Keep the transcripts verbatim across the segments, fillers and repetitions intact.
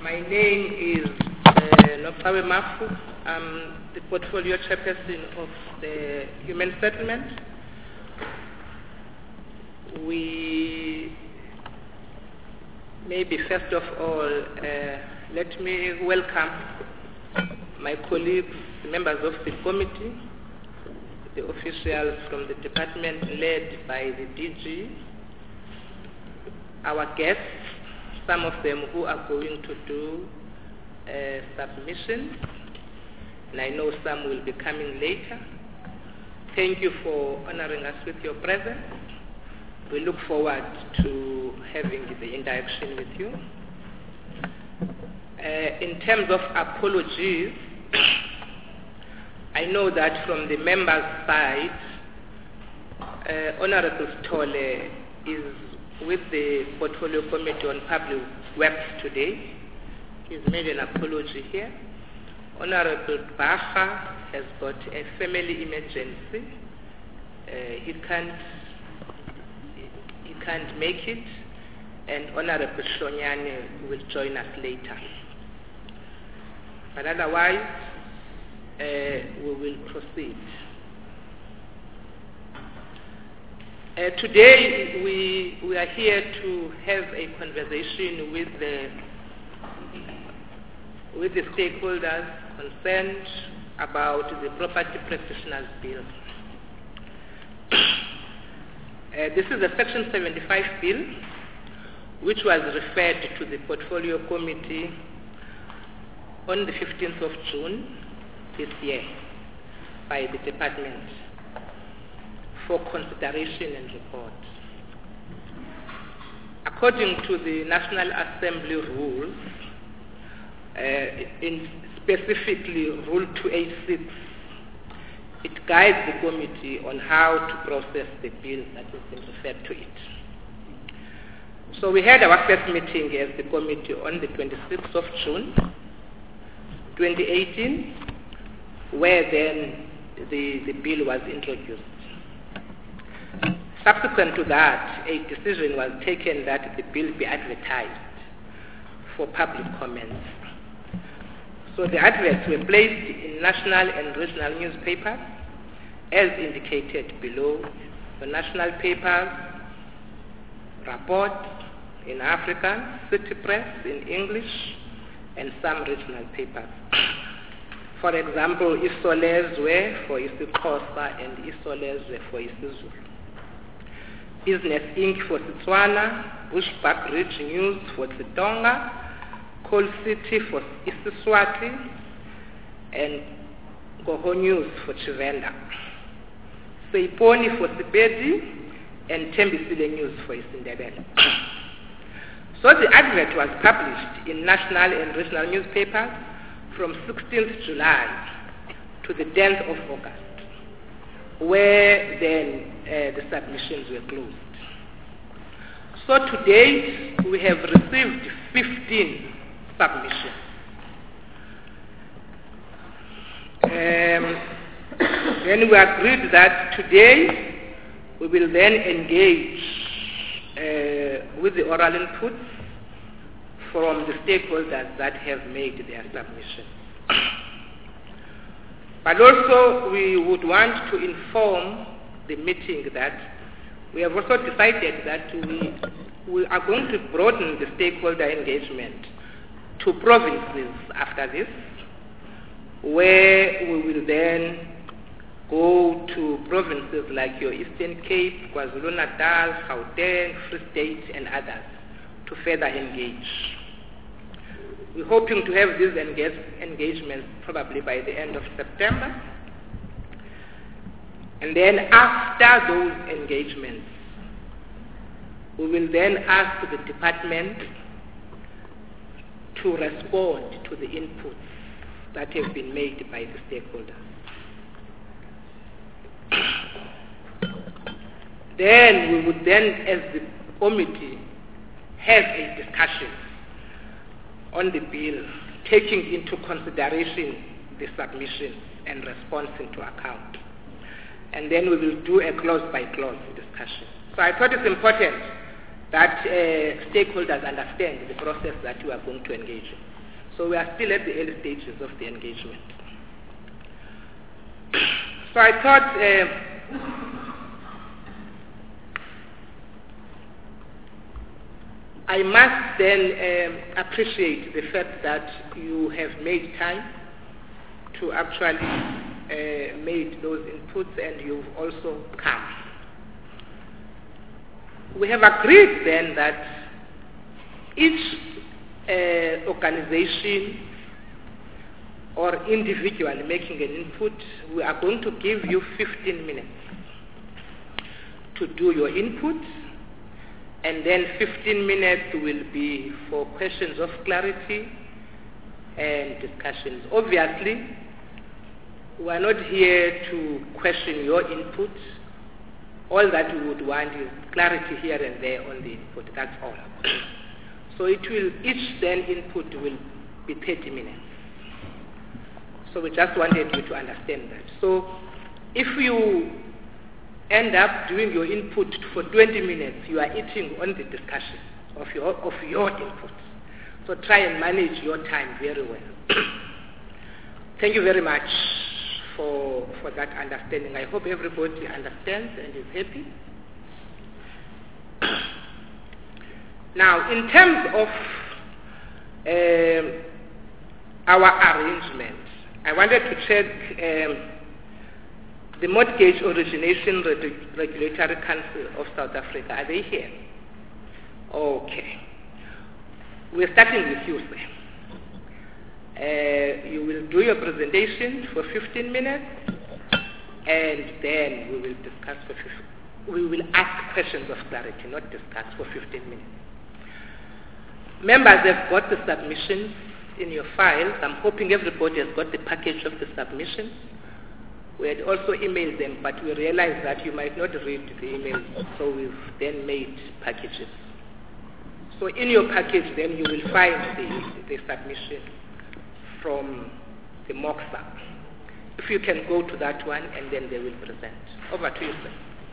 My name is uh, Nophawe Mafu. I'm the portfolio chairperson of the Human Settlement. We maybe first of all, uh, let me welcome my colleagues, the members of the committee, the officials from the department led by the D G, our guests, some of them who are going to do uh, submissions, and I know some will be coming later. Thank you for honoring us with your presence. We look forward to having the interaction with you. Uh, in terms of apologies, I know that from the members' side, uh, Honorable Stolle is with the Portfolio Committee on Public Works today. He's made an apology here. Honorable Baha has got a family emergency. Uh, he can't he can't make it, and Honorable Shonyane will join us later. But otherwise, uh, we will proceed. Uh, today we we are here to have a conversation with the with the stakeholders concerned about the Property Practitioners Bill. Uh, this is a Section seventy-five bill, which was referred to the Portfolio Committee on the fifteenth of June this year by the department for consideration and report. According to the National Assembly rules, uh, in specifically Rule two eighty-six, it guides the committee on how to process the bill that has been referred to it. So we had our first meeting as the committee on the twenty-sixth of June twenty eighteen, where then the, the bill was introduced. Subsequent to that, a decision was taken that the bill be advertised for public comments. So the adverts were placed in national and regional newspapers, as indicated below. The national papers, Rapport in African, City Press in English, and some regional papers. For example, Isolezwe for isiXhosa and Isolezwe for isiZulu. Business Incorporated for Setswana, Bushbuck Ridge News for Tsonga, Coal City for isiSwati, and Goho News for Chivenda. Seiponi for Sibedi, and Tembisile News for isiNdebele. So the advert was published in national and regional newspapers from sixteenth July to the tenth of August, where then uh, the submissions were closed. So to date, we have received fifteen submissions. Um, then we agreed that today we will then engage uh, with the oral inputs from the stakeholders that have made their submission. But also we would want to inform the meeting that we have also decided that we, we are going to broaden the stakeholder engagement to provinces after this, where we will then go to provinces like your Eastern Cape, KwaZulu-Natal, Gauteng, Free State, and others to further engage. We're hoping to have these engage engagements probably by the end of September. And then after those engagements, we will then ask the department to respond to the inputs that have been made by the stakeholders. Then we would then, as the committee, have a discussion on the bill, taking into consideration the submission and response into account. And then we will do a clause-by-clause discussion. So I thought it's important that uh, stakeholders understand the process that you are going to engage in. So we are still at the early stages of the engagement. So I thought uh, I must then um, appreciate the fact that you have made time to actually uh, make those inputs, and you've also come. We have agreed then that each uh, organization or individual making an input, we are going to give you fifteen minutes to do your input, and then fifteen minutes will be for questions of clarity and discussions. Obviously, we are not here to question your input. All that we would want is clarity here and there on the input, that's all. So it will, each then input will be thirty minutes. So we just wanted you to understand that. So if you end up doing your input for twenty minutes, you are eating on the discussion of your, of your input. So try and manage your time very well. Thank you very much for, for that understanding. I hope everybody understands and is happy. Now, in terms of um, our arrangements, I wanted to check um, the Mortgage Origination Reg- Regulatory Council of South Africa. Are they here? Okay. We're starting with you, sir. Uh, you will do your presentation for fifteen minutes, and then we will discuss for fifteen. We will ask questions of clarity, not discuss for fifteen minutes. Members have got the submissions in your files. I'm hoping everybody has got the package of the submissions. We had also emailed them, but we realized that you might not read the emails, so we've then made packages. So in your package, then you will find the, the submission from the M O C S A. If you can go to that one, and then they will present. Over to you, sir.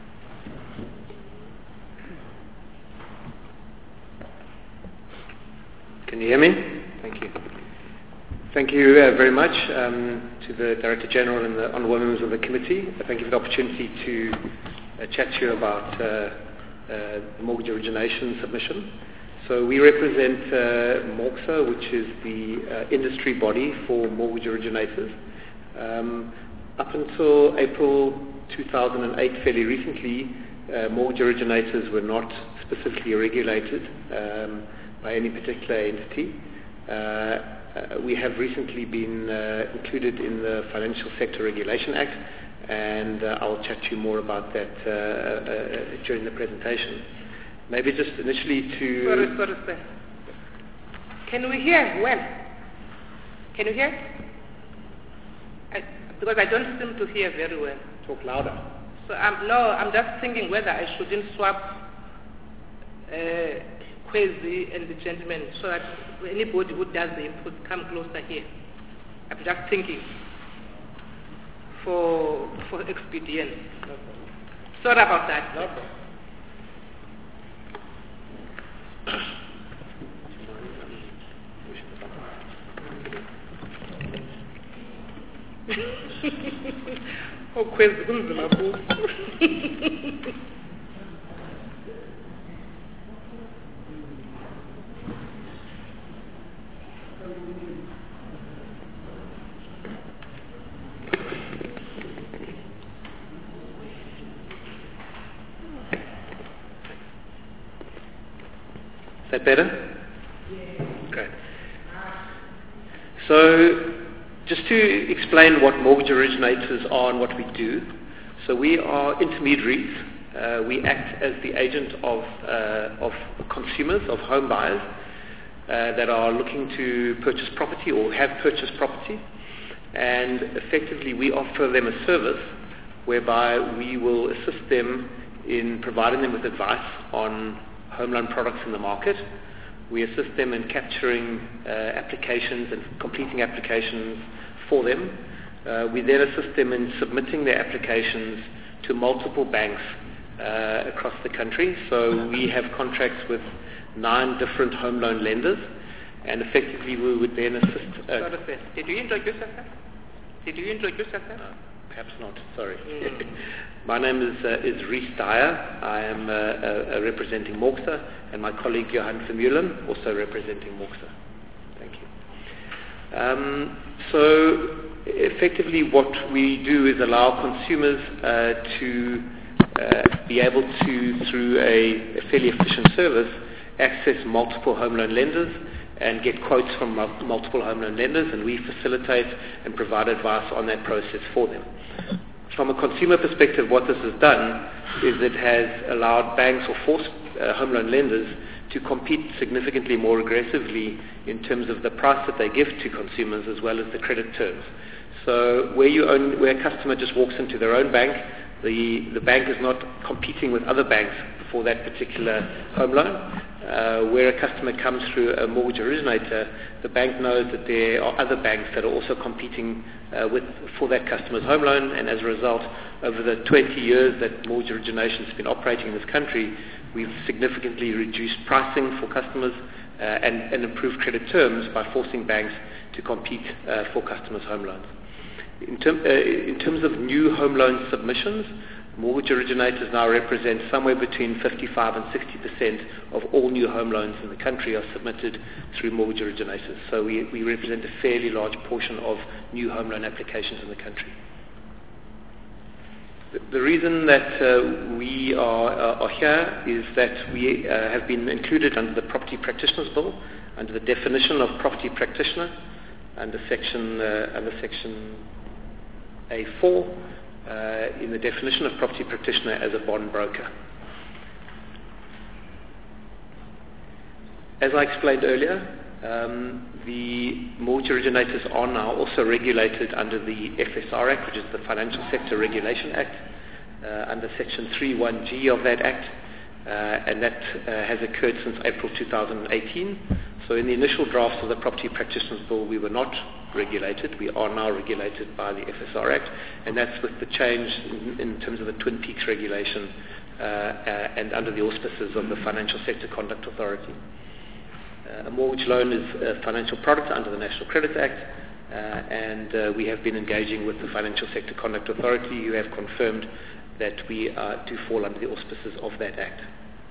Can you hear me? Thank you. Thank you uh, very much um, to the Director General and the honourable members of the committee. Uh, thank you for the opportunity to uh, chat to you about uh, uh, the mortgage origination submission. So we represent uh, M O C S A, which is the uh, industry body for mortgage originators. Um, up until April two thousand eight, fairly recently, uh, mortgage originators were not specifically regulated um, by any particular entity. Uh, uh, we have recently been uh, included in the Financial Sector Regulation Act, and uh, I'll chat to you more about that uh, uh, during the presentation. Maybe just initially to... Sorry, sorry, sir. Can we hear well? Can you hear? I, because I don't seem to hear very well. Talk louder. So I'm, no, I'm just thinking whether I shouldn't swap uh, Kwezi and the gentleman so that anybody who does the input come closer here. I'm just thinking for for expedience. No Sorry about that. No problem. Oh, Kwezi, kunzima bu. Is that better? Okay. So, just to explain what mortgage originators are and what we do. So we are intermediaries. Uh, we act as the agent of, uh, of consumers, of home buyers uh, that are looking to purchase property or have purchased property. And effectively we offer them a service whereby we will assist them in providing them with advice on home loan products in the market. We assist them in capturing uh, applications and completing applications for them. Uh, we then assist them in submitting their applications to multiple banks uh, across the country. So we have contracts with nine different home loan lenders, and effectively we would then assist. Uh, Did you introduce yourself? Did you introduce yourself? No, perhaps not. Sorry. Mm. My name is uh, is Rhys Dyer. I am uh, uh, uh, representing Morxa, and my colleague Johan Vermeulen also representing Morxa. Thank you. Um, so effectively, what we do is allow consumers uh, to uh, be able to, through a, a fairly efficient service, access multiple home loan lenders and get quotes from mul- multiple home loan lenders, and we facilitate and provide advice on that process for them. From a consumer perspective, what this has done is it has allowed banks or forced uh, home loan lenders to compete significantly more aggressively in terms of the price that they give to consumers as well as the credit terms. So where you own, where a customer just walks into their own bank, the, the bank is not competing with other banks for that particular home loan. Uh, where a customer comes through a mortgage originator, the bank knows that there are other banks that are also competing uh, with for that customer's home loan, and as a result, over the twenty years that mortgage origination has been operating in this country, we've significantly reduced pricing for customers uh, and, and improved credit terms by forcing banks to compete uh, for customers' home loans. In, term, uh, in terms of new home loan submissions, mortgage originators now represent somewhere between fifty-five and sixty percent of all new home loans in the country are submitted through mortgage originators. So we, we represent a fairly large portion of new home loan applications in the country. The, the reason that uh, we are, uh, are here is that we uh, have been included under the Property Practitioners Bill, under the definition of property practitioner, under section, uh, under section A four, Uh, in the definition of property practitioner as a bond broker. As I explained earlier, um, the mortgage originators are now also regulated under the F S R Act, which is the Financial Sector Regulation Act, uh, under Section three one G of that Act, uh, and that uh, has occurred since April two thousand eighteen. So in the initial drafts of the Property Practitioners Bill, we were not regulated. We are now regulated by the F S R Act, and that's with the change in, in terms of the Twin Peaks regulation uh, uh, and under the auspices of the Financial Sector Conduct Authority. Uh, a mortgage loan is a financial product under the National Credit Act, uh, and uh, we have been engaging with the Financial Sector Conduct Authority, who have confirmed that we uh, do fall under the auspices of that Act.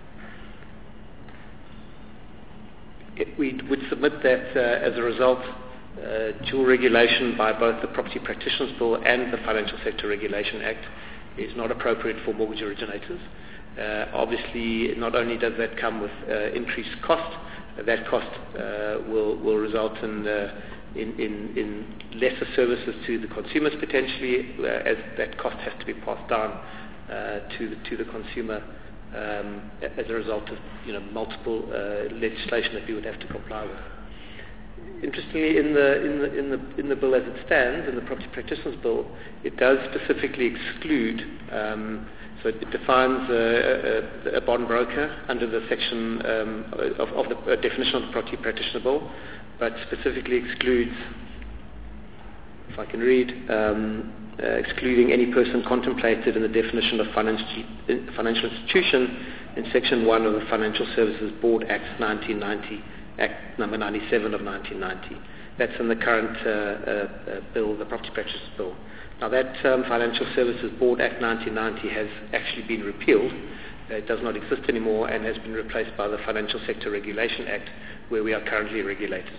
We would submit that uh, as a result, uh, dual regulation by both the Property Practitioners Bill and the Financial Sector Regulation Act is not appropriate for mortgage originators. Uh, obviously, not only does that come with uh, increased cost, uh, that cost uh, will, will result in, uh, in, in, in lesser services to the consumers potentially, uh, as that cost has to be passed down uh, to, the, to the consumer. Um, as a result of you know multiple uh, legislation that we would have to comply with. Interestingly, in the in the in the in the bill as it stands, in the Property Practitioners Bill, it does specifically exclude. Um, so it defines a, a, a bond broker under the section um, of, of the uh, definition of the Property Practitioner Bill, but specifically excludes, if I can read. Um, Uh, excluding any person contemplated in the definition of financial, financial institution in Section one of the Financial Services Board Act nineteen ninety, Act number ninety-seven of nineteen ninety. That's in the current uh, uh, bill, the Property Practitioners Bill. Now that um, Financial Services Board Act nineteen ninety has actually been repealed. Uh, it does not exist anymore and has been replaced by the Financial Sector Regulation Act, where we are currently regulated.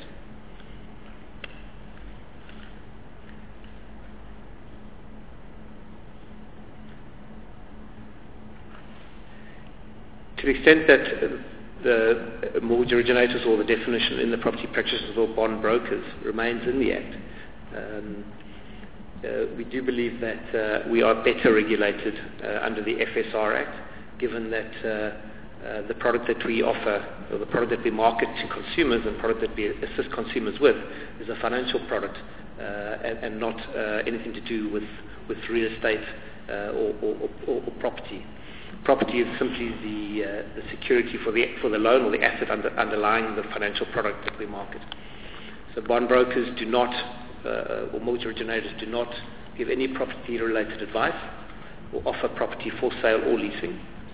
To the extent that the mortgage originators or the definition in the Property Practitioners or bond brokers remains in the Act, um, uh, we do believe that uh, we are better regulated uh, under the F S R Act, given that uh, uh, the product that we offer, or the product that we market to consumers and product that we assist consumers with, is a financial product uh, and, and not uh, anything to do with, with real estate uh, or, or, or, or property. Property is simply the, uh, the security for the for the loan or the asset under, underlying the financial product that we market. So bond brokers do not, uh, or mortgage originators do not give any property-related advice or offer property for sale or leasing.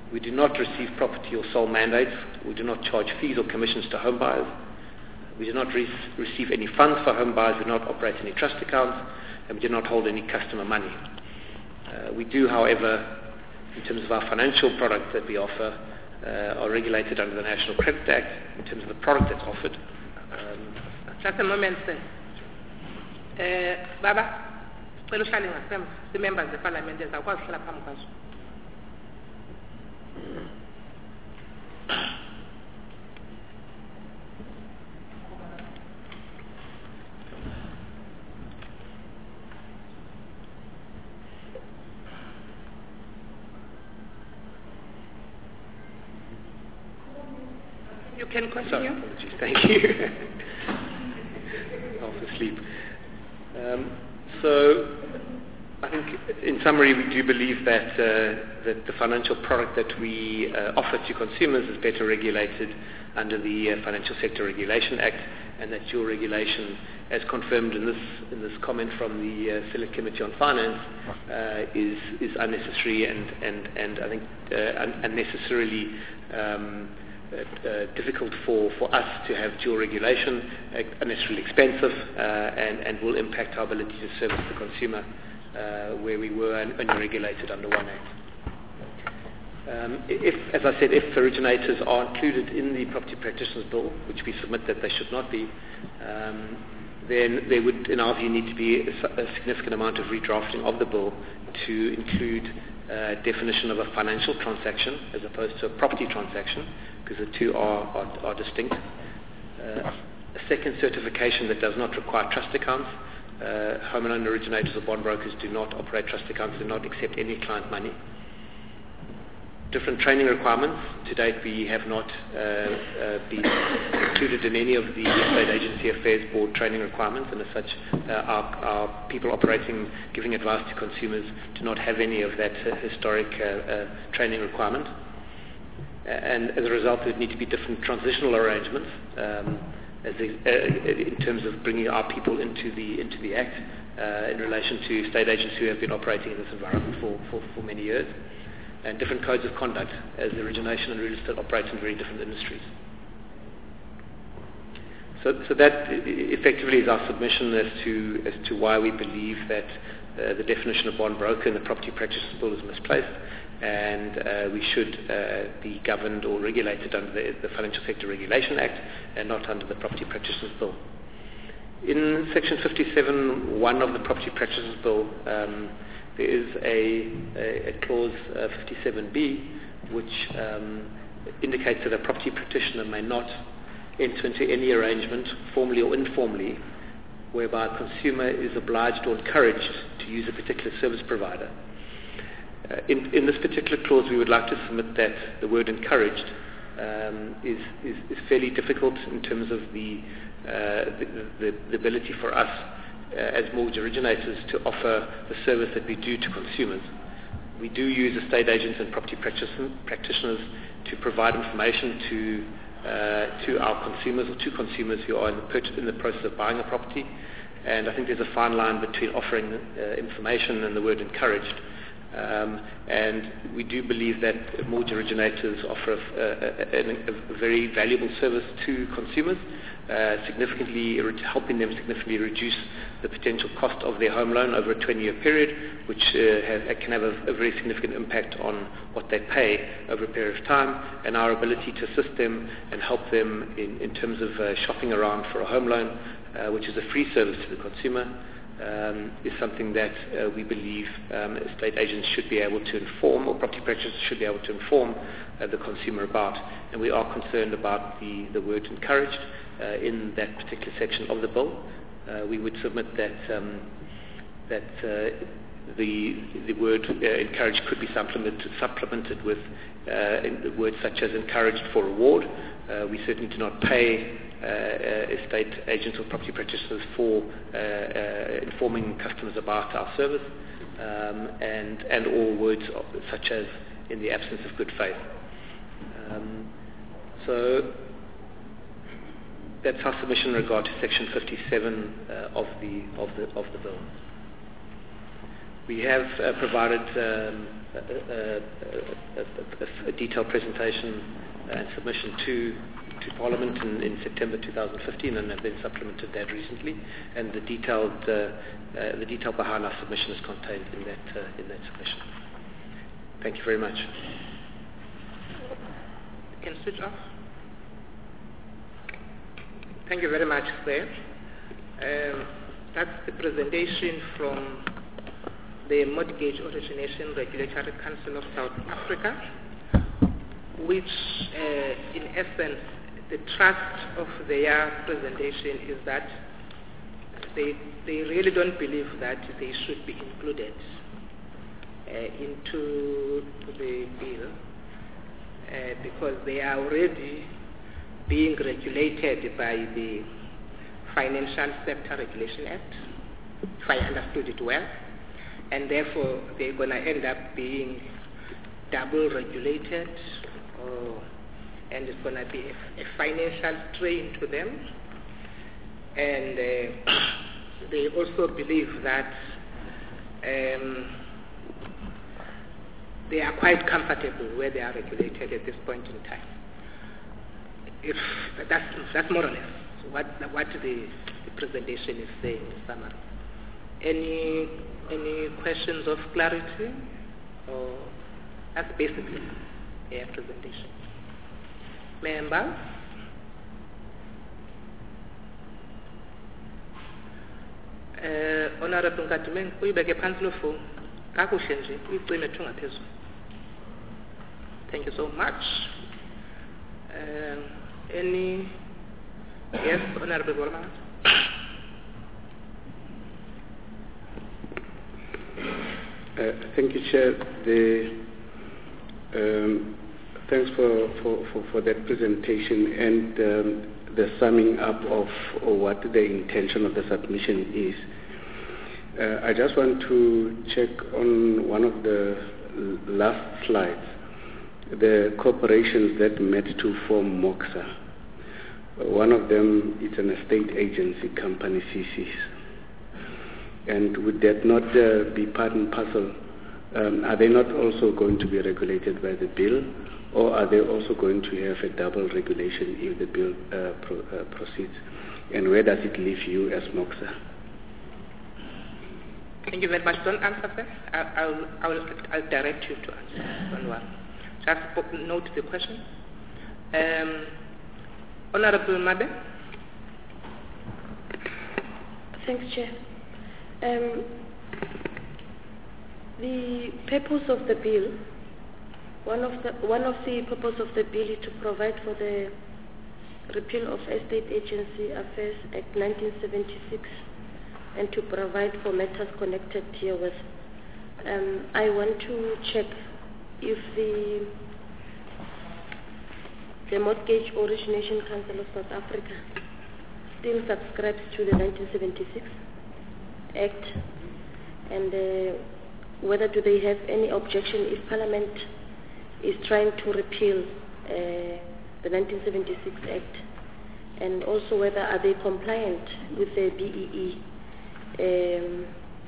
We do not receive property or sole mandates. We do not charge fees or commissions to home buyers. We do not re- receive any funds for home buyers. We do not operate any trust accounts, and we do not hold any customer money. Uh, we do, however, in terms of our financial products that we offer, uh, are regulated under the National Credit Act in terms of the product that's offered. Um, Just a moment, sir. Uh, Baba, cela uhlale ngasemva, si-members zeparlamente ezakwazi ukuhlala phambi kwazo. You can continue. Sorry, apologies. Thank you. Half asleep. Um, so, I think, in summary, we do believe that uh, that the financial product that we uh, offer to consumers is better regulated under the uh, Financial Sector Regulation Act, and that dual regulation, as confirmed in this in this comment from the uh, Select Committee on Finance, uh, is is unnecessary and and and I think uh, un- unnecessarily. Um, Uh, uh, difficult for, for us to have dual regulation, uh, unnecessarily expensive, uh, and, and will impact our ability to service the consumer uh, where we were only regulated under one Act. Um, if, as I said, if originators are included in the Property Practitioners Bill, which we submit that they should not be, um, then there would, in our view, need to be a, a significant amount of redrafting of the bill to include uh, definition of a financial transaction as opposed to a property transaction, because the two are, are, are distinct. Uh, a second certification that does not require trust accounts. Uh, home and loan originators or bond brokers do not operate trust accounts, do not accept any client money. Different training requirements. To date, we have not uh, uh, been included in any of the State Agency Affairs Board training requirements, and as such, uh, our, our people operating, giving advice to consumers do not have any of that uh, historic uh, uh, training requirement. And as a result, there need to be different transitional arrangements um, as the, uh, in terms of bringing our people into the into the Act uh, in relation to state agents who have been operating in this environment for, for, for many years, and different codes of conduct as the origination and real estate operate in very different industries. So, so that effectively is our submission as to as to why we believe that uh, the definition of bond broker in the Property Practitioners Bill is misplaced, and uh, we should uh, be governed or regulated under the, the Financial Sector Regulation Act and not under the Property Practitioners Bill. In Section fifty-seven one of the Property Practitioners Bill, um, there is a, a, a clause uh, fifty-seven B which um, indicates that a property practitioner may not enter into any arrangement, formally or informally, whereby a consumer is obliged or encouraged to use a particular service provider. Uh, in, in this particular clause, we would like to submit that the word encouraged um, is, is, is fairly difficult in terms of the, uh, the, the, the ability for us uh, as mortgage originators to offer the service that we do to consumers. We do use estate agents and property practitioners to provide information to uh, to our consumers or to consumers who are in the, purchase, in the process of buying a property. And I think there's a fine line between offering uh, information and the word encouraged. Um, and we do believe that mortgage originators offer a, a, a, a very valuable service to consumers, uh, significantly re- helping them significantly reduce the potential cost of their home loan over a twenty-year period, which uh, has, can have a, a very significant impact on what they pay over a period of time, and our ability to assist them and help them in, in terms of uh, shopping around for a home loan, uh, which is a free service to the consumer. Um, is something that uh, we believe um, estate agents should be able to inform, or property practitioners should be able to inform uh, the consumer about. And we are concerned about the, the word encouraged uh, in that particular section of the bill. Uh, we would submit that um, that uh, the the word uh, encouraged could be supplemented, supplemented with uh, words such as encouraged for reward. Uh, we certainly do not pay Uh, uh, estate agents or property practitioners for uh, uh, informing customers about our service, um, and and all words of, such as in the absence of good faith. Um, so that's our submission in regard to Section fifty-seven uh, of the of the of the bill. We have uh, provided um, a, a, a, a, a detailed presentation and submission to to Parliament in, in September two thousand fifteen, and have then supplemented that recently. And the detailed uh, uh, the detail behind our submission is contained in that uh, in that submission. Thank you very much. You can switch off. Thank you very much, sir. Um, that's the presentation from the Mortgage Origination Regulatory Council of South Africa, which, uh, in essence, the thrust of their presentation is that they they really don't believe that they should be included uh, into the bill uh, because they are already being regulated by the Financial Sector Regulation Act, if I understood it well, and therefore they're going to end up being double regulated, or, and it's going to be a, a financial strain to them. And uh, they also believe that um, they are quite comfortable where they are regulated at this point in time. If that's, that's more or less what, what the, the presentation is saying in summary. Any, any questions of clarity? Or that's basically a presentation. Members? Uh, Honorable Ngatumen, uyibeke phansi lo phone. Kakuhle nje, uyicime thunga phezulu. Thank you so much. Um, any? Yes, Honorable Borman. Uh, thank you, Chair. The, um, thanks for, for, for, for that presentation and um, the summing up of what the intention of the submission is. Uh, I just want to check on one of the last slides, the corporations that met to form MOCSA. One of them is an estate agency company, C Cs. And would that not uh, be part and parcel? Um, are they not also going to be regulated by the bill, or are they also going to have a double regulation if the bill uh, pro, uh, proceeds? And where does it leave you as MOCSA? Thank you very much. Don't answer that. I'll, I'll, I'll, I'll direct you to answer. Don't worry. Just note the question. Um, Honorable Madam. Thanks, Chair. Um, the purpose of the bill, one of the one of the purpose of the bill is to provide for the repeal of Estate Agency Affairs Act nineteen seventy-six and to provide for matters connected herewith. Um, I want to check if the the Mortgage Origination Council of South Africa still subscribes to the nineteen seventy-six Act, and uh, whether do they have any objection if Parliament is trying to repeal uh, the nineteen seventy-six Act, and also whether are they compliant with the B E E um,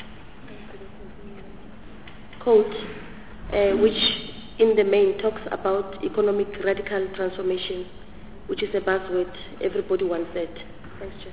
code, uh, which in the main talks about economic radical transformation, which is a buzzword. Everybody wants that. Thanks, Chair.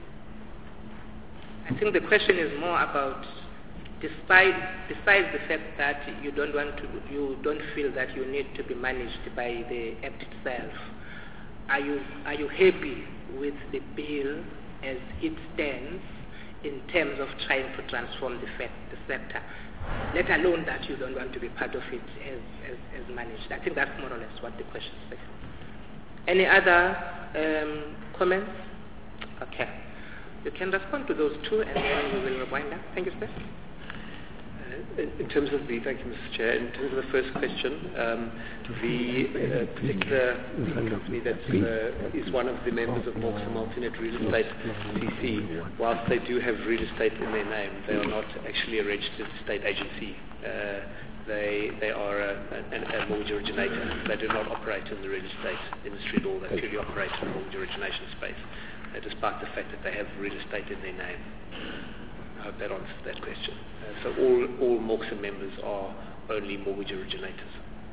I think the question is more about, despite besides the fact that you don't want to, you don't feel that you need to be managed by the Act itself. Are you are you happy with the bill as it stands in terms of trying to transform the, fact, the sector? Let alone that you don't want to be part of it as, as, as managed. I think that's more or less what the question says. Any other um, comments? Okay. You can respond to those two and then we will rewind up. Thank you, sir. In, in terms of the, thank you, Mister Chair, in terms of the first question, um, the uh, particular company that uh, is one of the members of MOCSA Multinet Real Estate C C, whilst they do have real estate in their name, they are not actually a registered estate agency. Uh, they they are a, a, a mortgage originator. They do not operate in the real estate industry at all. They purely operate in the mortgage origination space, uh, despite the fact that they have real estate in their name. hope that answers that question. Uh, so all, all MOXA members are only mortgage originators.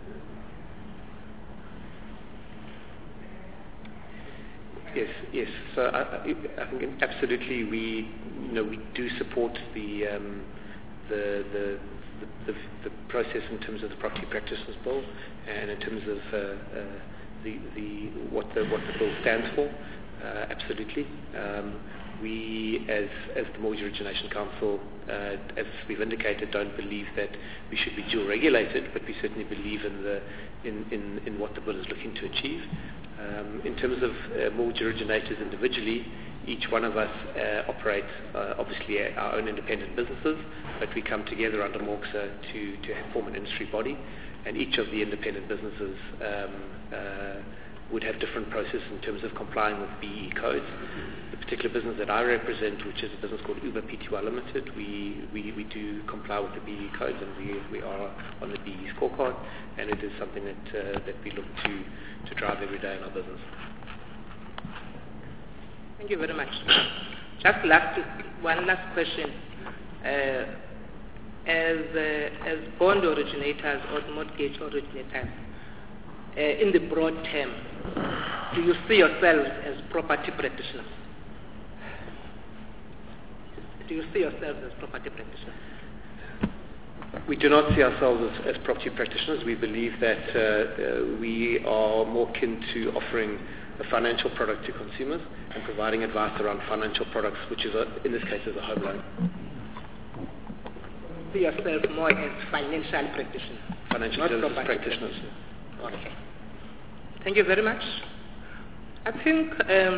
Yes, yes. So I, I think absolutely we, you know, we do support the um, the, the the the process in terms of the Property Practitioners Bill and in terms of uh, uh, the the what the what the bill stands for. Uh, absolutely. Um, we, as as the Mortgage Origination Council, uh, as we've indicated, don't believe that we should be dual regulated, but we certainly believe in the in, in, in what the bill is looking to achieve. Um, in terms of uh, mortgage originators individually, each one of us uh, operates uh, obviously our own independent businesses, but we come together under MOXA to, to form an industry body, and each of the independent businesses um, uh, would have different processes in terms of complying with B E E codes. The particular business that I represent, which is a business called Uber Pty Limited, we, we, we do comply with the B E E codes, and we, we are on the B E E scorecard, and it is something that, uh, that we look to, to drive every day in our business. Thank you very much. Just last, one last question. Uh, as, uh, as bond originators or mortgage originators, uh, in the broad term, do you see yourselves as property practitioners? Do you see yourselves as property practitioners? We do not see ourselves as, as property practitioners. We believe that uh, uh, we are more akin to offering a financial product to consumers and providing advice around financial products, which is, a, in this case, is a home loan. See yourself more as financial practitioners. Financial services practitioners. Okay. Thank you very much. I think, um,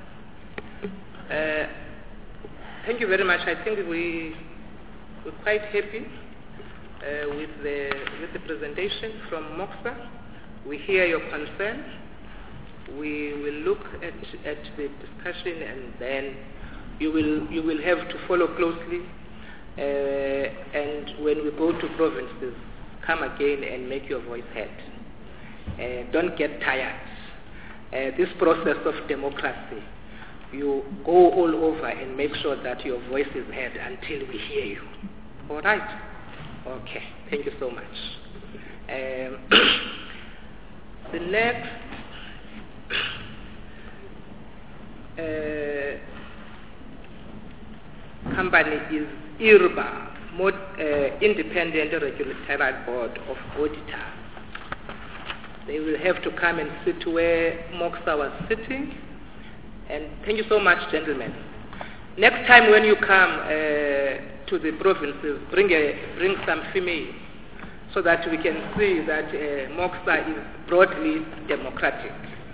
uh, thank you very much. I think we, we're quite happy uh, with, the, with the presentation from MOXA. We hear your concern. We will look at, at the discussion, and then you will, you will have to follow closely. Uh, and when we go to provinces, come again and make your voice heard. Uh, don't get tired. Uh, this process of democracy, you go all over and make sure that your voice is heard until we hear you. All right? Okay. Thank you so much. Um, the next uh, company is I R B A, Mod, uh, Independent Regulatory Board of Auditors. They will have to come and sit where MOXA was sitting. And thank you so much, gentlemen. Next time when you come uh, to the provinces, bring, a, bring some females so that we can see that uh, MOXA is broadly democratic.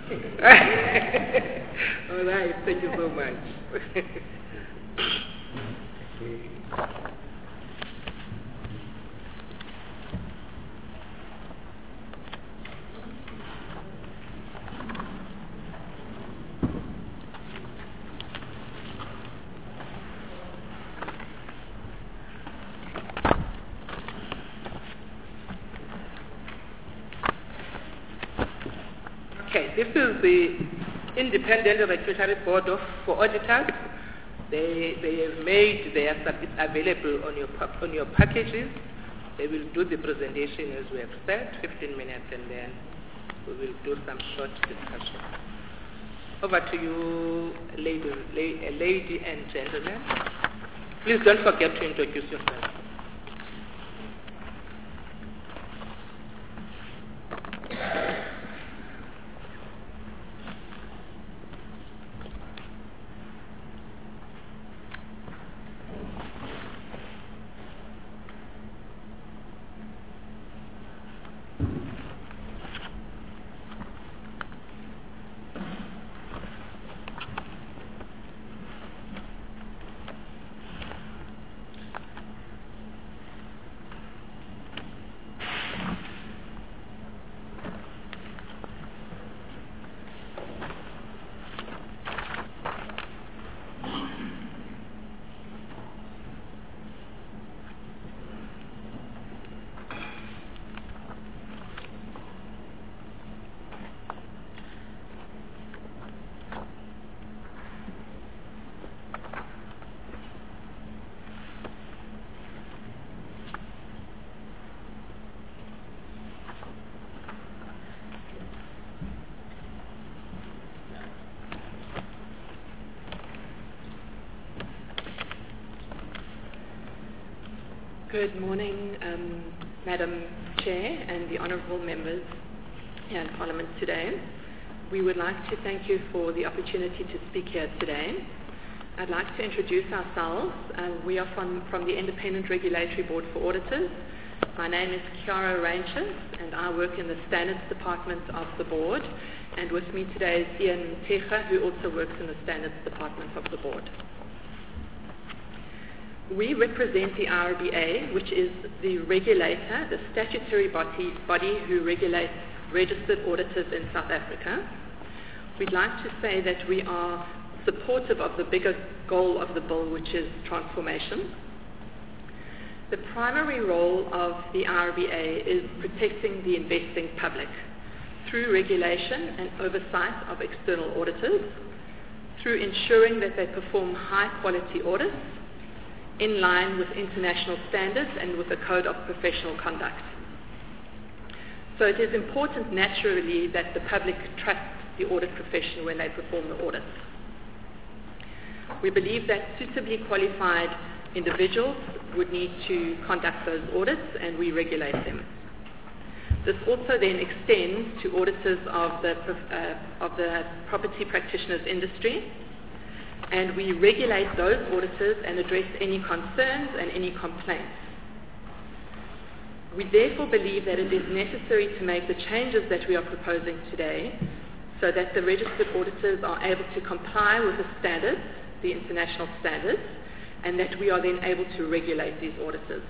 All right, thank you so much. Okay, this is the Independent Regulatory Board of, for Auditors. They, they have made their service available on your, on your packages. They will do the presentation as we have said, fifteen minutes, and then we will do some short discussion. Over to you, lady, lady and gentlemen. Please don't forget to introduce yourself. Good morning, um, Madam Chair and the honourable members here in Parliament today. We would like to thank you for the opportunity to speak here today. I'd like to introduce ourselves. Uh, we are from, from the Independent Regulatory Board for Auditors. My name is Chiara Ranches, and I work in the Standards Department of the board. And with me today is Ian Techa, who also works in the Standards Department of the board. We represent the I R B A, which is the regulator, the statutory body, body who regulates registered auditors in South Africa. We'd like to say that we are supportive of the bigger goal of the bill, which is transformation. The primary role of the I R B A is protecting the investing public through regulation and oversight of external auditors, through ensuring that they perform high-quality audits in line with international standards and with a code of professional conduct. So it is important, naturally, that the public trust the audit profession when they perform the audits. We believe that suitably qualified individuals would need to conduct those audits, and we regulate them. This also then extends to auditors of the, uh, of the property practitioners industry, and we regulate those auditors and address any concerns and any complaints. We therefore believe that it is necessary to make the changes that we are proposing today so that the registered auditors are able to comply with the standards, the international standards, and that we are then able to regulate these auditors.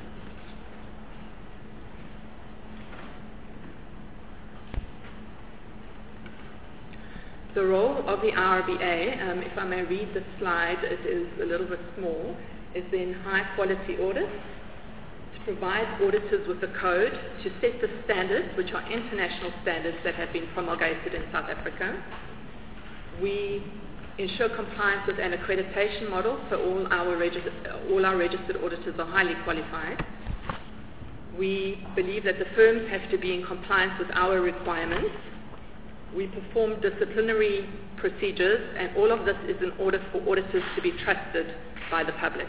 The role of the I R B A, um, if I may read the slide, it is a little bit small, is then high quality audits, to provide auditors with a code to set the standards, which are international standards that have been promulgated in South Africa. We ensure compliance with an accreditation model, so all our, regis- all our registered auditors are highly qualified. We believe that the firms have to be in compliance with our requirements. We perform disciplinary procedures, and all of this is in order for auditors to be trusted by the public.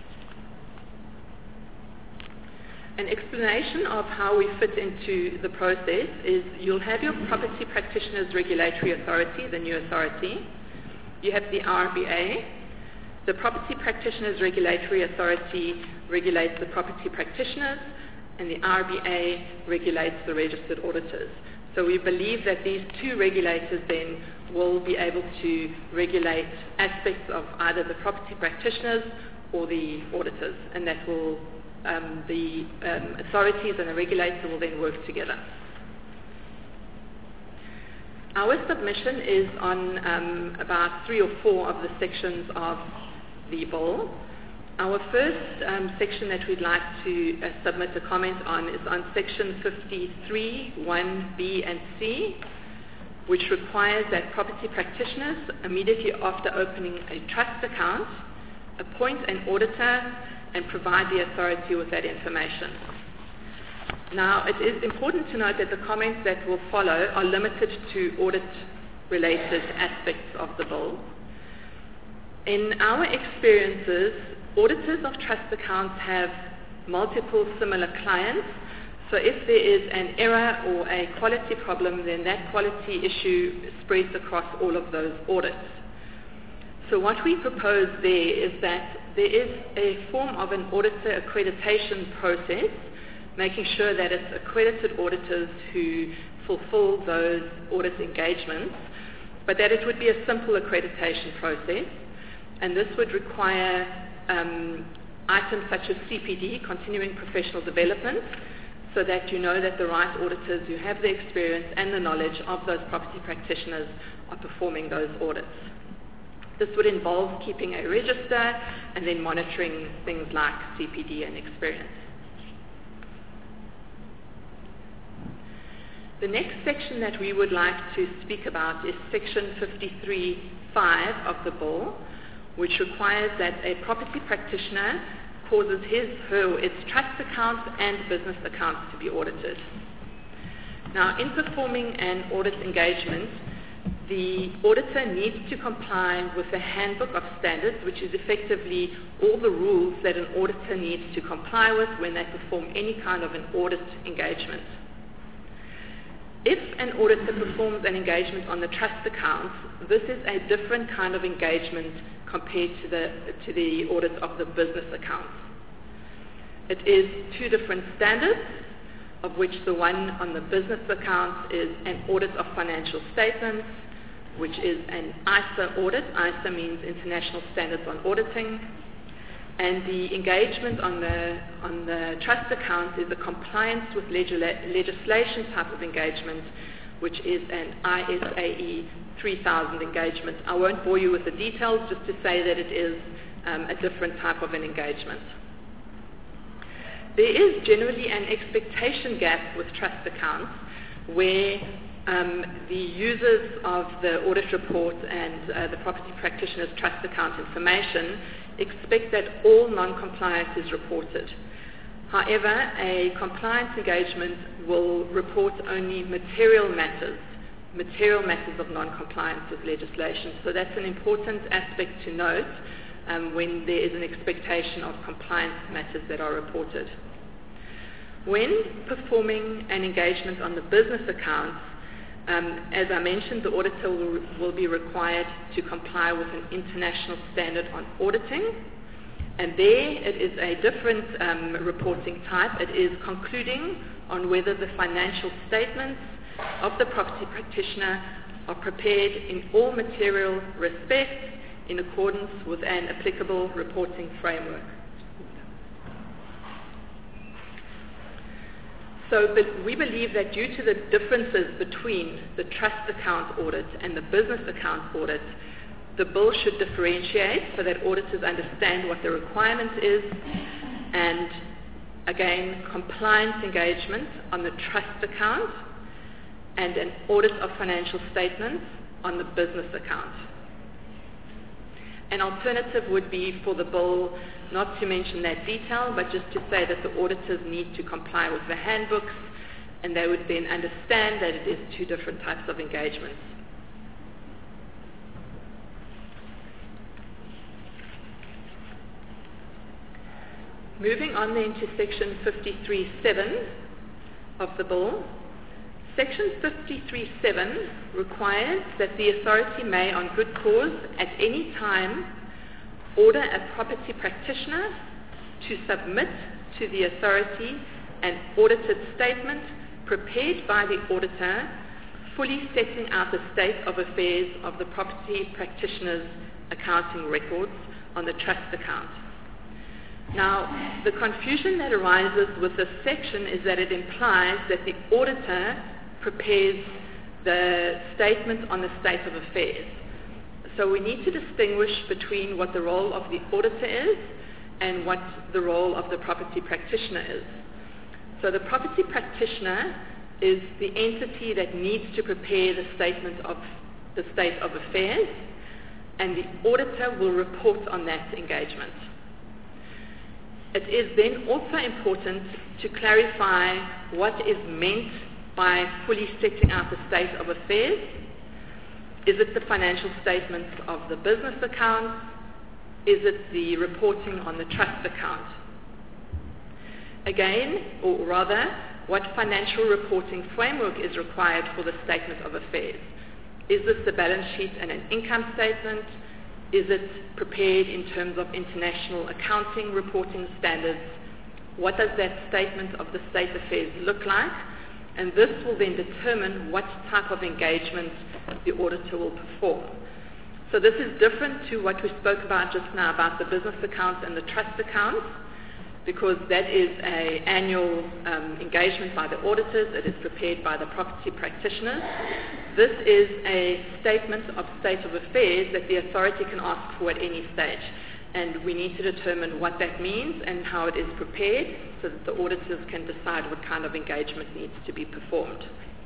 An explanation of how we fit into the process is you'll have your Property Practitioners Regulatory Authority, the new authority. You have the I R B A. The Property Practitioners Regulatory Authority regulates the property practitioners, and the I R B A regulates the registered auditors. So we believe that these two regulators then will be able to regulate aspects of either the property practitioners or the auditors, and that will, um, the um, authorities and the regulator will then work together. Our submission is on um, about three or four of the sections of the bill. Our first um, section that we'd like to uh, submit a comment on is on section fifty-three, one B and C, which requires that property practitioners, immediately after opening a trust account, appoint an auditor and provide the authority with that information. Now, it is important to note that the comments that will follow are limited to audit-related aspects of the bill. In our experiences, auditors of trust accounts have multiple similar clients, so if there is an error or a quality problem, then that quality issue spreads across all of those audits. So what we propose there is that there is a form of an auditor accreditation process, making sure that it's accredited auditors who fulfill those audit engagements, but that it would be a simple accreditation process, and this would require Um, items such as C P D, continuing professional development, so that you know that the right auditors who have the experience and the knowledge of those property practitioners are performing those audits. This would involve keeping a register and then monitoring things like C P D and experience. The next section that we would like to speak about is section fifty-three five of the bill, which requires that a property practitioner causes his, her, or its trust accounts and business accounts to be audited. Now, in performing an audit engagement, the auditor needs to comply with the Handbook of Standards, which is effectively all the rules that an auditor needs to comply with when they perform any kind of an audit engagement. If an auditor performs an engagement on the trust accounts, this is a different kind of engagement compared to the, to the audit of the business accounts. It is two different standards, of which the one on the business accounts is an audit of financial statements, which is an I S A audit. I S A means International Standards on Auditing. And the engagement on the, on the trust accounts is a compliance with legisla- legislation type of engagement, which is an I S A E three thousand engagement. I won't bore you with the details, just to say that it is um, a different type of an engagement. There is generally an expectation gap with trust accounts where um, the users of the audit report and uh, the property practitioner's trust account information expect that all non-compliance is reported. However, a compliance engagement will report only material matters, material matters of non-compliance with legislation. So that's an important aspect to note um, when there is an expectation of compliance matters that are reported. When performing an engagement on the business accounts, um, as I mentioned, the auditor will, will be required to comply with an international standard on auditing. And there it is a different um, reporting type. It is concluding on whether the financial statements of the property practitioner are prepared in all material respects in accordance with an applicable reporting framework. So but we believe that due to the differences between the trust account audit and the business account audit, the bill should differentiate so that auditors understand what the requirement is, and again, compliance engagement on the trust account and an audit of financial statements on the business account. An alternative would be for the bill not to mention that detail, but just to say that the auditors need to comply with the handbooks, and they would then understand that it is two different types of engagements. Moving on then to section fifty-three seven of the bill. Section fifty-three seven requires that the authority may, on good cause, at any time, order a property practitioner to submit to the authority an audited statement prepared by the auditor, fully setting out the state of affairs of the property practitioner's accounting records on the trust account. Now, the confusion that arises with this section is that it implies that the auditor prepares the statement on the state of affairs. So we need to distinguish between what the role of the auditor is and what the role of the property practitioner is. So the property practitioner is the entity that needs to prepare the statement of the state of affairs, and the auditor will report on that engagement. It is then also important to clarify what is meant by fully setting out the state of affairs. Is it the financial statements of the business account? Is it the reporting on the trust account? Again, or rather, what financial reporting framework is required for the statement of affairs? Is this the balance sheet and an income statement? Is it prepared in terms of international accounting reporting standards? What does that statement of the state affairs look like? And this will then determine what type of engagement the auditor will perform. So this is different to what we spoke about just now about the business accounts and the trust accounts, because that is an annual um, engagement by the auditors. It is prepared by the property practitioners. This is a statement of state of affairs that the authority can ask for at any stage. And we need to determine what that means and how it is prepared so that the auditors can decide what kind of engagement needs to be performed.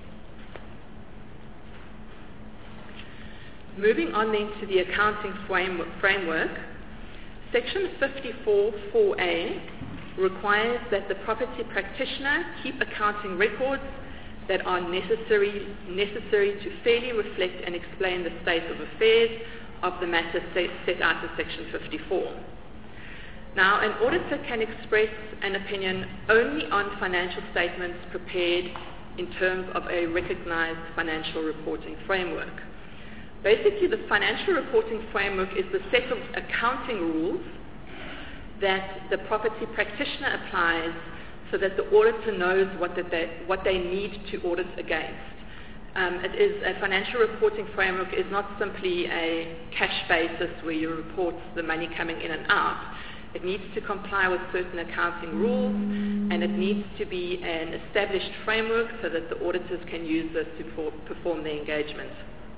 Moving on then to the accounting framework, Section fifty-four four A requires that the property practitioner keep accounting records that are necessary, necessary to fairly reflect and explain the state of affairs of the matter set, set out in Section fifty-four. Now, an auditor can express an opinion only on financial statements prepared in terms of a recognized financial reporting framework. Basically, the financial reporting framework is the set of accounting rules that the property practitioner applies so that the auditor knows what, that they, what they need to audit against. Um, it is a financial reporting framework is not simply a cash basis where you report the money coming in and out. It needs to comply with certain accounting rules, and it needs to be an established framework so that the auditors can use this to for, perform their engagement.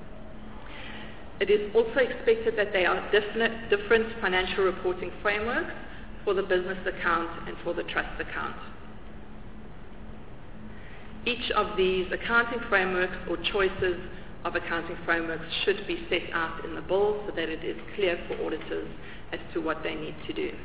It is also expected that there are different, different financial reporting frameworks for the business account and for the trust account. Each of these accounting frameworks or choices of accounting frameworks should be set out in the bill so that it is clear for auditors as to what they need to do.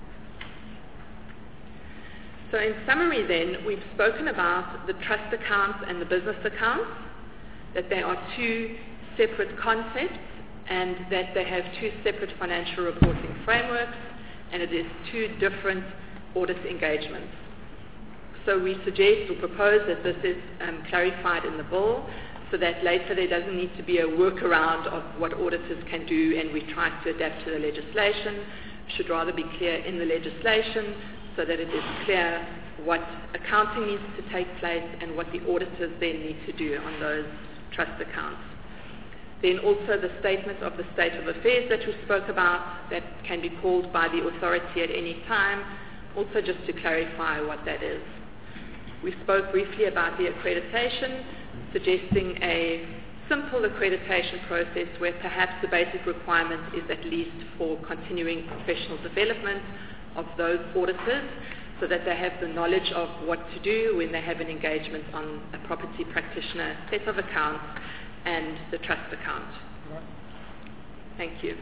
So in summary then, we've spoken about the trust accounts and the business accounts, that they are two separate concepts and that they have two separate financial reporting frameworks, and it is two different audit engagements. So we suggest or propose that this is um, clarified in the bill so that later there doesn't need to be a workaround of what auditors can do and we try to adapt to the legislation. It should rather be clear in the legislation so that it is clear what accounting needs to take place and what the auditors then need to do on those trust accounts. Then also the statement of the state of affairs that we spoke about that can be called by the authority at any time, also just to clarify what that is. We spoke briefly about the accreditation, suggesting a simple accreditation process where perhaps the basic requirement is at least for continuing professional development of those auditors so that they have the knowledge of what to do when they have an engagement on a property practitioner set of accounts and the trust account. Thank you.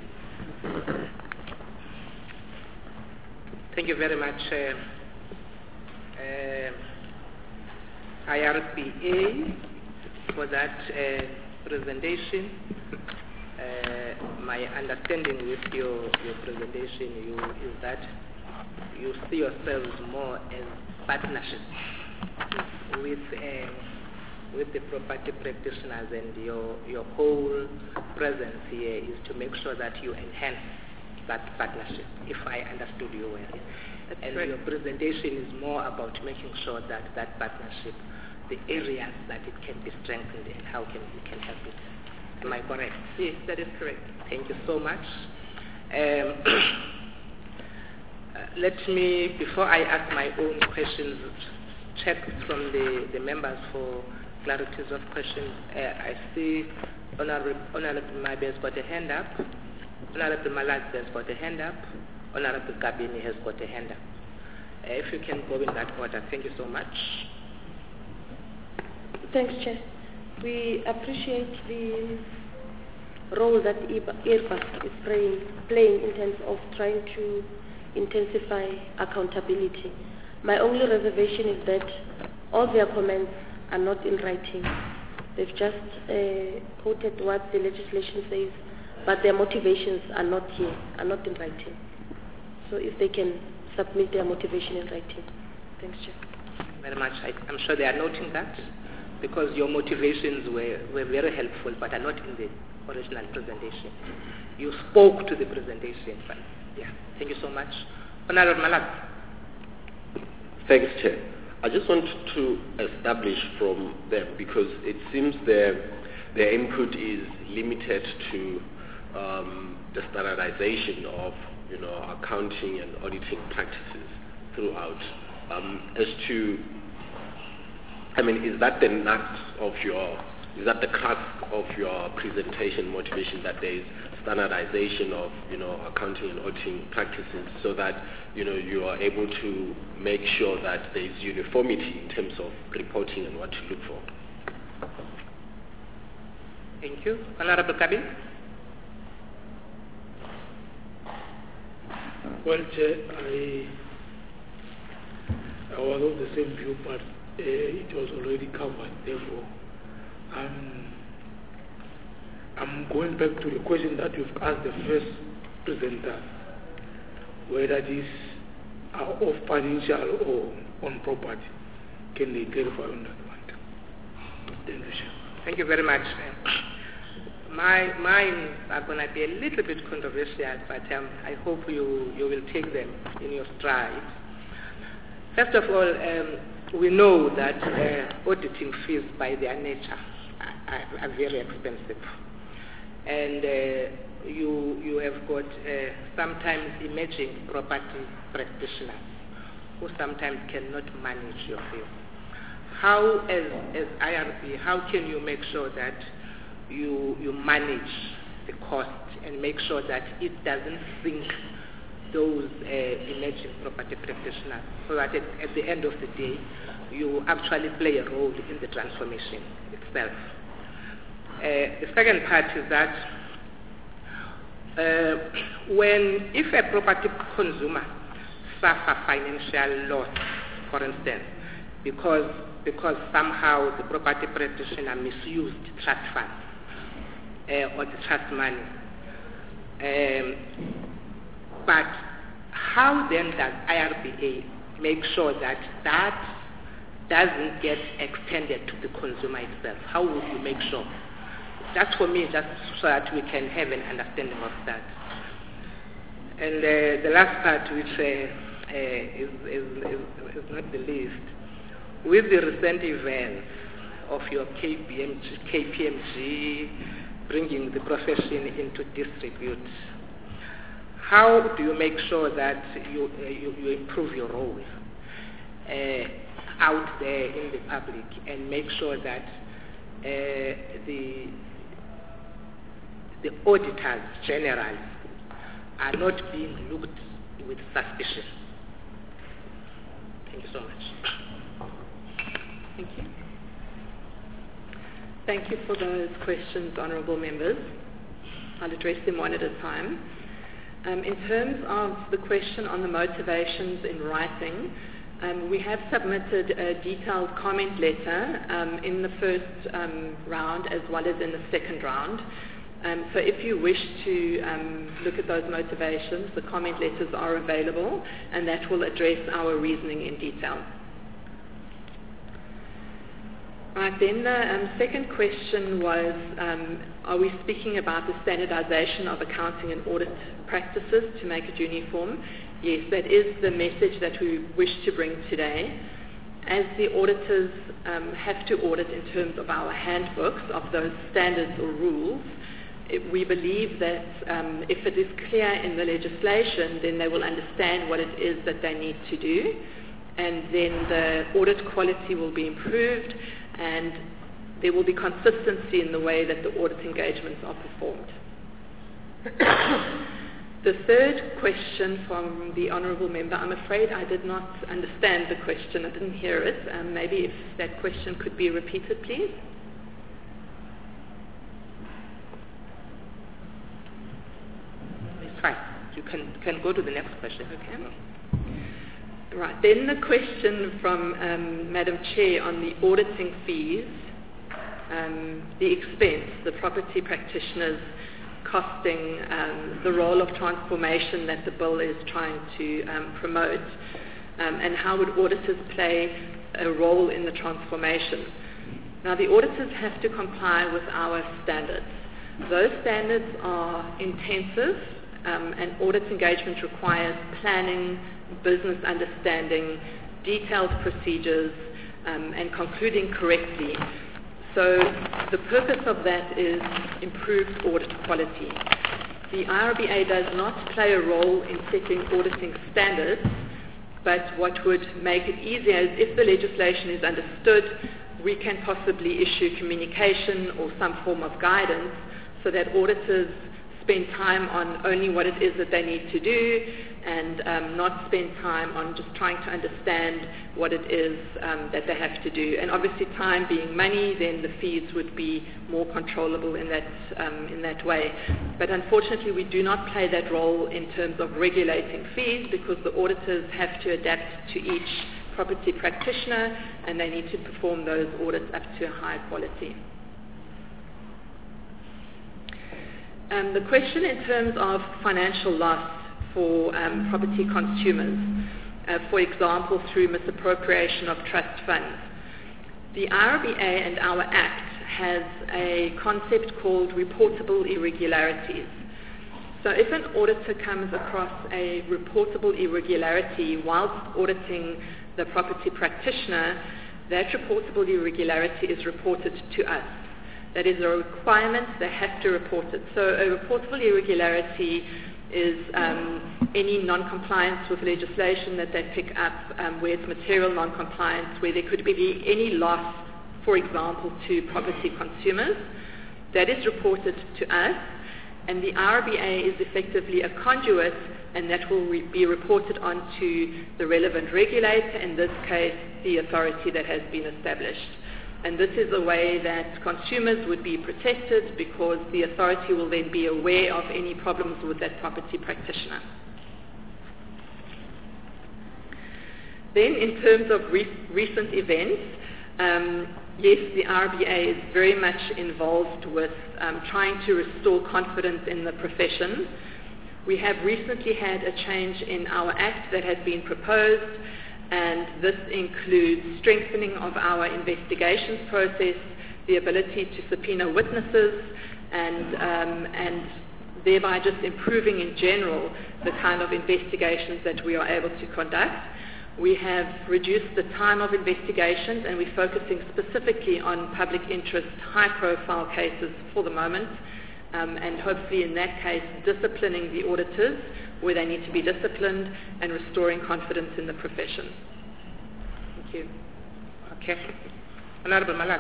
Thank you very much. Uh, uh, I R P A for that uh, presentation. Uh, my understanding with your, your presentation you, is that you see yourselves more as partnerships with uh, with the property practitioners, and your your whole presence here is to make sure that you enhance that partnership, if I understood you well. That's and correct. Your presentation is more about making sure that that partnership, the areas that it can be strengthened and how can we can help it. Am I correct? Yes, that is correct. Thank you so much. Um, uh, let me, before I ask my own questions, check from the, the members for clarities of questions. Uh, I see Honorable, Honorable Mabe has got a hand up. Honorable Malaz has got a hand up. Honorable Gabini has got a hand up. Uh, if you can go in that order, thank you so much. Thanks, Chair. We appreciate the role that I R B A is playing, playing in terms of trying to intensify accountability. My only reservation is that all their comments are not in writing. They've just uh, quoted what the legislation says, but their motivations are not here, are not in writing. So if they can submit their motivation in writing. Thanks, Chair. Very much. I, I'm sure they are noting that, because your motivations were, were very helpful, but are not in the original presentation. You spoke to the presentation, but yeah, thank you so much. Honorable Malak. Thanks, Chair. I just want to establish from them, because it seems their, their input is limited to um, the standardization of you know, accounting and auditing practices throughout. Um, as to I mean, is that the nut of your, is that the crux of your presentation motivation, that there is standardization of, you know, accounting and auditing practices so that, you know, you are able to make sure that there is uniformity in terms of reporting and what to look for? Thank you. Honorable Kabir. Well, Chair, I, I was of the same view, but it was already covered. Therefore, um, I'm going back to the question that you've asked the first presenter, whether these are off financial or on property. Can they clarify on that one? Thank you, sir. Thank you very much. My mine are going to be a little bit controversial, but um, I hope you, you will take them in your stride. First of all, um, we know that uh, auditing fees by their nature are, are, are very expensive. And uh, you, you have got uh, sometimes emerging property practitioners who sometimes cannot manage your field. How, as, as I R B, how can you make sure that you, you manage the cost and make sure that it doesn't sink those uh, emerging property practitioners, so that at, at the end of the day, you actually play a role in the transformation itself? Uh, the second part is that uh, when, if a property consumer suffer financial loss, for instance, because because somehow the property practitioner misused trust funds uh, or the trust money, um, but how then does I R B A make sure that that doesn't get extended to the consumer itself? How would you make sure? That's for me, just so that we can have an understanding of that. And uh, the last part, which uh, uh, is, is, is, is not the least, with the recent events of your K P M G, K P M G bringing the profession into disrepute, how do you make sure that you, uh, you, you improve your role uh, out there in the public and make sure that uh, the the auditors generally are not being looked with suspicion? Thank you so much. Thank you. Thank you for those questions, honourable members. I'll address them one at a time. Um, in terms of the question on the motivations in writing, um, we have submitted a detailed comment letter um, in the first um, round as well as in the second round. Um, so if you wish to um, look at those motivations, the comment letters are available, and that will address our reasoning in detail. Right, then the um, second question was, um, are we speaking about the standardization of accounting and audit practices to make it uniform? Yes, that is the message that we wish to bring today. As the auditors um, have to audit in terms of our handbooks of those standards or rules, it, we believe that um, if it is clear in the legislation, then they will understand what it is that they need to do, and then the audit quality will be improved, and there will be consistency in the way that the audit engagements are performed. The third question from the honourable member, I'm afraid I did not understand the question. I didn't hear it. Um, maybe if that question could be repeated, please. It's fine. You can, can go to the next question. Okay. Right, then the question from um, Madam Chair on the auditing fees, um, the expense, the property practitioners costing, um, the role of transformation that the bill is trying to um, promote, um, and how would auditors play a role in the transformation. Now, the auditors have to comply with our standards. Those standards are intensive, um, and audit engagement requires planning, business understanding, detailed procedures, um, and concluding correctly. So the purpose of that is improved audit quality. The I R B A does not play a role in setting auditing standards, but what would make it easier is if the legislation is understood, we can possibly issue communication or some form of guidance so that auditors spend time on only what it is that they need to do, and um, not spend time on just trying to understand what it is um, that they have to do. And obviously, time being money, then the fees would be more controllable in that um, in that way. But unfortunately, we do not play that role in terms of regulating fees, because the auditors have to adapt to each property practitioner, and they need to perform those audits up to a high quality. Um, the question in terms of financial loss for um, property consumers, uh, for example, through misappropriation of trust funds. The I R B A and our Act has a concept called reportable irregularities. So if an auditor comes across a reportable irregularity whilst auditing the property practitioner, that reportable irregularity is reported to us. That is a requirement, they have to report it. So a reportable irregularity is um, any non-compliance with legislation that they pick up, um, where it's material non-compliance, where there could be any loss, for example, to property consumers. That is reported to us, and the I R B A is effectively a conduit, and that will re- be reported onto the relevant regulator, in this case, the authority that has been established. And this is a way that consumers would be protected, because the authority will then be aware of any problems with that property practitioner. Then, in terms of re- recent events, um, yes, the I R B A is very much involved with um, trying to restore confidence in the profession. We have recently had a change in our Act that has been proposed, and this includes strengthening of our investigations process, the ability to subpoena witnesses, and, um, and thereby just improving in general the kind of investigations that we are able to conduct. We have reduced the time of investigations, and we're focusing specifically on public interest, high-profile cases for the moment, um, and hopefully in that case disciplining the auditors where they need to be disciplined and restoring confidence in the profession. Thank you. Okay. Honorable Malak.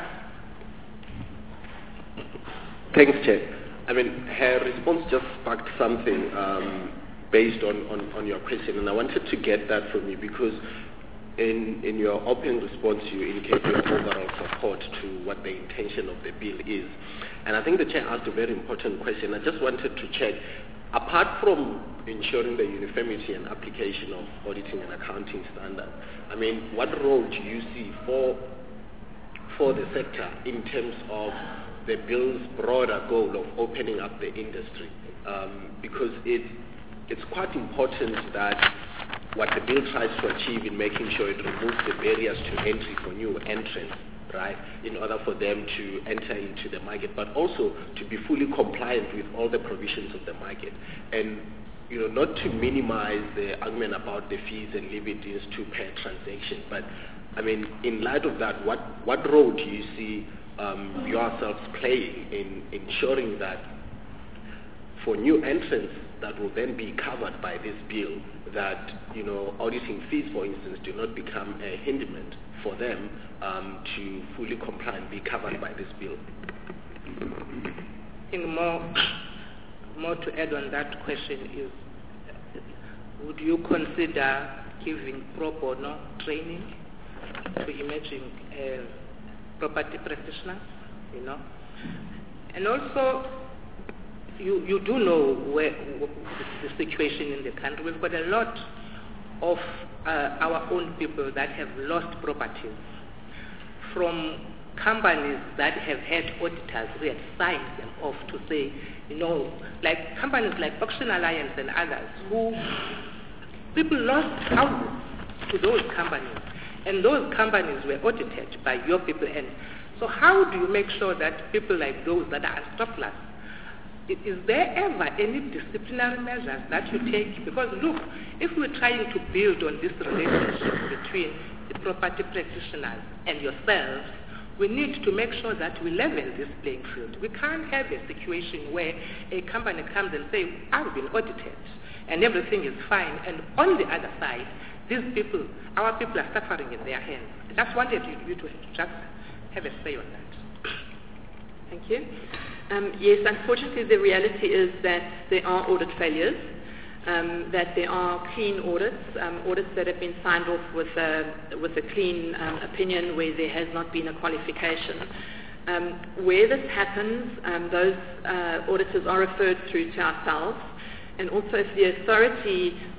Thanks, Chair. I mean, her response just sparked something um, based on, on, on your question, and I wanted to get that from you, because in, in your opening response you indicate your overall support to what the intention of the bill is. And I think the Chair asked a very important question. I just wanted to check, apart from ensuring the uniformity and application of auditing and accounting standards, I mean, what role do you see for, for the sector in terms of the bill's broader goal of opening up the industry? Um, because it, it's quite important that what the bill tries to achieve in making sure it removes the barriers to entry for new entrants, right, in order for them to enter into the market, but also to be fully compliant with all the provisions of the market. And, you know, not to minimize the argument about the fees and levies to per transaction, but, I mean, in light of that, what, what role do you see um, yourselves playing in ensuring that for new entrants that will then be covered by this bill, that, you know, auditing fees, for instance, do not become a hindrance for them um, to fully comply and be covered by this bill? I think more, more to add on that question is, would you consider giving pro bono training to emerging uh, property practitioners, you know? And also, you, you do know where, what the situation in the country. We've got a lot of uh, our own people that have lost properties from companies that have had auditors who had signed them off to say, you know, like companies like Auction Alliance and others, who people lost houses to those companies, and those companies were audited by your people. And so how do you make sure that people like those that are stop-loss, is there ever any disciplinary measures that you take? Because look, if we're trying to build on this relationship between the property practitioners and yourselves, we need to make sure that we level this playing field. We can't have a situation where a company comes and says, I've been audited and everything is fine, and on the other side, these people, our people are suffering in their hands. I just wanted you, you to just have a say on that. Thank you. Um, yes, unfortunately the reality is that there are audit failures, um, that there are clean audits, um, audits that have been signed off with a, with a clean um, opinion where there has not been a qualification. Um, where this happens, um, those uh, auditors are referred through to ourselves, and also if the authority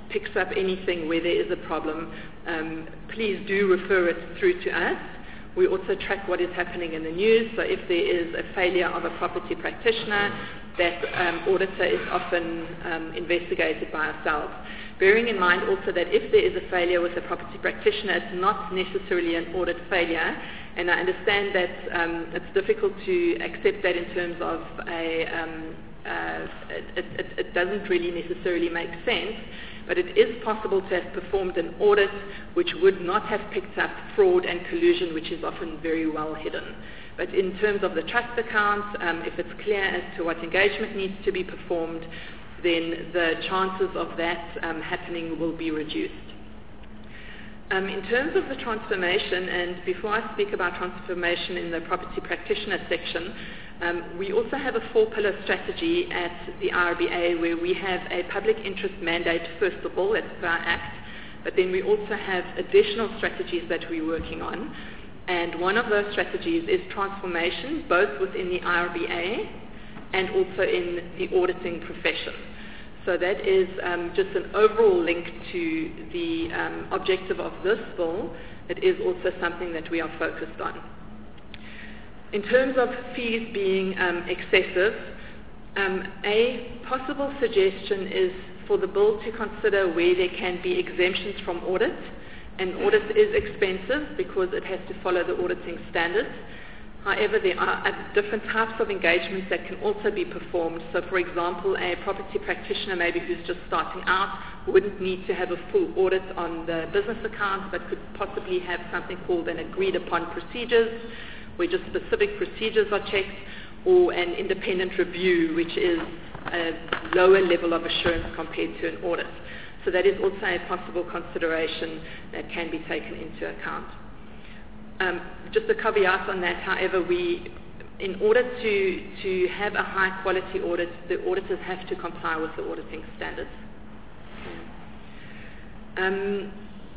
picks up anything where there is a problem, um, please do refer it through to us. We also track what is happening in the news, so if there is a failure of a property practitioner, that um, auditor is often um, investigated by ourselves. Bearing in mind also that if there is a failure with a property practitioner, it's not necessarily an audit failure, and I understand that um, it's difficult to accept that in terms of a, um, uh, it, it, it doesn't really necessarily make sense, but it is possible to have performed an audit which would not have picked up fraud and collusion, which is often very well hidden. But in terms of the trust accounts, um, if it's clear as to what engagement needs to be performed, then the chances of that um, happening will be reduced. Um, in terms of the transformation, and before I speak about transformation in the property practitioner section, um, we also have a four-pillar strategy at the I R B A where we have a public interest mandate, first of all, that's our act, but then we also have additional strategies that we're working on. And one of those strategies is transformation, both within the I R B A and also in the auditing profession. So that is um, just an overall link to the um, objective of this bill. It is also something that we are focused on. In terms of fees being um, excessive, um, a possible suggestion is for the bill to consider where there can be exemptions from audit. An audit is expensive because it has to follow the auditing standards. However, there are different types of engagements that can also be performed. So, for example, a property practitioner maybe who's just starting out wouldn't need to have a full audit on the business accounts, but could possibly have something called an agreed upon procedures, where just specific procedures are checked, or an independent review, which is a lower level of assurance compared to an audit. So that is also a possible consideration that can be taken into account. Um, just a caveat on that, however, we, in order to, to have a high quality audit, the auditors have to comply with the auditing standards. Um,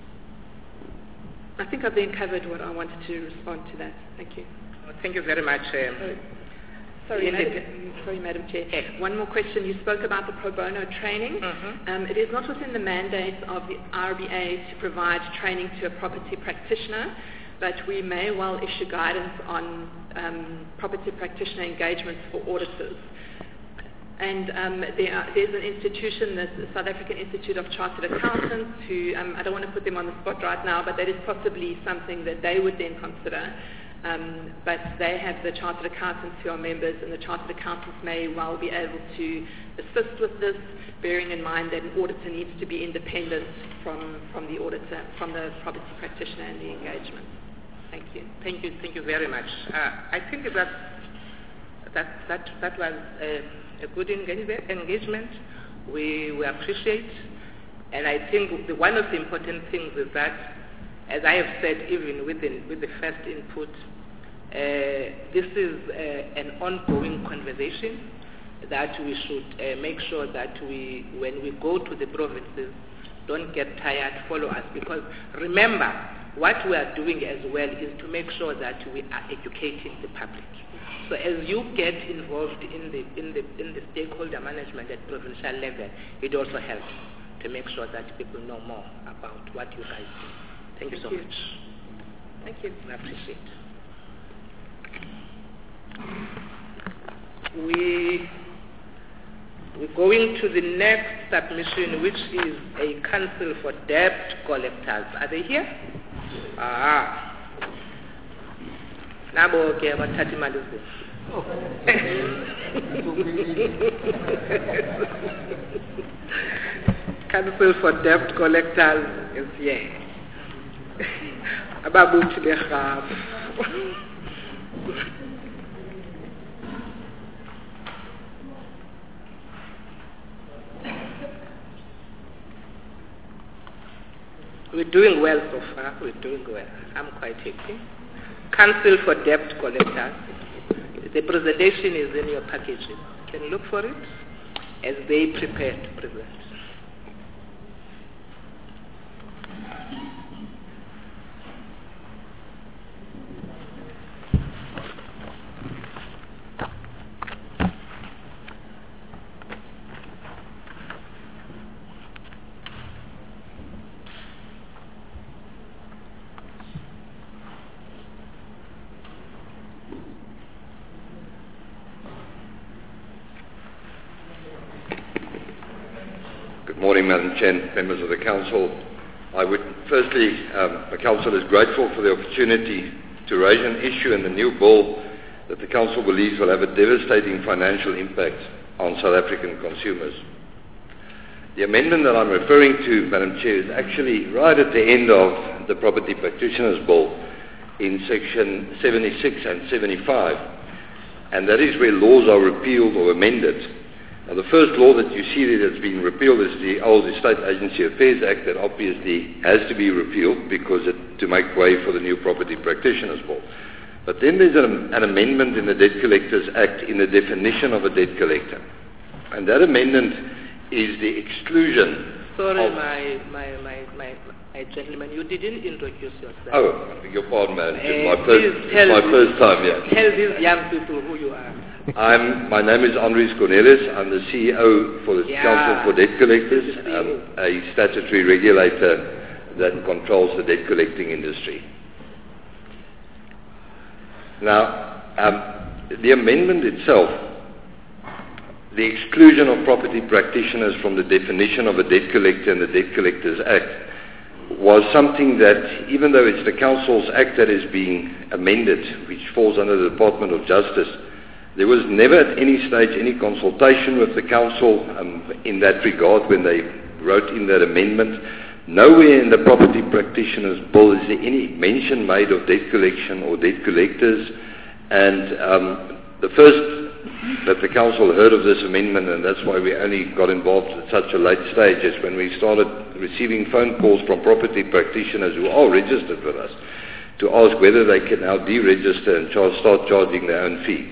I think I've then covered what I wanted to respond to that. Thank you. Well, thank you very much. Um, Sorry, Madam, sorry, Madam Chair. Yes. One more question. You spoke about the pro bono training. Mm-hmm. Um, it is not within the mandate of the I R B A to provide training to a property practitioner, but we may well issue guidance on um, property practitioner engagements for auditors. And um, there are, there's an institution, the South African Institute of Chartered Accountants, who, um, I don't want to put them on the spot right now, but that is possibly something that they would then consider. Um, but they have the chartered accountants who are members, and the chartered accountants may well be able to assist with this, bearing in mind that an auditor needs to be independent from, from the auditor, from the property practitioner and the engagement. Thank you. Thank you. Thank you very much. Uh, I think that that that that was a, a good engagement. engagement. We we appreciate, and I think the, one of the important things is that, as I have said, even within with the first input, uh, this is uh, an ongoing conversation that we should uh, make sure that we, when we go to the provinces, don't get tired, follow us, because remember, what we are doing as well is to make sure that we are educating the public. So as you get involved in the in the in the stakeholder management at provincial level, it also helps to make sure that people know more about what you guys do. Thank you so Thank you. much. Thank you. I appreciate. We we're going to the next submission, which is a council for debt collectors. Are they here? Ah. Nabo okay, about thirty minutes. Council for debt collectors is here. Ababuthi berhab. We're doing well so far. We're doing well. I'm quite happy. Council for Debt Collectors. The presentation is in your package. You can look for it as they prepare to present. morning, Madam Chair and members of the Council. I would firstly, um, the Council is grateful for the opportunity to raise an issue in the new bill that the Council believes will have a devastating financial impact on South African consumers. The amendment that I'm referring to, Madam Chair, is actually right at the end of the Property Practitioners Bill in section seventy-six and seventy-five, and that is where laws are repealed or amended. Now, the first law that you see there that's been repealed is the old Estate Agency Affairs Act that obviously has to be repealed because it, to make way for the new Property Practitioners Bill. But then there's an, an amendment in the Debt Collectors Act in the definition of a debt collector. And that amendment is the exclusion Sorry, of... my, my, my, my, my gentleman, you didn't introduce yourself. Oh, I beg your pardon, Madam. Uh, It's my, first, tell, it's my first time, yeah. Tell these young people who you are. I'm, my name is Andries Cornelis. I'm the C E O for the Yeah. Council for Debt Collectors, um, a statutory regulator that controls the debt collecting industry. Now, um, the amendment itself, the exclusion of property practitioners from the definition of a debt collector in the Debt Collectors Act, was something that, even though it's the Council's Act that is being amended, which falls under the Department of Justice, there was never at any stage any consultation with the Council um, in that regard when they wrote in that amendment. Nowhere in the Property Practitioners Bill is there any mention made of debt collection or debt collectors. And um, the first that the Council heard of this amendment, and that's why we only got involved at such a late stage, is when we started receiving phone calls from property practitioners who are registered with us to ask whether they can now deregister and char- start charging their own fees.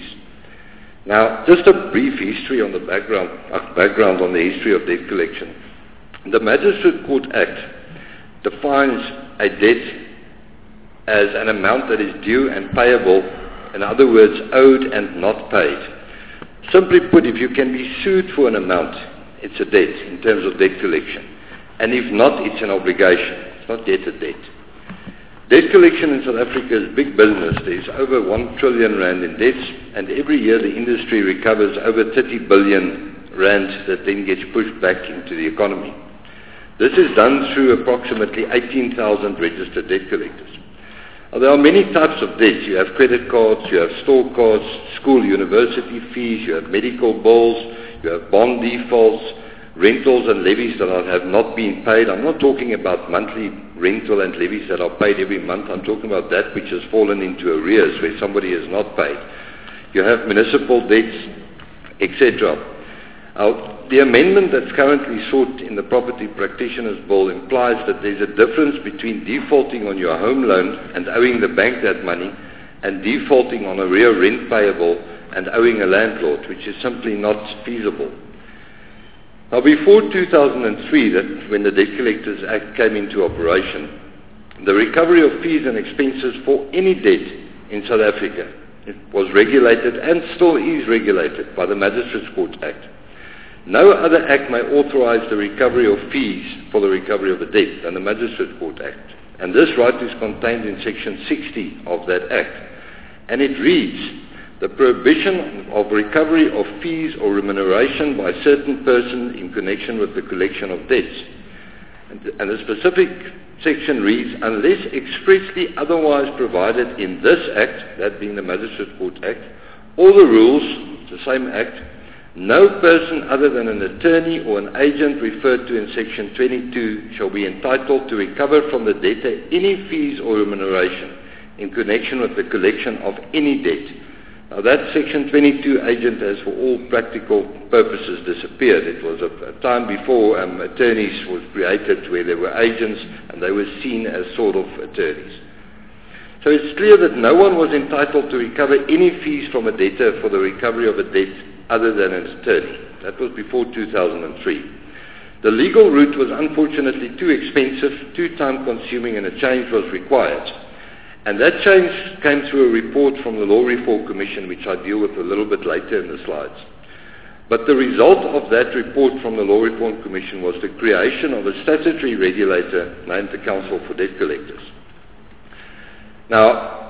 Now, just a brief history on the background, uh, background on the history of debt collection. The Magistrate Court Act defines a debt as an amount that is due and payable, in other words, owed and not paid. Simply put, if you can be sued for an amount, it's a debt in terms of debt collection. And if not, it's an obligation. It's not yet a debt. Debt collection in South Africa is big business. There's over one trillion rand in debts, and every year the industry recovers over thirty billion rand that then gets pushed back into the economy. This is done through approximately eighteen thousand registered debt collectors. Now, there are many types of debts. You have credit cards, you have store cards, school university fees, you have medical bills, you have bond defaults, rentals and levies that are, have not been paid. I'm not talking about monthly rental and levies that are paid every month. I'm talking about that which has fallen into arrears where somebody has not paid. You have municipal debts, et cetera. Now, the amendment that's currently sought in the Property Practitioners Bill implies that there's a difference between defaulting on your home loan and owing the bank that money and defaulting on a real rent payable and owing a landlord, which is simply not feasible. Now, before two thousand three, that when the Debt Collectors Act came into operation, the recovery of fees and expenses for any debt in South Africa was regulated and still is regulated by the Magistrates Court Act. No other act may authorize the recovery of fees for the recovery of a debt than the Magistrates Court Act. And this right is contained in section sixty of that act. And it reads, the prohibition of recovery of fees or remuneration by certain persons in connection with the collection of debts. And, and the specific section reads, unless expressly otherwise provided in this act, that being the Magistrate Court Act, or the rules, the same act, no person other than an attorney or an agent referred to in section twenty-two shall be entitled to recover from the debtor any fees or remuneration in connection with the collection of any debt. Now, that section twenty-two agent has for all practical purposes disappeared. It was a, a time before um, attorneys was created where there were agents and they were seen as sort of attorneys. So it's clear that no one was entitled to recover any fees from a debtor for the recovery of a debt other than an attorney. That was before two thousand three. The legal route was unfortunately too expensive, too time-consuming, and a change was required. And that change came through a report from the Law Reform Commission, which I deal with a little bit later in the slides. But the result of that report from the Law Reform Commission was the creation of a statutory regulator named the Council for Debt Collectors. Now,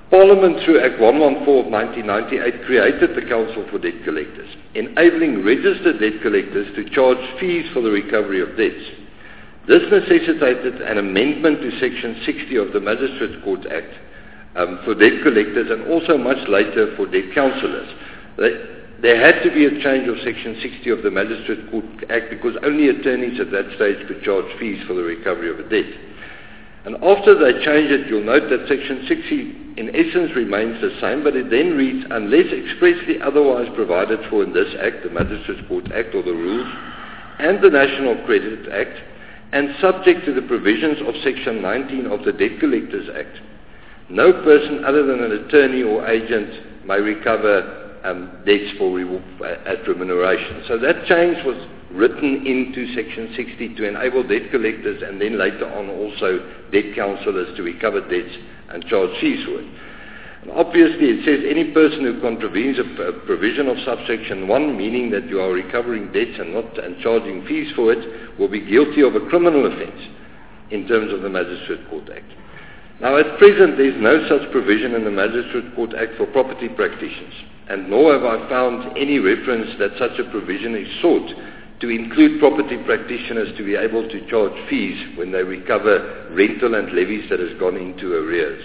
Parliament, through Act one fourteen of nineteen ninety-eight, created the Council for Debt Collectors, enabling registered debt collectors to charge fees for the recovery of debts. This necessitated an amendment to Section sixty of the Magistrates Court Act um, for debt collectors, and also much later for debt counsellors. There had to be a change of Section sixty of the Magistrates Court Act because only attorneys at that stage could charge fees for the recovery of a debt. And after they changed it, you'll note that Section sixty in essence remains the same, but it then reads, unless expressly otherwise provided for in this Act, the Magistrates Court Act or the rules, and the National Credit Act, and subject to the provisions of Section nineteen of the Debt Collectors Act, no person other than an attorney or agent may recover um, debts for re- at remuneration. So that change was written into Section sixty to enable debt collectors and then later on also debt counsellors to recover debts and charge fees for it. And obviously it says any person who contravenes a, a provision of subsection one, meaning that you are recovering debts and not and charging fees for it, will be guilty of a criminal offence in terms of the Magistrate Court Act. Now at present there is no such provision in the Magistrate Court Act for property practitioners, and nor have I found any reference that such a provision is sought to include property practitioners to be able to charge fees when they recover rental and levies that has gone into arrears.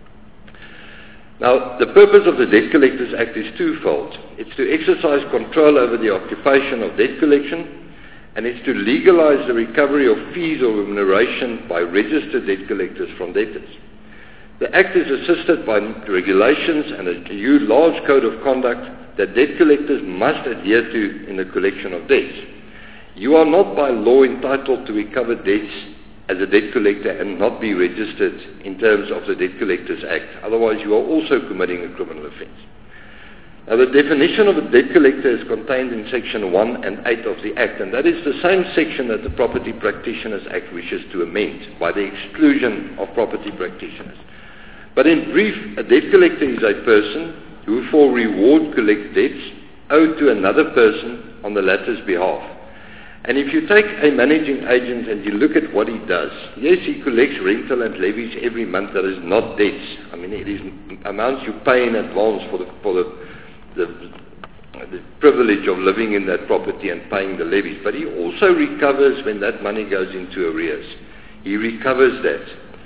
Now, the purpose of the Debt Collectors Act is twofold. It's to exercise control over the occupation of debt collection, and it's to legalize the recovery of fees or remuneration by registered debt collectors from debtors. The Act is assisted by regulations and a new large code of conduct that debt collectors must adhere to in the collection of debts. You are not by law entitled to recover debts as a debt collector and not be registered in terms of the Debt Collectors Act. Otherwise, you are also committing a criminal offence. Now, the definition of a debt collector is contained in Section one and eight of the Act, and that is the same section that the Property Practitioners Act wishes to amend by the exclusion of property practitioners. But in brief, a debt collector is a person who for reward collects debts owed to another person on the latter's behalf. And if you take a managing agent and you look at what he does, yes, he collects rental and levies every month that is not debts. I mean, it is amounts you pay in advance for the, for the, the, the privilege of living in that property and paying the levies. But he also recovers when that money goes into arrears. He recovers that.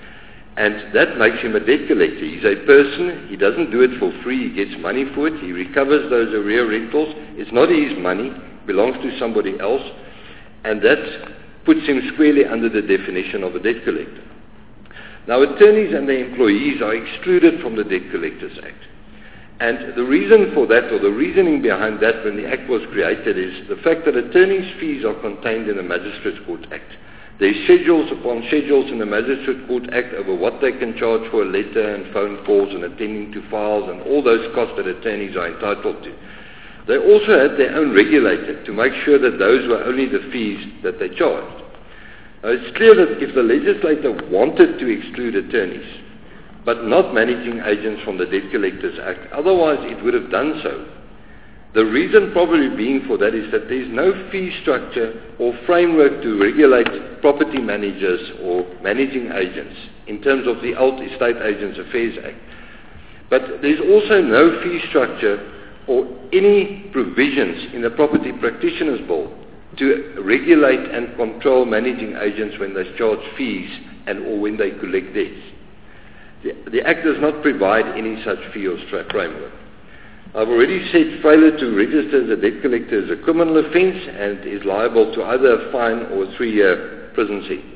And that makes him a debt collector. He's a person, he doesn't do it for free, he gets money for it, he recovers those arrear rentals. It's not his money, it belongs to somebody else. And that puts him squarely under the definition of a debt collector. Now, attorneys and their employees are excluded from the Debt Collectors Act. And the reason for that, or the reasoning behind that when the Act was created, is the fact that attorneys' fees are contained in the Magistrates Court Act. There are schedules upon schedules in the Magistrates Court Act over what they can charge for a letter and phone calls and attending to files and all those costs that attorneys are entitled to. They also had their own regulator to make sure that those were only the fees that they charged. Now, it's clear that if the legislator wanted to exclude attorneys, but not managing agents from the Debt Collectors Act, otherwise it would have done so. The reason probably being for that is that there is no fee structure or framework to regulate property managers or managing agents in terms of the old Estate Agents Affairs Act. But there is also no fee structure or any provisions in the Property Practitioners Bill to regulate and control managing agents when they charge fees and or when they collect debts. The, the Act does not provide any such fee or framework. I've already said failure to register as a debt collector is a criminal offence and is liable to either a fine or a three-year prison sentence.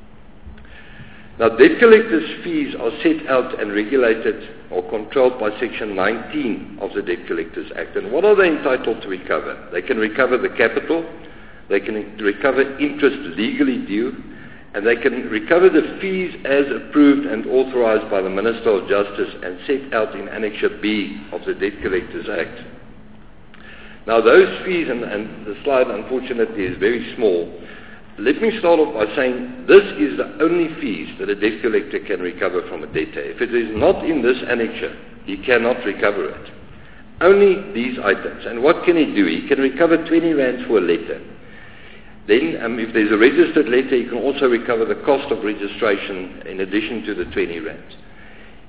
Now, debt collectors' fees are set out and regulated or controlled by Section nineteen of the Debt Collectors Act. And what are they entitled to recover? They can recover the capital, they can recover interest legally due, and they can recover the fees as approved and authorized by the Minister of Justice and set out in Annexure B of the Debt Collectors Act. Now, those fees, and, and the slide unfortunately is very small. Let me start off by saying this is the only fees that a debt collector can recover from a debtor. If it is not in this annexure, he cannot recover it. Only these items. And what can he do? He can recover twenty rands for a letter. Then, um, if there's a registered letter, he can also recover the cost of registration in addition to the twenty rands.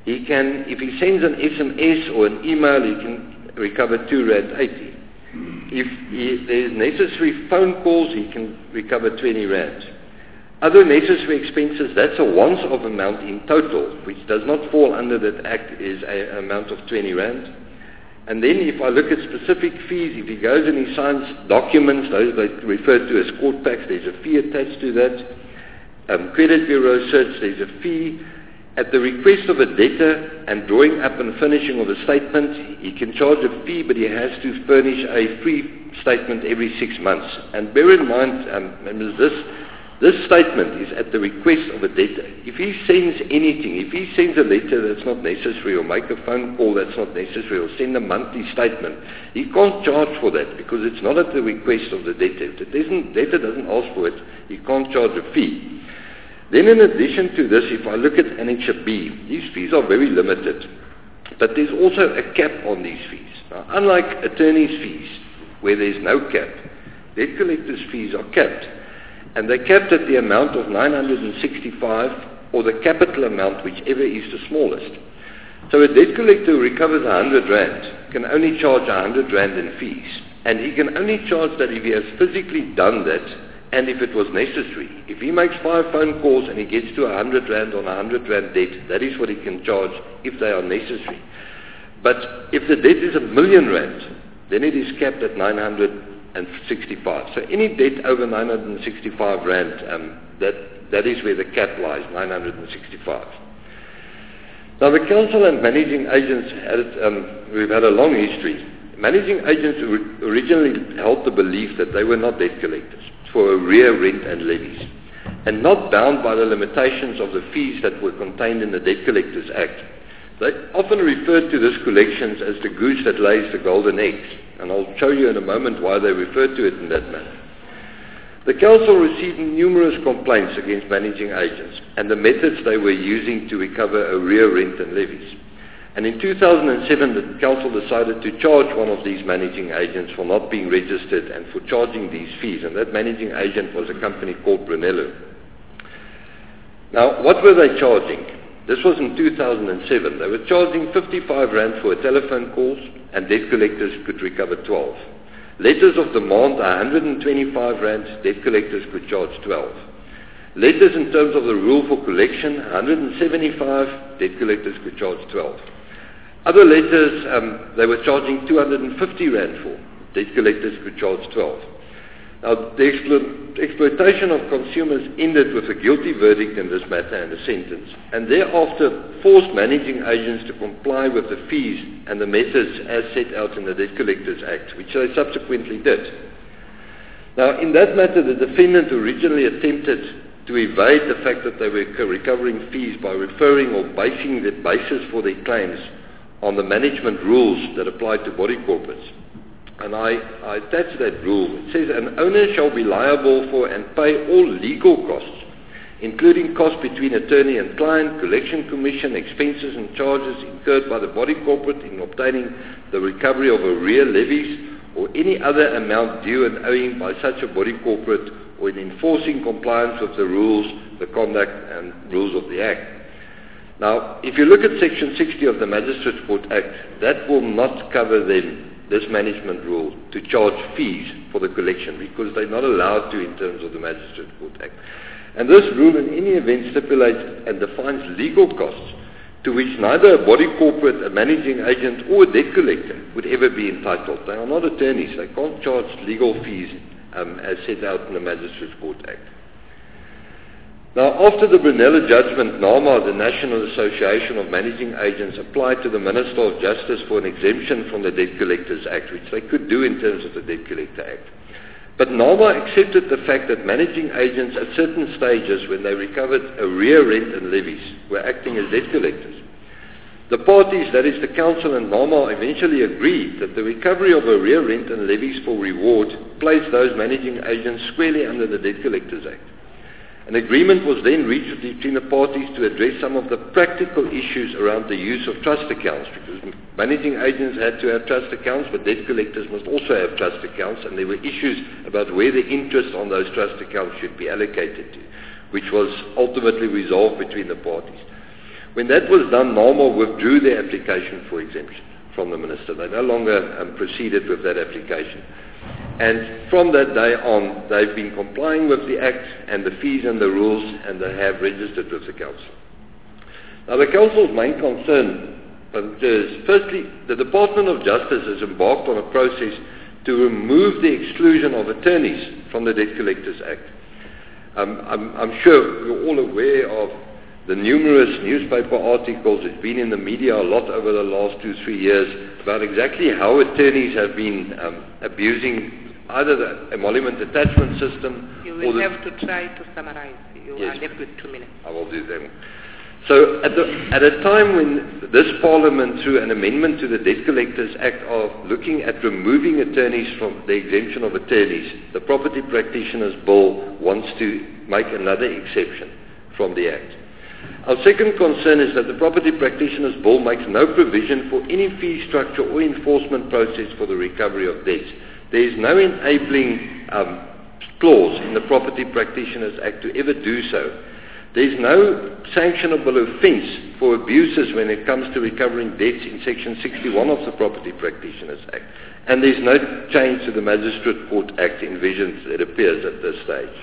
he can, if he sends an S M S or an email, he can recover two rand eighty. If he, there's necessary phone calls, he can recover twenty rand. Other necessary expenses, that's a once-off amount in total, which does not fall under that act, is an amount of twenty rand. And then if I look at specific fees, if he goes and he signs documents, those they refer to as court packs, there's a fee attached to that. Um, credit bureau search, there's a fee. At the request of a debtor and drawing up and finishing of a statement, he can charge a fee, but he has to furnish a free statement every six months. And bear in mind, um, this, this statement is at the request of a debtor. If he sends anything, if he sends a letter that's not necessary, or make a phone call that's not necessary, or send a monthly statement, he can't charge for that because it's not at the request of the debtor. If the debtor doesn't ask for it, he can't charge a fee. Then in addition to this, if I look at Annexure B, these fees are very limited. But there's also a cap on these fees. Now, unlike attorney's fees, where there's no cap, debt collectors' fees are capped. And they're capped at the amount of nine hundred sixty-five, or the capital amount, whichever is the smallest. So a debt collector who recovers one hundred rand can only charge one hundred rand in fees. And he can only charge that if he has physically done that, and if it was necessary. If he makes five phone calls and he gets to one hundred rand on one hundred rand debt, that is what he can charge if they are necessary. But if the debt is a million rand, then it is capped at nine hundred sixty-five. So any debt over nine hundred sixty-five rand, um, that, that is where the cap lies, nine hundred sixty-five. Now the council and managing agents, had, um, we've had a long history. Managing agents originally held the belief that they were not debt collectors for arrear rent and levies, and not bound by the limitations of the fees that were contained in the Debt Collectors Act. They often referred to this collections as the goose that lays the golden eggs, and I'll show you in a moment why they refer to it in that manner. The council received numerous complaints against managing agents and the methods they were using to recover arrear rent and levies. And in two thousand seven, the council decided to charge one of these managing agents for not being registered and for charging these fees. And that managing agent was a company called Brunello. Now, what were they charging? This was in two thousand seven. They were charging fifty-five rand for a telephone calls, and debt collectors could recover twelve. Letters of demand, one hundred twenty-five rand, debt collectors could charge twelve. Letters in terms of the rule for collection, one hundred seventy-five, debt collectors could charge twelve. Other letters, um, they were charging two hundred fifty rand for. Debt collectors could charge twelve. Now, the explo- exploitation of consumers ended with a guilty verdict in this matter and a sentence, and thereafter forced managing agents to comply with the fees and the methods as set out in the Debt Collectors Act, which they subsequently did. Now, in that matter, the defendant originally attempted to evade the fact that they were recovering fees by referring or basing the basis for their claims on the management rules that apply to body corporates. And I, I attach that rule. It says an owner shall be liable for and pay all legal costs, including costs between attorney and client, collection commission, expenses and charges incurred by the body corporate in obtaining the recovery of arrear levies or any other amount due and owing by such a body corporate, or in enforcing compliance with the rules, the conduct and rules of the Act. Now, if you look at Section sixty of the Magistrates Court Act, that will not cover them, this management rule, to charge fees for the collection, because they're not allowed to in terms of the Magistrates Court Act. And this rule in any event stipulates and defines legal costs to which neither a body corporate, a managing agent or a debt collector would ever be entitled. They are not attorneys. They can't charge legal fees um, as set out in the Magistrates Court Act. Now, after the Brunello judgment, NAMA, the National Association of Managing Agents, applied to the Minister of Justice for an exemption from the Debt Collectors Act, which they could do in terms of the Debt Collector Act. But NAMA accepted the fact that managing agents at certain stages, when they recovered arrear rent and levies, were acting as debt collectors. The parties, that is the Council and NAMA, eventually agreed that the recovery of arrear rent and levies for reward placed those managing agents squarely under the Debt Collectors Act. An agreement was then reached between the parties to address some of the practical issues around the use of trust accounts, because managing agents had to have trust accounts, but debt collectors must also have trust accounts, and there were issues about where the interest on those trust accounts should be allocated to, which was ultimately resolved between the parties. When that was done, NAMA withdrew their application for exemption from the Minister. They no longer um, proceeded with that application. And from that day on, they've been complying with the Act and the fees and the rules, and they have registered with the Council. Now, the Council's main concern is, firstly, the Department of Justice has embarked on a process to remove the exclusion of attorneys from the Debt Collectors Act. Um, I'm, I'm sure you're all aware of the numerous newspaper articles. It's been in the media a lot over the last two, three years about exactly how attorneys have been um, abusing either the emolument attachment system You or will the... have to try to summarize. You Yes. are left with two minutes. I will do them. So at, the, at a time when this Parliament, through an amendment to the Debt Collectors Act, are looking at removing attorneys from the exemption of attorneys, the Property Practitioners Bill wants to make another exception from the Act. Our second concern is that the Property Practitioners Bill makes no provision for any fee structure or enforcement process for the recovery of debts. There is no enabling um, clause in the Property Practitioners Act to ever do so. There is no sanctionable offence for abuses when it comes to recovering debts in Section sixty-one of the Property Practitioners Act. And there is no change to the Magistrate Court Act envisioned, it appears, at this stage.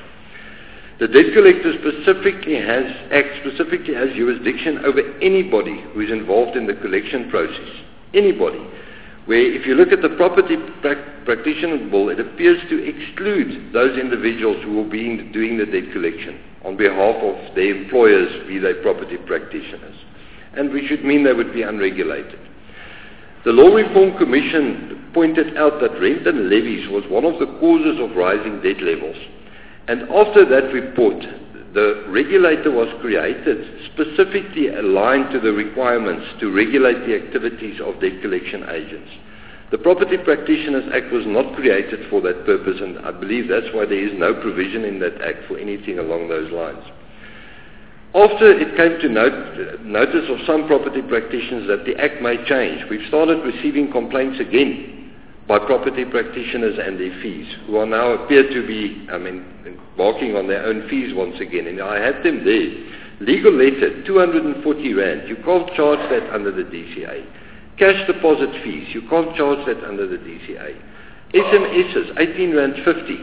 The debt collector specifically has, Act specifically has jurisdiction over anybody who is involved in the collection process. Anybody. Where if you look at the Property pra- Practitioner Bill, it appears to exclude those individuals who will be doing the debt collection on behalf of their employers, be they property practitioners. And we should mean they would be unregulated. The Law Reform Commission pointed out that rent and levies was one of the causes of rising debt levels. And after that report, the regulator was created specifically aligned to the requirements to regulate the activities of debt collection agents. The Property Practitioners Act was not created for that purpose, and I believe that's why there is no provision in that Act for anything along those lines. After it came to note, notice of some property practitioners that the Act may change, we've started receiving complaints again by property practitioners and their fees, who are now appear to be I mean, embarking on their own fees once again. And I had them there. Legal letter, two hundred forty rand. You can't charge that under the D C A. Cash deposit fees, you can't charge that under the D C A. S M Ss, eighteen rand fifty.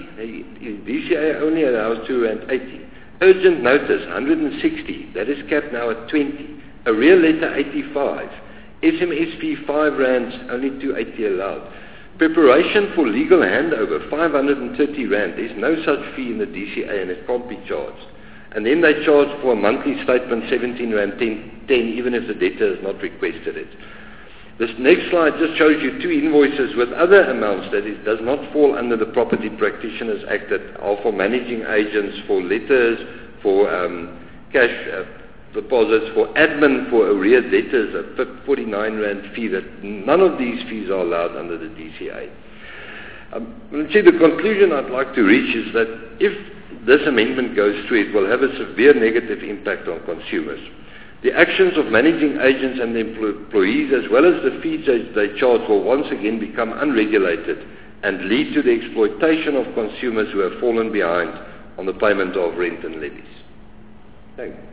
D C A only allows two rand eighty. Urgent notice, one hundred sixty. That is capped now at twenty. A real letter, eighty-five. S M S fee, five rands, only two eighty allowed. Preparation for legal handover, five hundred thirty rand. There's no such fee in the D C A and it can't be charged. And then they charge for a monthly statement, seventeen rand ten, even if the debtor has not requested it. This next slide just shows you two invoices with other amounts that it does not fall under the Property Practitioners Act, that are for managing agents, for letters, for um, cash uh, deposits, for admin, for arrear debtors, a forty-nine rand fee. That none of these fees are allowed under the D C A. Um, let's see, the conclusion I'd like to reach is that if this amendment goes through, it will have a severe negative impact on consumers. The actions of managing agents and the employees, as well as the fees they charge, will once again become unregulated and lead to the exploitation of consumers who have fallen behind on the payment of rent and levies. Thank you.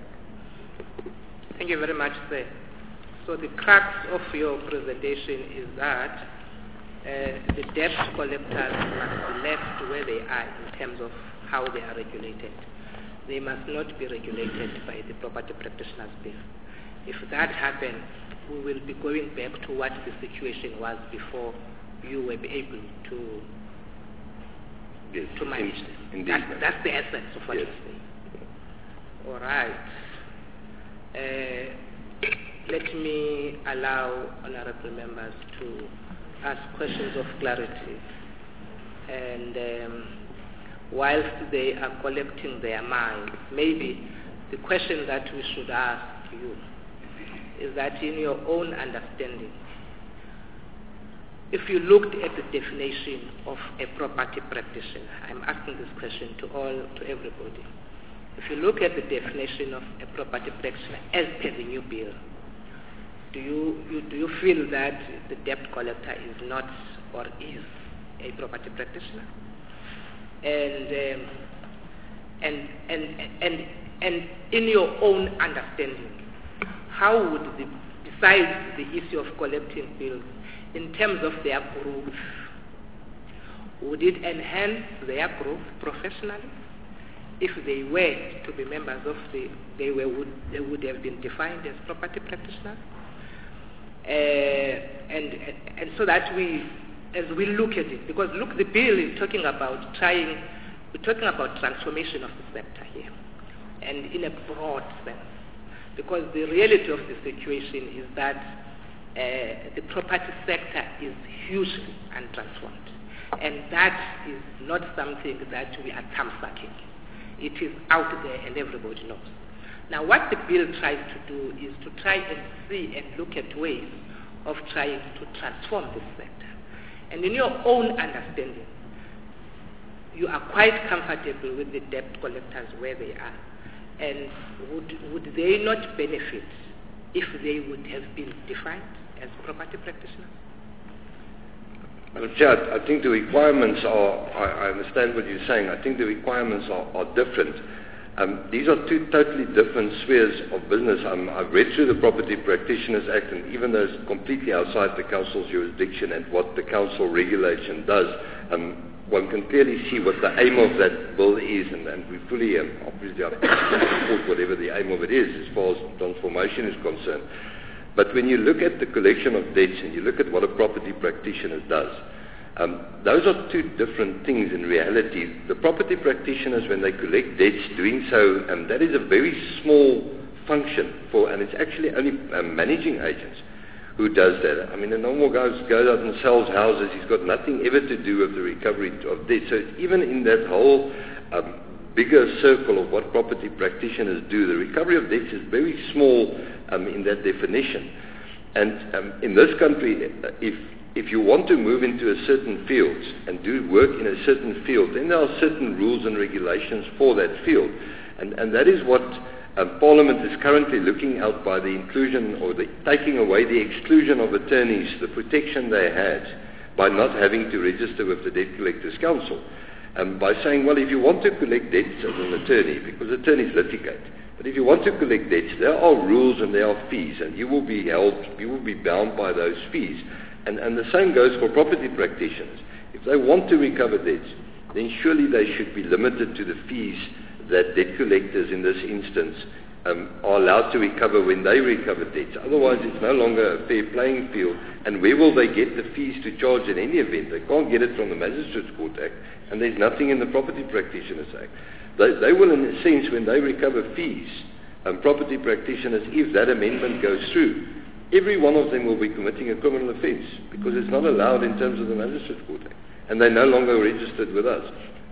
Thank you very much, sir. So the crux of your presentation is that uh, the debt collectors must be left where they are in terms of how they are regulated. They must not be regulated by the Property Practitioners Bill. If that happens, we will be going back to what the situation was before you were able to yes, to manage in, them. That, that's the essence of what yes. you're saying. All right. Uh, let me allow honorable members to ask questions of clarity. And um, whilst they are collecting their minds, maybe the question that we should ask you is that in your own understanding, if you looked at the definition of a property practitioner, I'm asking this question to all, to everybody. If you look at the definition of a property practitioner as per the new bill, do you, you do you feel that the debt collector is not or is a property practitioner? And, um, and and and and in your own understanding, how would the, besides the issue of collecting bills, in terms of their growth, would it enhance their growth professionally? If they were to be members of the, they were would they would have been defined as property practitioners, uh, and, and and so that we, as we look at it, because look, the bill is talking about trying, we're talking about transformation of the sector here, and in a broad sense, because the reality of the situation is that uh, the property sector is hugely untransformed, and that is not something that we are thumbsucking. It is out there and everybody knows. Now what the bill tries to do is to try and see and look at ways of trying to transform this sector. And in your own understanding, you are quite comfortable with the debt collectors where they are. And would, would they not benefit if they would have been defined as property practitioners? Madam Chair, I think the requirements are, I, I understand what you're saying, I think the requirements are, are different. Um, these are two totally different spheres of business. Um, I've read through the Property Practitioners Act, and even though it's completely outside the Council's jurisdiction and what the Council regulation does, um, one can clearly see what the aim of that bill is, and, and we fully, um, obviously, I support whatever the aim of it is as far as transformation is concerned. But when you look at the collection of debts and you look at what a property practitioner does, um, those are two different things in reality. The property practitioners, when they collect debts, doing so, um, that is a very small function for, and it's actually only um, managing agents who does that. I mean, a normal guy goes out and sells houses. He's got nothing ever to do with the recovery of debt. So even in that whole um, bigger circle of what property practitioners do, the recovery of debts is very small um, in that definition. And um, in this country, if if you want to move into a certain field and do work in a certain field, then there are certain rules and regulations for that field. And, and that is what uh, Parliament is currently looking at by the inclusion or the taking away the exclusion of attorneys, the protection they had by not having to register with the Debt Collectors Council. Um, by saying, well, if you want to collect debts as an attorney, because attorneys litigate, but if you want to collect debts, there are rules and there are fees, and you will be held, you will be bound by those fees. And, and the same goes for property practitioners. If they want to recover debts, then surely they should be limited to the fees that debt collectors in this instance um, are allowed to recover when they recover debts. Otherwise, it's no longer a fair playing field. And where will they get the fees to charge in any event? They can't get it from the Magistrates Court Act, and there's nothing in the Property Practitioners Act. They, they will, in a sense, when they recover fees, um, property practitioners, if that amendment goes through, every one of them will be committing a criminal offence, because it's not allowed in terms of the Magistrates Court Act, and they're no longer registered with us.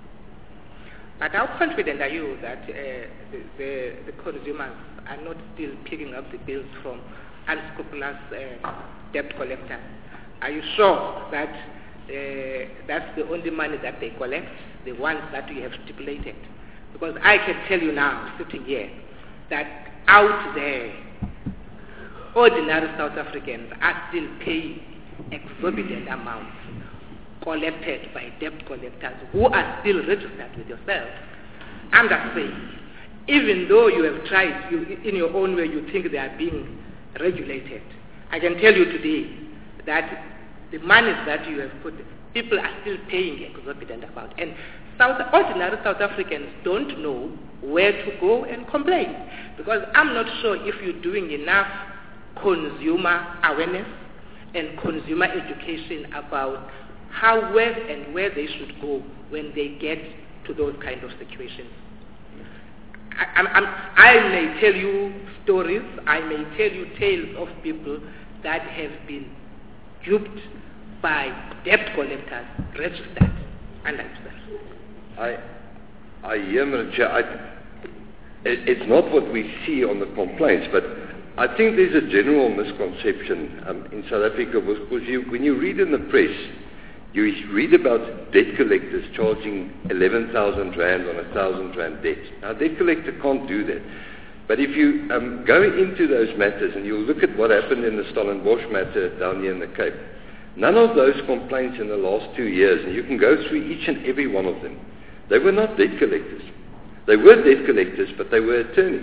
But how confident are you that uh, the, the, the consumers are not still picking up the bills from unscrupulous uh, debt collectors? Are you sure that uh, that's the only money that they collect, the ones that you have stipulated? Because I can tell you now, sitting here, that out there, ordinary South Africans are still paying exorbitant amounts collected by debt collectors who are still registered with yourself. I'm just saying, even though you have tried, you, in your own way, you think they are being regulated, I can tell you today that the monies that you have put, people are still paying exorbitant amount. And South, ordinary South Africans don't know where to go and complain, because I'm not sure if you're doing enough consumer awareness and consumer education about how, where and where they should go when they get to those kind of situations. I, I'm, I'm, I may tell you stories, I may tell you tales of people that have been duped by debt collectors registered under themselves. I, I hear, Madam Chair, I, it, it's not what we see on the complaints, but I think there's a general misconception um, in South Africa, because you, when you read in the press, you read about debt collectors charging eleven thousand rand on a one thousand rand debt. Now, a debt collector can't do that. But if you um, go into those matters and you look at what happened in the Stellenbosch matter down here in the Cape, none of those complaints in the last two years, and you can go through each and every one of them, they were not debt collectors. They were debt collectors, but they were attorneys.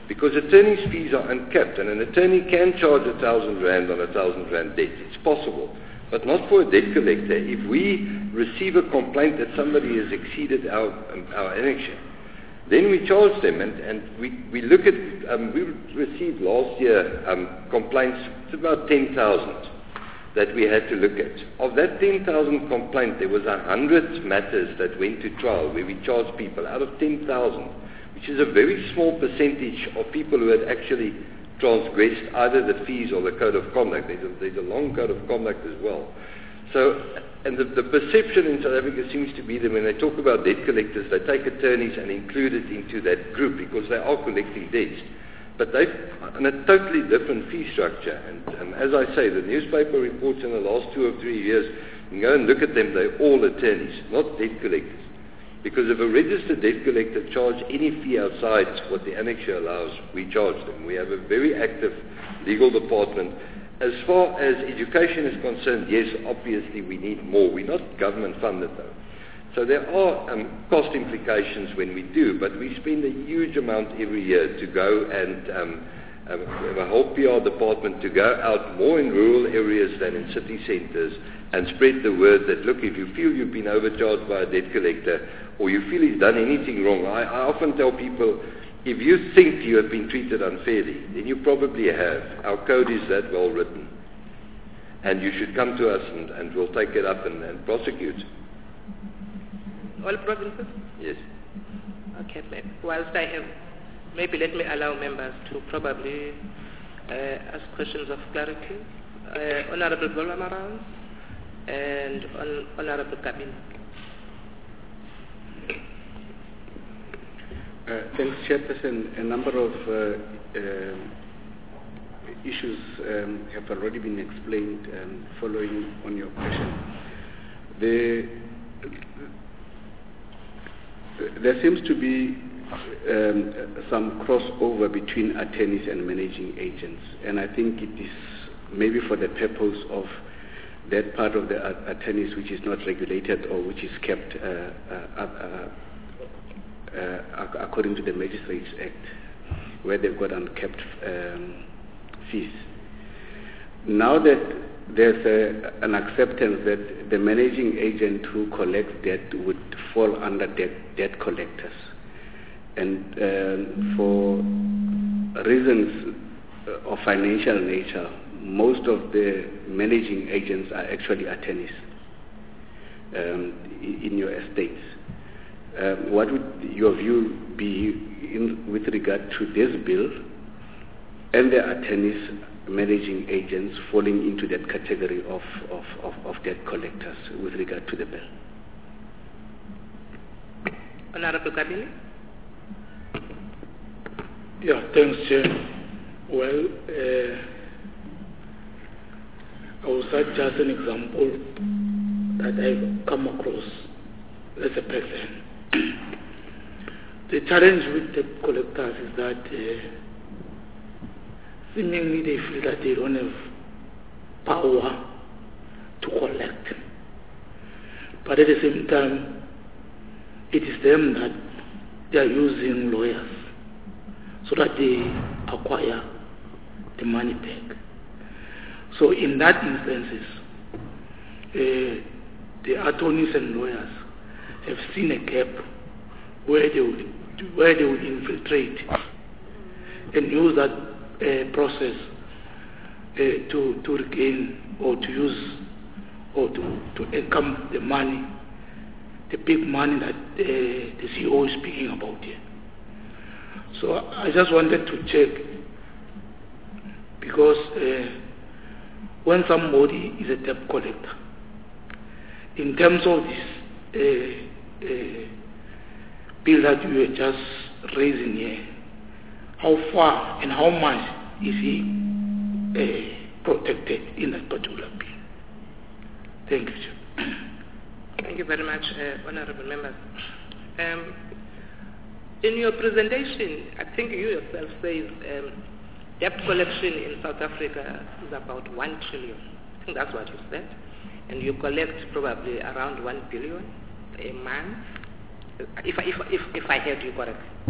Because attorney's fees are uncapped, and an attorney can charge a thousand rand on a thousand rand debt. It's possible, but not for a debt collector. If we receive a complaint that somebody has exceeded our um, our annexure, then we charge them, and, and we, we look at, um, we received last year um, complaints, it's about ten thousand that we had to look at. Of that ten thousand complaints, there was one hundred matters that went to trial where we charged people out of ten thousand, which is a very small percentage of people who had actually transgressed either the fees or the code of conduct. There's a, there's a long code of conduct as well. So, and the, the perception in South Africa seems to be that when they talk about debt collectors, they take attorneys and include it into that group because they are collecting debts. But they've on a totally different fee structure. And um, as I say, the newspaper reports in the last two or three years, you can go and look at them, they're all attorneys, not debt collectors. Because if a registered debt collector charges any fee outside what the annexure allows, we charge them. We have a very active legal department. As far as education is concerned, yes, obviously we need more. We're not government funded though. So there are um, cost implications when we do, but we spend a huge amount every year to go and um, um, we have a whole P R department to go out more in rural areas than in city centres and spread the word that, look, if you feel you've been overcharged by a debt collector or you feel he's done anything wrong, I, I often tell people, if you think you have been treated unfairly, then you probably have. Our code is that well written. And you should come to us and, and we'll take it up and, and prosecute. All provinces? Yes. Okay, whilst I have, maybe let me allow members to probably uh, ask questions of clarity. Uh, Honorable Golamaran and on, Honorable Kabin. Uh, thanks, Chairperson. A number of uh, uh, issues um, have already been explained um, following on your question. The, there seems to be um, some crossover between attorneys and managing agents, and I think it is maybe for the purpose of that part of the attorneys which is not regulated or which is kept uh, uh, uh, uh, according to the Magistrates Act, where they've got uncapped um, fees. Now that there's a, an acceptance that the managing agent who collects debt would fall under debt, debt collectors, and um, for reasons of financial nature, most of the managing agents are actually attorneys um, in your estates. Um, what would your view be in, with regard to this bill and the attorneys managing agents falling into that category of, of, of, of debt collectors with regard to the bill? Honorable Kabini? Yeah, thanks, Chair. Well, uh, I will cite just an example that I've come across as a person. The challenge with debt collectors is that uh, seemingly they feel that they don't have power to collect. But at the same time, it is them that they are using lawyers so that they acquire the money back. So in that instances, uh, the attorneys and lawyers have seen a gap where they would, where they would infiltrate and use that uh, process uh, to, to regain or to use or to, to income the money, the big money that uh, the C E O is speaking about here. So I just wanted to check, because uh, when somebody is a debt collector, in terms of this uh, uh, bill that you were just raising here, how far and how much is he uh, protected in that particular bill? Thank you, sir. Thank you very much, uh, honorable members. Um, in your presentation, I think you yourself said um, debt collection in South Africa is about one trillion. I think that's what you said. And you collect probably around one billion a month, if, if, if, if I heard you correctly.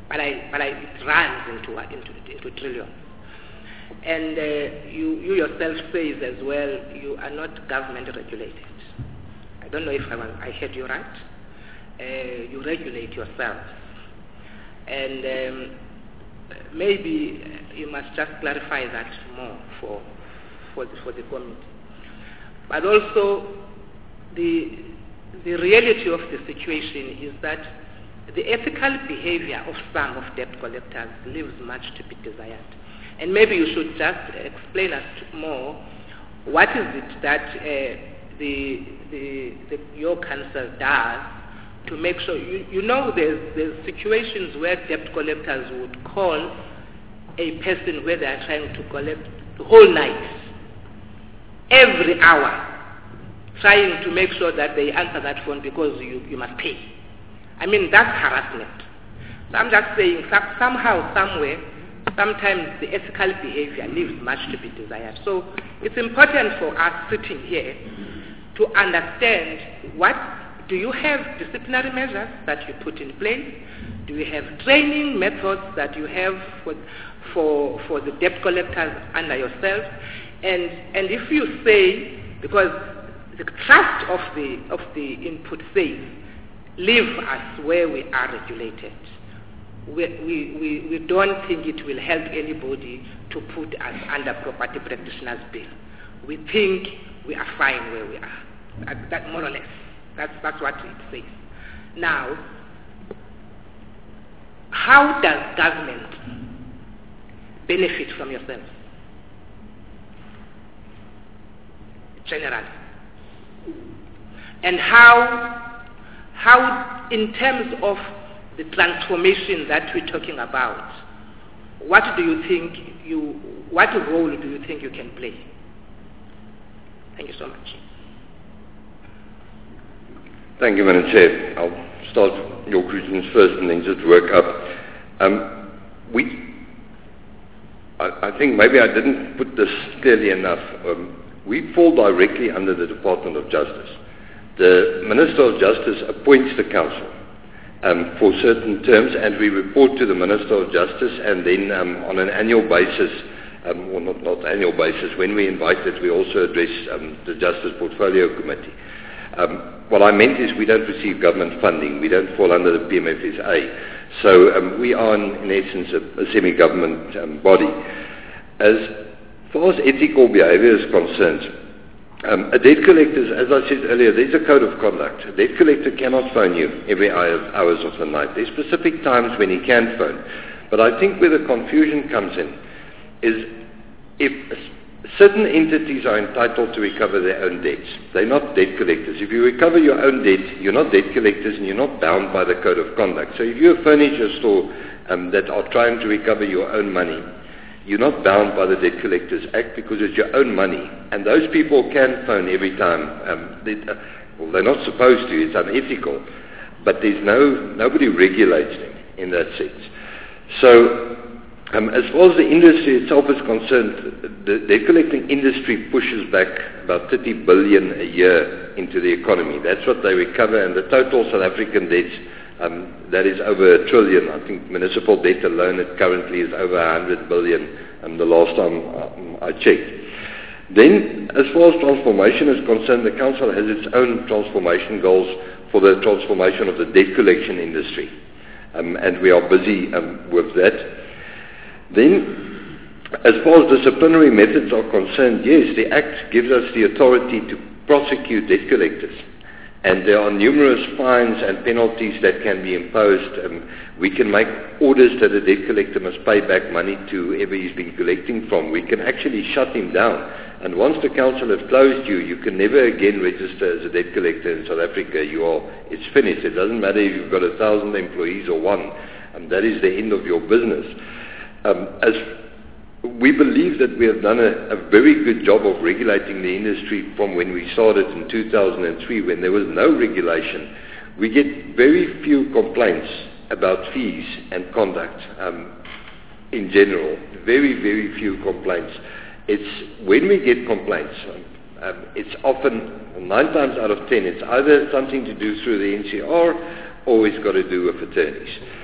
but I, but I, it runs into, into, into trillions. And uh, you, you yourself say as well, you are not government regulated. I don't know if I, was, I heard you right. Uh, you regulate yourself. And um, maybe you must just clarify that more for, for, the, for the committee. But also, the, the reality of the situation is that the ethical behavior of some of debt collectors leaves much to be desired. And maybe you should just explain us more what is it that uh, the, the, the, your council does to make sure, you, you know there's, there's situations where debt collectors would call a person where they are trying to collect the whole night, every hour, trying to make sure that they answer that phone because you, you must pay. I mean, that's harassment. So I'm just saying, some, somehow, somewhere, sometimes the ethical behavior leaves much to be desired. So it's important for us sitting here to understand, what do you have disciplinary measures that you put in place? Do you have training methods that you have for, for, for the debt collectors under yourself? And, and if you say, because the trust of the, of the input says, leave us where we are regulated. We, we, we, we don't think it will help anybody to put us under property practitioners bill. We think we are fine where we are. That, that more or less. That's, that's what it says. Now, how does government benefit from yourself? Generally. And how, how in terms of the transformation that we're talking about, what do you think you, what role do you think you can play? Thank you so much. Thank you, Madam Chair. I'll start your questions first and then just work up. Um, we, I, I think maybe I didn't put this clearly enough. Um, we fall directly under the Department of Justice. The Minister of Justice appoints the council um, for certain terms, and we report to the Minister of Justice, and then um, on an annual basis, um, or not, not annual basis, when we invite it, we also address um, the Justice Portfolio Committee. Um, what I meant is we don't receive government funding. We don't fall under the P M F S A. So um, we are, in, in essence, a, a semi-government um, body. As far as ethical behavior is concerned, Um, a debt collector, as I said earlier, there's a code of conduct. A debt collector cannot phone you every hour, hours of the night. There's specific times when he can phone. But I think where the confusion comes in is if certain entities are entitled to recover their own debts. They're not debt collectors. If you recover your own debt, you're not debt collectors and you're not bound by the code of conduct. So if you're a furniture store um, that are trying to recover your own money, you're not bound by the Debt Collectors Act because it's your own money. And those people can phone every time. Um, they, uh, well, they're not supposed to. It's unethical. But there's no, nobody regulates them in that sense. So um, as far as the industry itself is concerned, the debt collecting industry pushes back about thirty billion a year into the economy. That's what they recover. And the total South African debts, Um, that is over a trillion. I think municipal debt alone it currently is over one hundred billion um, the last time um, I checked. Then, as far as transformation is concerned, the Council has its own transformation goals for the transformation of the debt collection industry. Um, and we are busy um, with that. Then, as far as disciplinary methods are concerned, yes, the Act gives us the authority to prosecute debt collectors. And there are numerous fines and penalties that can be imposed. Um, we can make orders that a debt collector must pay back money to whoever he's been collecting from. We can actually shut him down. And once the council has closed you, you can never again register as a debt collector in South Africa. You are, it's finished. It doesn't matter if you've got a thousand employees or one. And that is the end of your business. Um, as We believe that we have done a, a very good job of regulating the industry from when we started in two thousand three, when there was no regulation. We get very few complaints about fees and conduct um, in general. Very, very few complaints. It's when we get complaints, um, it's often, nine times out of ten, it's either something to do through the N C R or it's got to do with attorneys.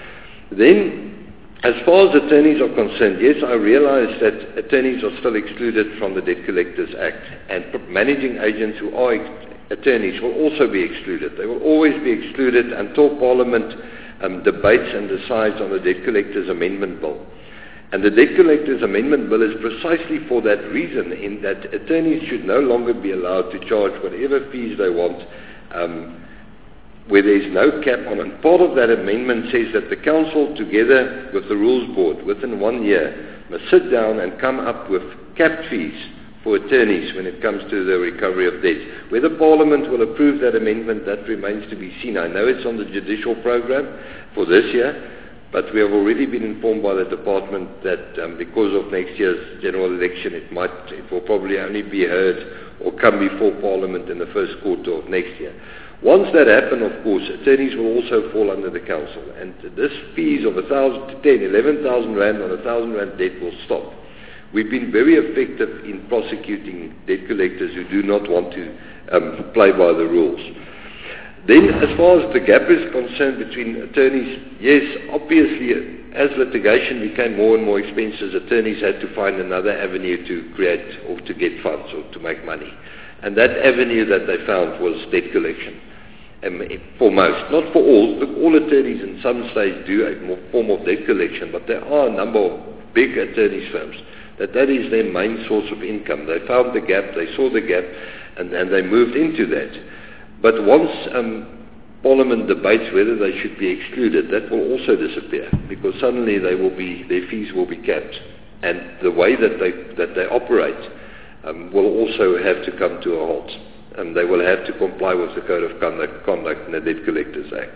Then, as far as attorneys are concerned, yes, I realize that attorneys are still excluded from the Debt Collectors Act, and managing agents who are ex- attorneys will also be excluded. They will always be excluded until Parliament um, debates and decides on the Debt Collectors Amendment Bill. And the Debt Collectors Amendment Bill is precisely for that reason, in that attorneys should no longer be allowed to charge whatever fees they want, um, where there is no cap on it. Part of that amendment says that the Council, together with the Rules Board, within one year, must sit down and come up with capped fees for attorneys when it comes to the recovery of debt. Whether Parliament will approve that amendment, that remains to be seen. I know it's on the judicial program for this year, but we have already been informed by the department that um, because of next year's general election, it might, it will probably only be heard or come before Parliament in the first quarter of next year. Once that happens, of course, attorneys will also fall under the council, and this fees of a thousand to ten, eleven thousand rand on a thousand rand debt will stop. We've been very effective in prosecuting debt collectors who do not want to um, play by the rules. Then, as far as the gap is concerned between attorneys, yes, obviously, as litigation became more and more expensive, attorneys had to find another avenue to create or to get funds or to make money. And that avenue that they found was debt collection. Um, for most, not for all. Look, all attorneys in some states do a form of debt collection, but there are a number of big attorneys firms that that is their main source of income. They found the gap, they saw the gap, and, and they moved into that. But once um, Parliament debates whether they should be excluded, that will also disappear, because suddenly they will be, their fees will be capped, and the way that they that they operate um, will also have to come to a halt, and they will have to comply with the Code of Conduct, conduct and the Debt Collectors Act.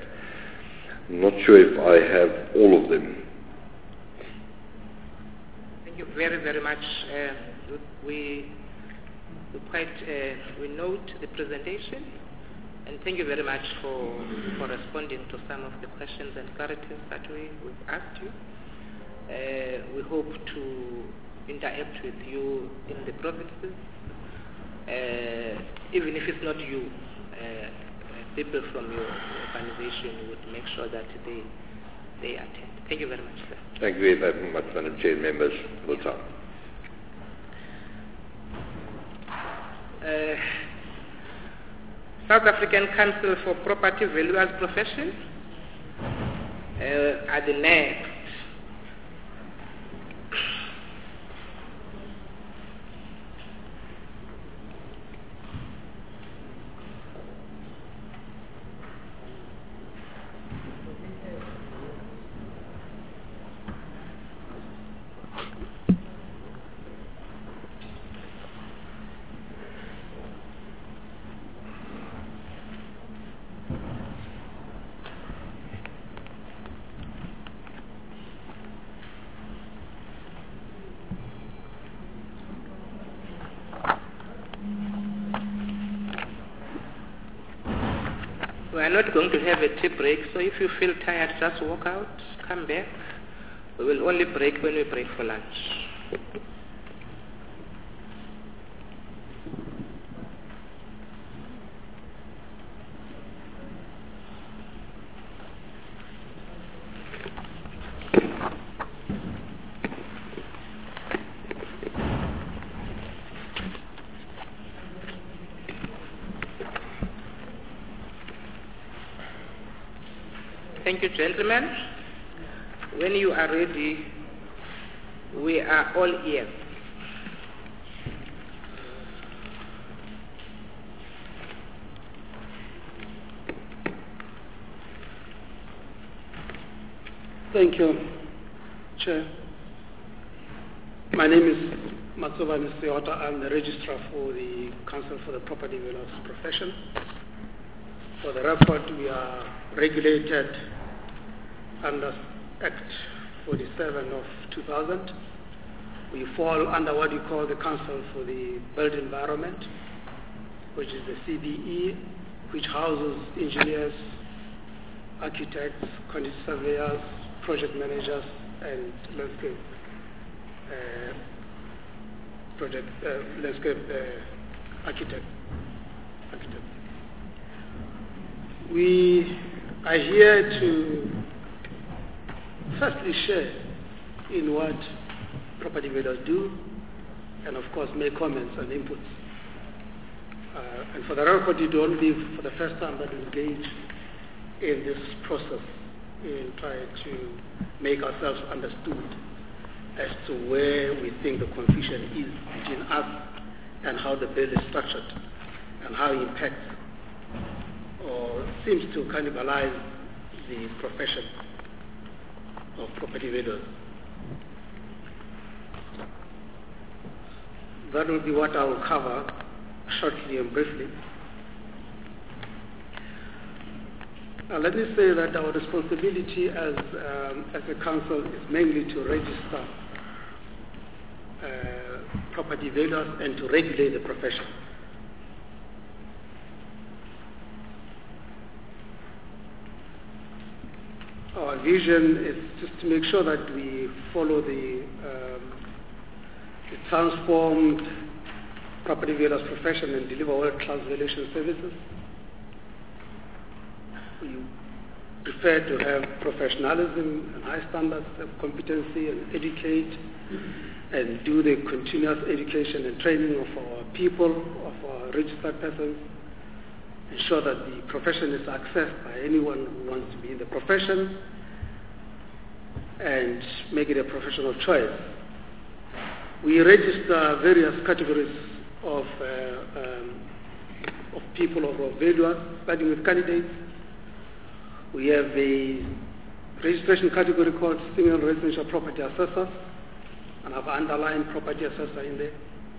I'm not sure if I have all of them. Thank you very, very much. Uh, we, we quite uh, we note the presentation, and thank you very much for for responding to some of the questions and clarities that we, we've asked you. Uh, we hope to interact with you in the provinces, uh, even if it's not you. Uh, people from your organization would make sure that they they attend. Thank you very much, sir. Thank you very much, Madam Chair, members of the time. Uh, South African Council for Property Valuers Profession uh, are the next. We are not going to have a tea break, so if you feel tired, just walk out, come back. We will only break when we break for lunch. Thank you, gentlemen. When you are ready, we are all ears. Thank you, Chair. My name is Matsuba Nisiota. I'm the Registrar for the Council for the Property Valuers Profession. For the record, we are regulated under Act forty-seven of two thousand. We fall under what we call the Council for the Built Environment, which is the C B E, which houses engineers, architects, quantity surveyors, project managers, and landscape uh, project uh, landscape uh, architect. architect. We are here to firstly share in what property valuers do, and of course make comments and inputs. Uh, and for the record, you don't be for the first time that we engage in this process in trying to make ourselves understood as to where we think the confusion is between us and how the bill is structured and how it impacts or seems to cannibalize the profession of property valuers. That will be what I will cover shortly and briefly. Uh, let me say that our responsibility as, um, as a council is mainly to register uh, property valuers and to regulate the profession. Our vision is just to make sure that we follow the, um, the transformed property valuers profession and deliver world-class valuation services. We prefer to have professionalism and high standards of competency and educate and do the continuous education and training of our people, of our registered persons, ensure that the profession is accessed by anyone who wants to be in the profession and make it a profession of choice. We register various categories of, uh, um, of people of our valuers, starting with candidates. We have a registration category called single residential property assessors, and I've underlined property assessor in there.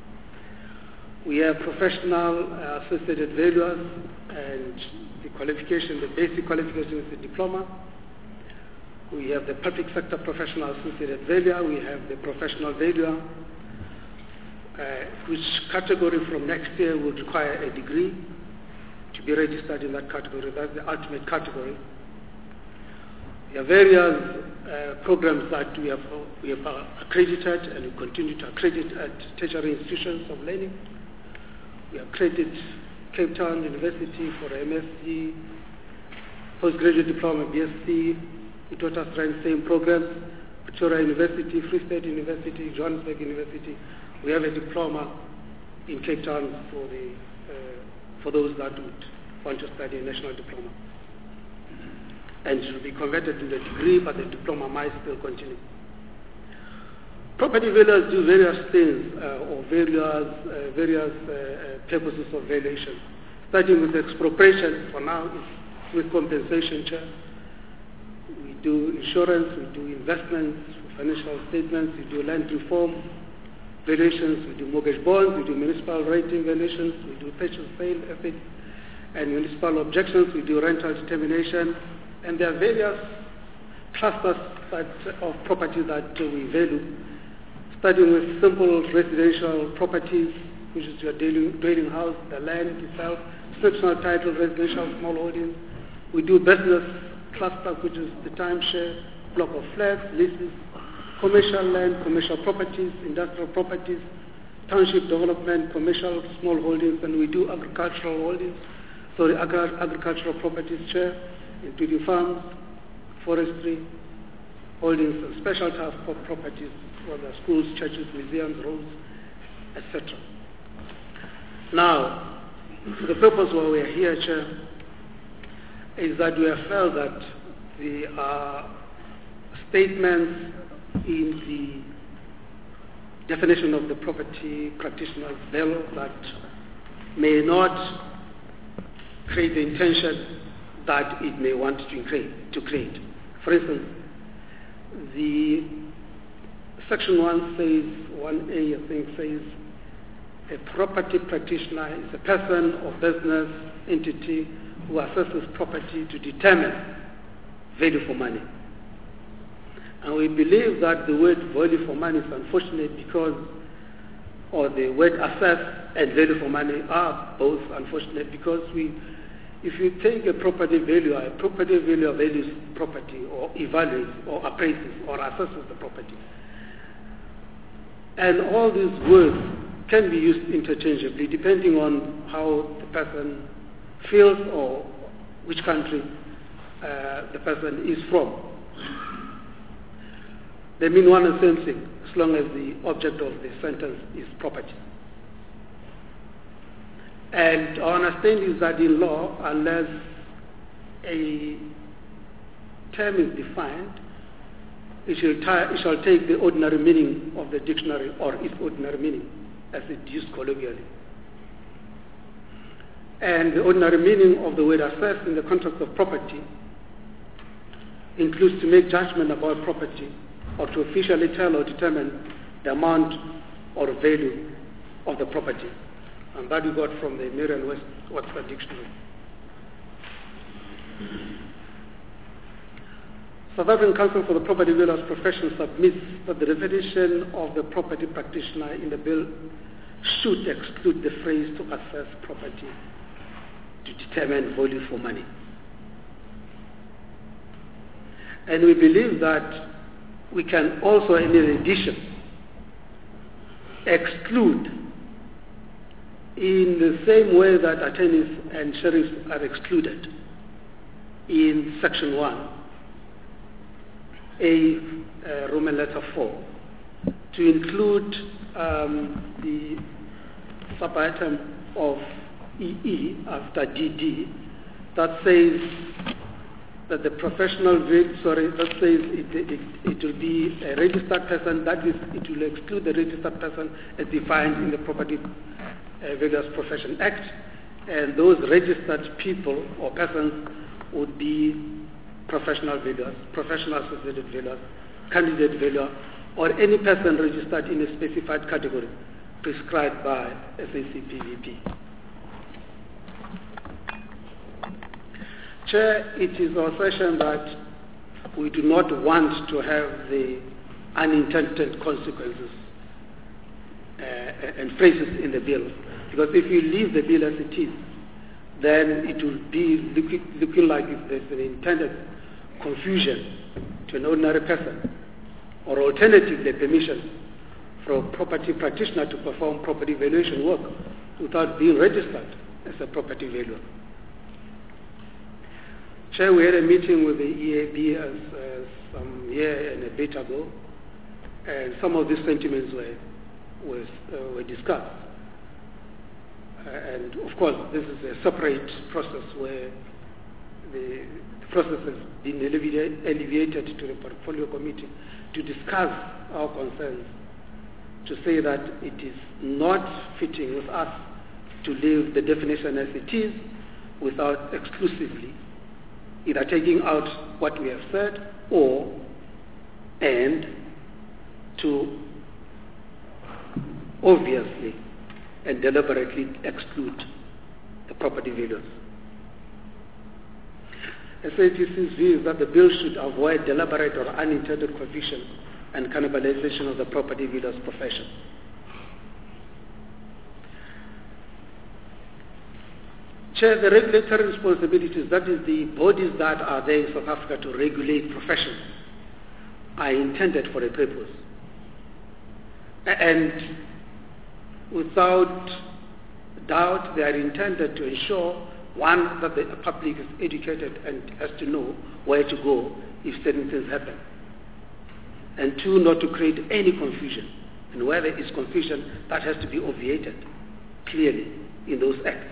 We have professional uh, associated valuers, and the qualification, the basic qualification is the diploma. We have the public sector professional associated valuer. We have the professional valuer, uh, which category from next year would require a degree to be registered in that category. That's the ultimate category. There are various uh, programs that we have, we have uh, accredited and we continue to accredit at tertiary institutions of learning. We accredit Cape Town University for M S c, postgraduate diploma, B S c. We taught us the same programs. Pretoria University, Free State University, Johannesburg University. We have a diploma in Cape Town for, the, uh, for those that would want to study a national diploma. And it will be converted into a degree, but the diploma might still continue. Property valuers do various things uh, or various, uh, various uh, purposes of valuation. Starting with expropriation, for now, it's with compensation. Chair. We do insurance, we do investments, financial statements, we do land reform valuations, we do mortgage bonds, we do municipal rating valuations, we do purchase sale ethics and municipal objections, we do rental determination, and there are various clusters that, of property that uh, we value, starting with simple residential properties, which is your daily, dwelling house, the land itself, exceptional title, residential small holdings. We do business cluster, which is the timeshare, block of flats, leases, commercial land, commercial properties, industrial properties, township development, commercial small holdings, and we do agricultural holdings, sorry, agri- agricultural properties, chair, including farms, forestry, holdings, and special types of properties, whether schools, churches, museums, roads, et cetera. Now, the purpose why we are here, Chair, is that we have felt that the uh, statements in the definition of the property practitioner's bill that may not create the intention that it may want to create. To create. For instance, the section one says, one A I think says, a property practitioner is a person or business entity who assesses property to determine value for money. And we believe that the word value for money is unfortunate because, or the word assess and value for money are both unfortunate because we, if you take a property value, a property value values property or evaluates or appraises or assesses the property. And all these words can be used interchangeably depending on how the person feels or which country uh, the person is from. They mean one and the same thing, as long as the object of the sentence is property. And our understanding is that in law, unless a term is defined, it shall, t- it shall take the ordinary meaning of the dictionary or its ordinary meaning as it used colloquially. And the ordinary meaning of the word assess in the context of property includes to make judgment about property or to officially tell or determine the amount or value of the property. And that we got from the Merriam-Webster Dictionary. South African Council for the Property Valuers Profession submits that the definition of the property practitioner in the bill should exclude the phrase to assess property to determine value for money. And we believe that we can also, in addition, exclude in the same way that attorneys and sheriffs are excluded in Section one, A, uh, Roman letter four, to include um, the sub-item of E E after D D that says that the professional, sorry, that says it, it, it will be a registered person, that is, it will exclude the registered person as defined in the Property uh, Valuers Profession Act, and those registered people or persons would be professional valuers, professional associated valuers, candidate valuer, or any person registered in a specified category prescribed by S A C P V P. Chair, it is our assertion that we do not want to have the unintended consequences uh, and phrases in the bill, because if you leave the bill as it is, then it will be looking, looking like if there's an intended confusion to an ordinary person, or alternatively permission for a property practitioner to perform property valuation work without being registered as a property valuer. Chair, we had a meeting with the E A B as, uh, some year and a bit ago, and some of these sentiments were, was, uh, were discussed. Uh, and of course, this is a separate process where the, the process has been alleviated, alleviated to the portfolio committee to discuss our concerns, to say that it is not fitting with us to leave the definition as it is without exclusively either taking out what we have said or and to obviously and deliberately exclude the property valuers. S A P C's view is that the bill should avoid deliberate or unintended confusion and cannibalization of the property valuers profession. Chair, the regulatory responsibilities, that is the bodies that are there in South Africa to regulate professions, are intended for a purpose. And without doubt, they are intended to ensure, one, that the public is educated and has to know where to go if certain things happen. And two, not to create any confusion. And where there is confusion, that has to be obviated clearly in those acts.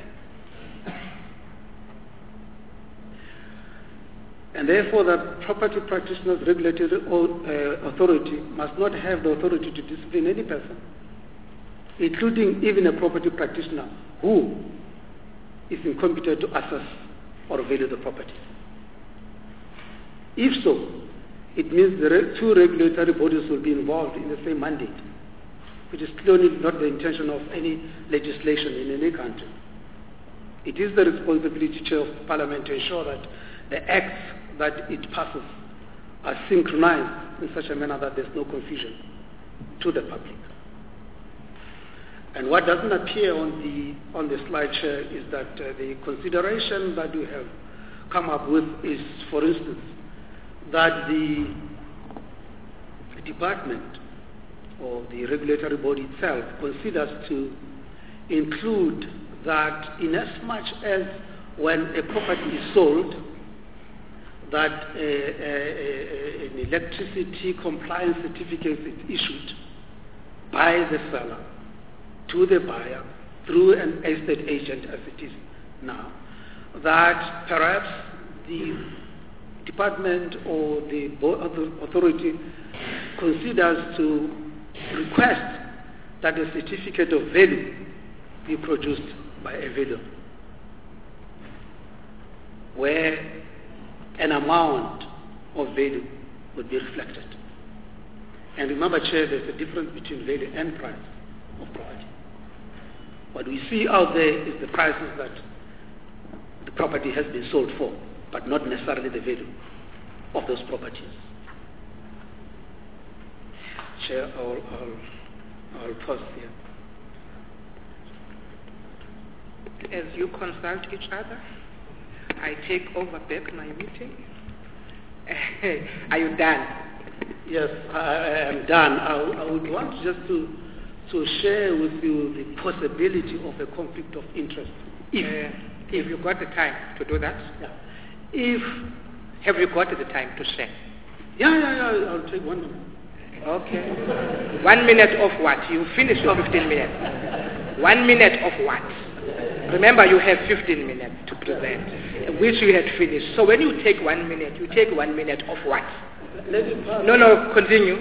And therefore, the property practitioners' regulatory uh, authority must not have the authority to discipline any person, including even a property practitioner who is incompetent to assess or value the property. If so, it means the re- two regulatory bodies will be involved in the same mandate, which is clearly not the intention of any legislation in any country. It is the responsibility, Chair of Parliament, to ensure that the acts that it passes are synchronized in such a manner that there's no confusion to the public. And what doesn't appear on the on the slide, Chair, is that uh, the consideration that we have come up with is, for instance, that the department or the regulatory body itself considers to include that in as much as when a property is sold, that uh, uh, an electricity compliance certificate is issued by the seller to the buyer through an estate agent as it is now, that perhaps the department or the authority considers to request that a certificate of value be produced by a value, where an amount of value would be reflected. And remember, Chair, there's a difference between value and price of property. What we see out there is the prices that the property has been sold for, but not necessarily the value of those properties. Chair, I'll, I'll, I'll pause here. As you consult each other, I take over back my meeting. Are you done? Yes, I, I am done. I, I would want just to to share with you the possibility of a conflict of interest. If, uh, if you got the time to do that? Yeah. If have you got the time to share? Yeah, yeah, yeah. I'll take one minute. Okay. One minute of what? You finish your fifteen minutes. One minute of what? Remember, you have fifteen minutes to present, which you had finished. So when you take one minute, you take one minute of what? No, no, continue.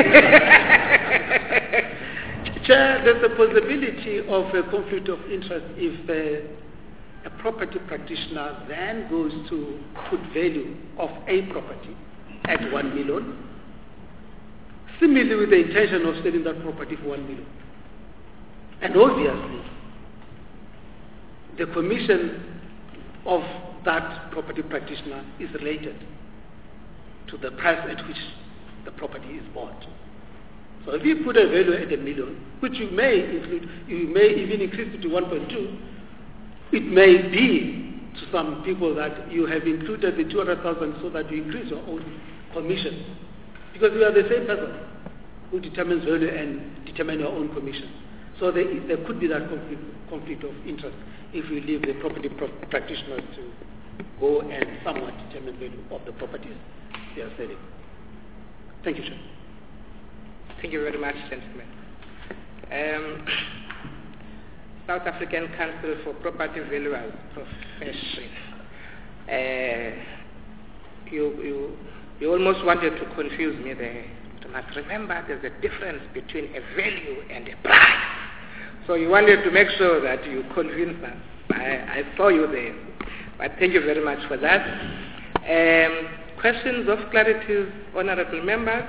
Chair, there's a possibility of a conflict of interest if uh, a property practitioner then goes to put value of a property at one million, similarly with the intention of selling that property for one million. And obviously, the commission of that property practitioner is related to the price at which the property is bought. So if you put a value at a million, which you may include, you may even increase it to one point two, it may be to some people that you have included the two hundred thousand so that you increase your own commission. Because you are the same person who determines value and determine your own commission. So there, is, there could be that conflict, conflict of interest if you leave the property pro- practitioners to go and somewhat determine value of the properties they are selling. Thank you, Chair. Thank you very much, gentlemen. Um, South African Council for Property Valuers Profession. Uh, you, you, you almost wanted to confuse me there. You must remember there's a difference between a value and a price. So you wanted to make sure that you convinced us. I, I saw you there. But thank you very much for that. Um, questions of clarity, honorable members?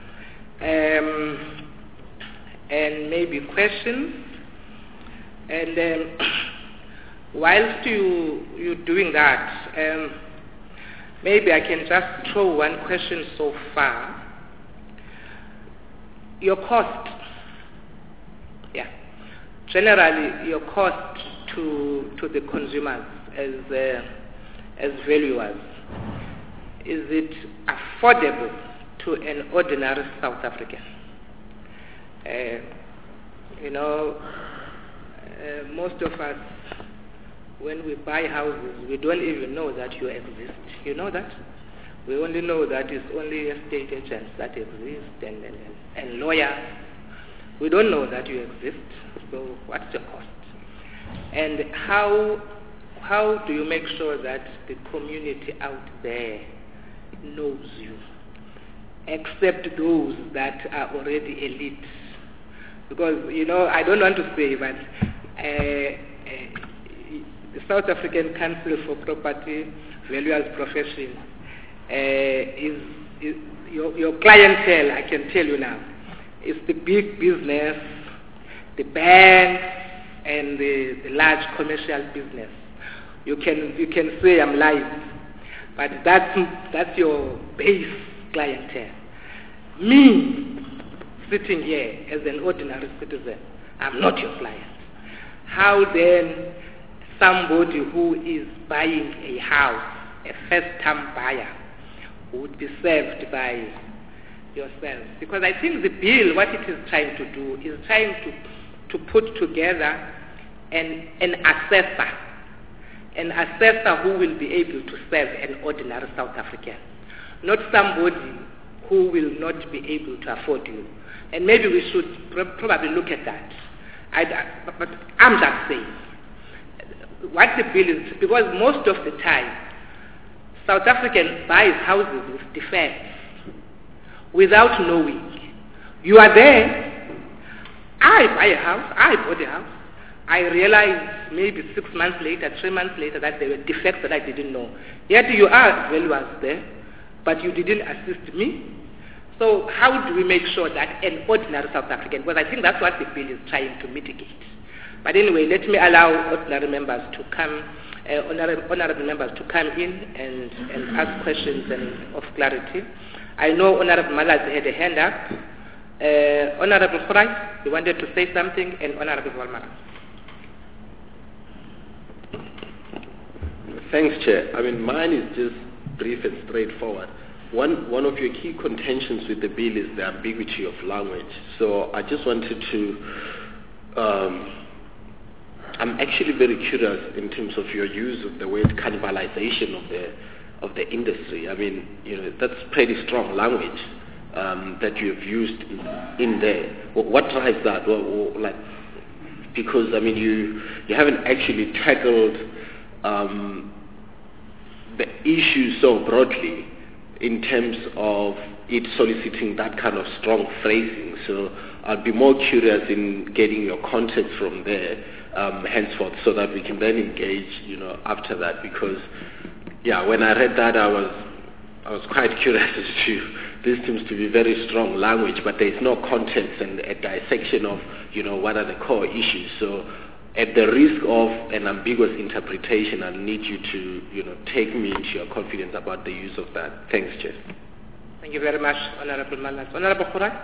Um, and maybe questions. And um, whilst you, you're doing that, um, maybe I can just throw one question so far. Your cost, yeah, generally your cost to to the consumers as uh, as valuers, is it affordable to an ordinary South African? Uh, you know, uh, most of us, when we buy houses, we don't even know that you exist. You know that? We only know that it's only estate agents that exist and, and, and lawyers. We don't know that you exist. So what's the cost? And how how do you make sure that the community out there knows you, except those that are already elite? Because, you know, I don't want to say, but uh, uh, the South African Council for Property Valuers Profession uh, is, is your, your clientele, I can tell you now, is the big business, the banks, and the, the large commercial business. You can you can say I'm lying, but that's that's your base clientele. Me, sitting here as an ordinary citizen, I'm not your client. How then somebody who is buying a house, a first-time buyer, would be served by yourself? Because I think the bill, what it is trying to do, is trying to, to put together an, an assessor, an assessor who will be able to serve an ordinary South African, not somebody who will not be able to afford you. And maybe we should pr- probably look at that. I, I, but I'm just saying, what the bill is, because most of the time, South Africans buy houses with defects without knowing. You are there. I buy a house. I bought a house. I realized maybe six months later, three months later, that there were defects that I didn't know. Yet you are valuers there, but you didn't assist me. So how do we make sure that an ordinary South African, because I think that's what the bill is trying to mitigate. But anyway, let me allow ordinary members to come, uh, honorable, honorable members to come in and, and ask questions and of clarity. I know Honorable Malas had a hand up. Uh, Honorable Khourai, you wanted to say something, and Honorable Walmara. Thanks, Chair. I mean, mine is just brief and straightforward. One, one of your key contentions with the bill is the ambiguity of language. So I just wanted to, um, I'm actually very curious in terms of your use of the word cannibalization of the of the industry. I mean, you know, that's pretty strong language um, that you have used in, in there. What, what drives that? Or, or like, because I mean, you you haven't actually tackled um, the issue so broadly in terms of it soliciting that kind of strong phrasing. So I'd be more curious in getting your context from there um, henceforth, so that we can then engage, you know, after that. Because, yeah, when I read that, I was I was quite curious as to, this seems to be very strong language, but there is no context and a dissection of, you know, what are the core issues. So at the risk of an ambiguous interpretation, I need you to, you know, take me into your confidence about the use of that. Thanks, Chair. Thank you very much, Honorable Malas. Honorable Khourai?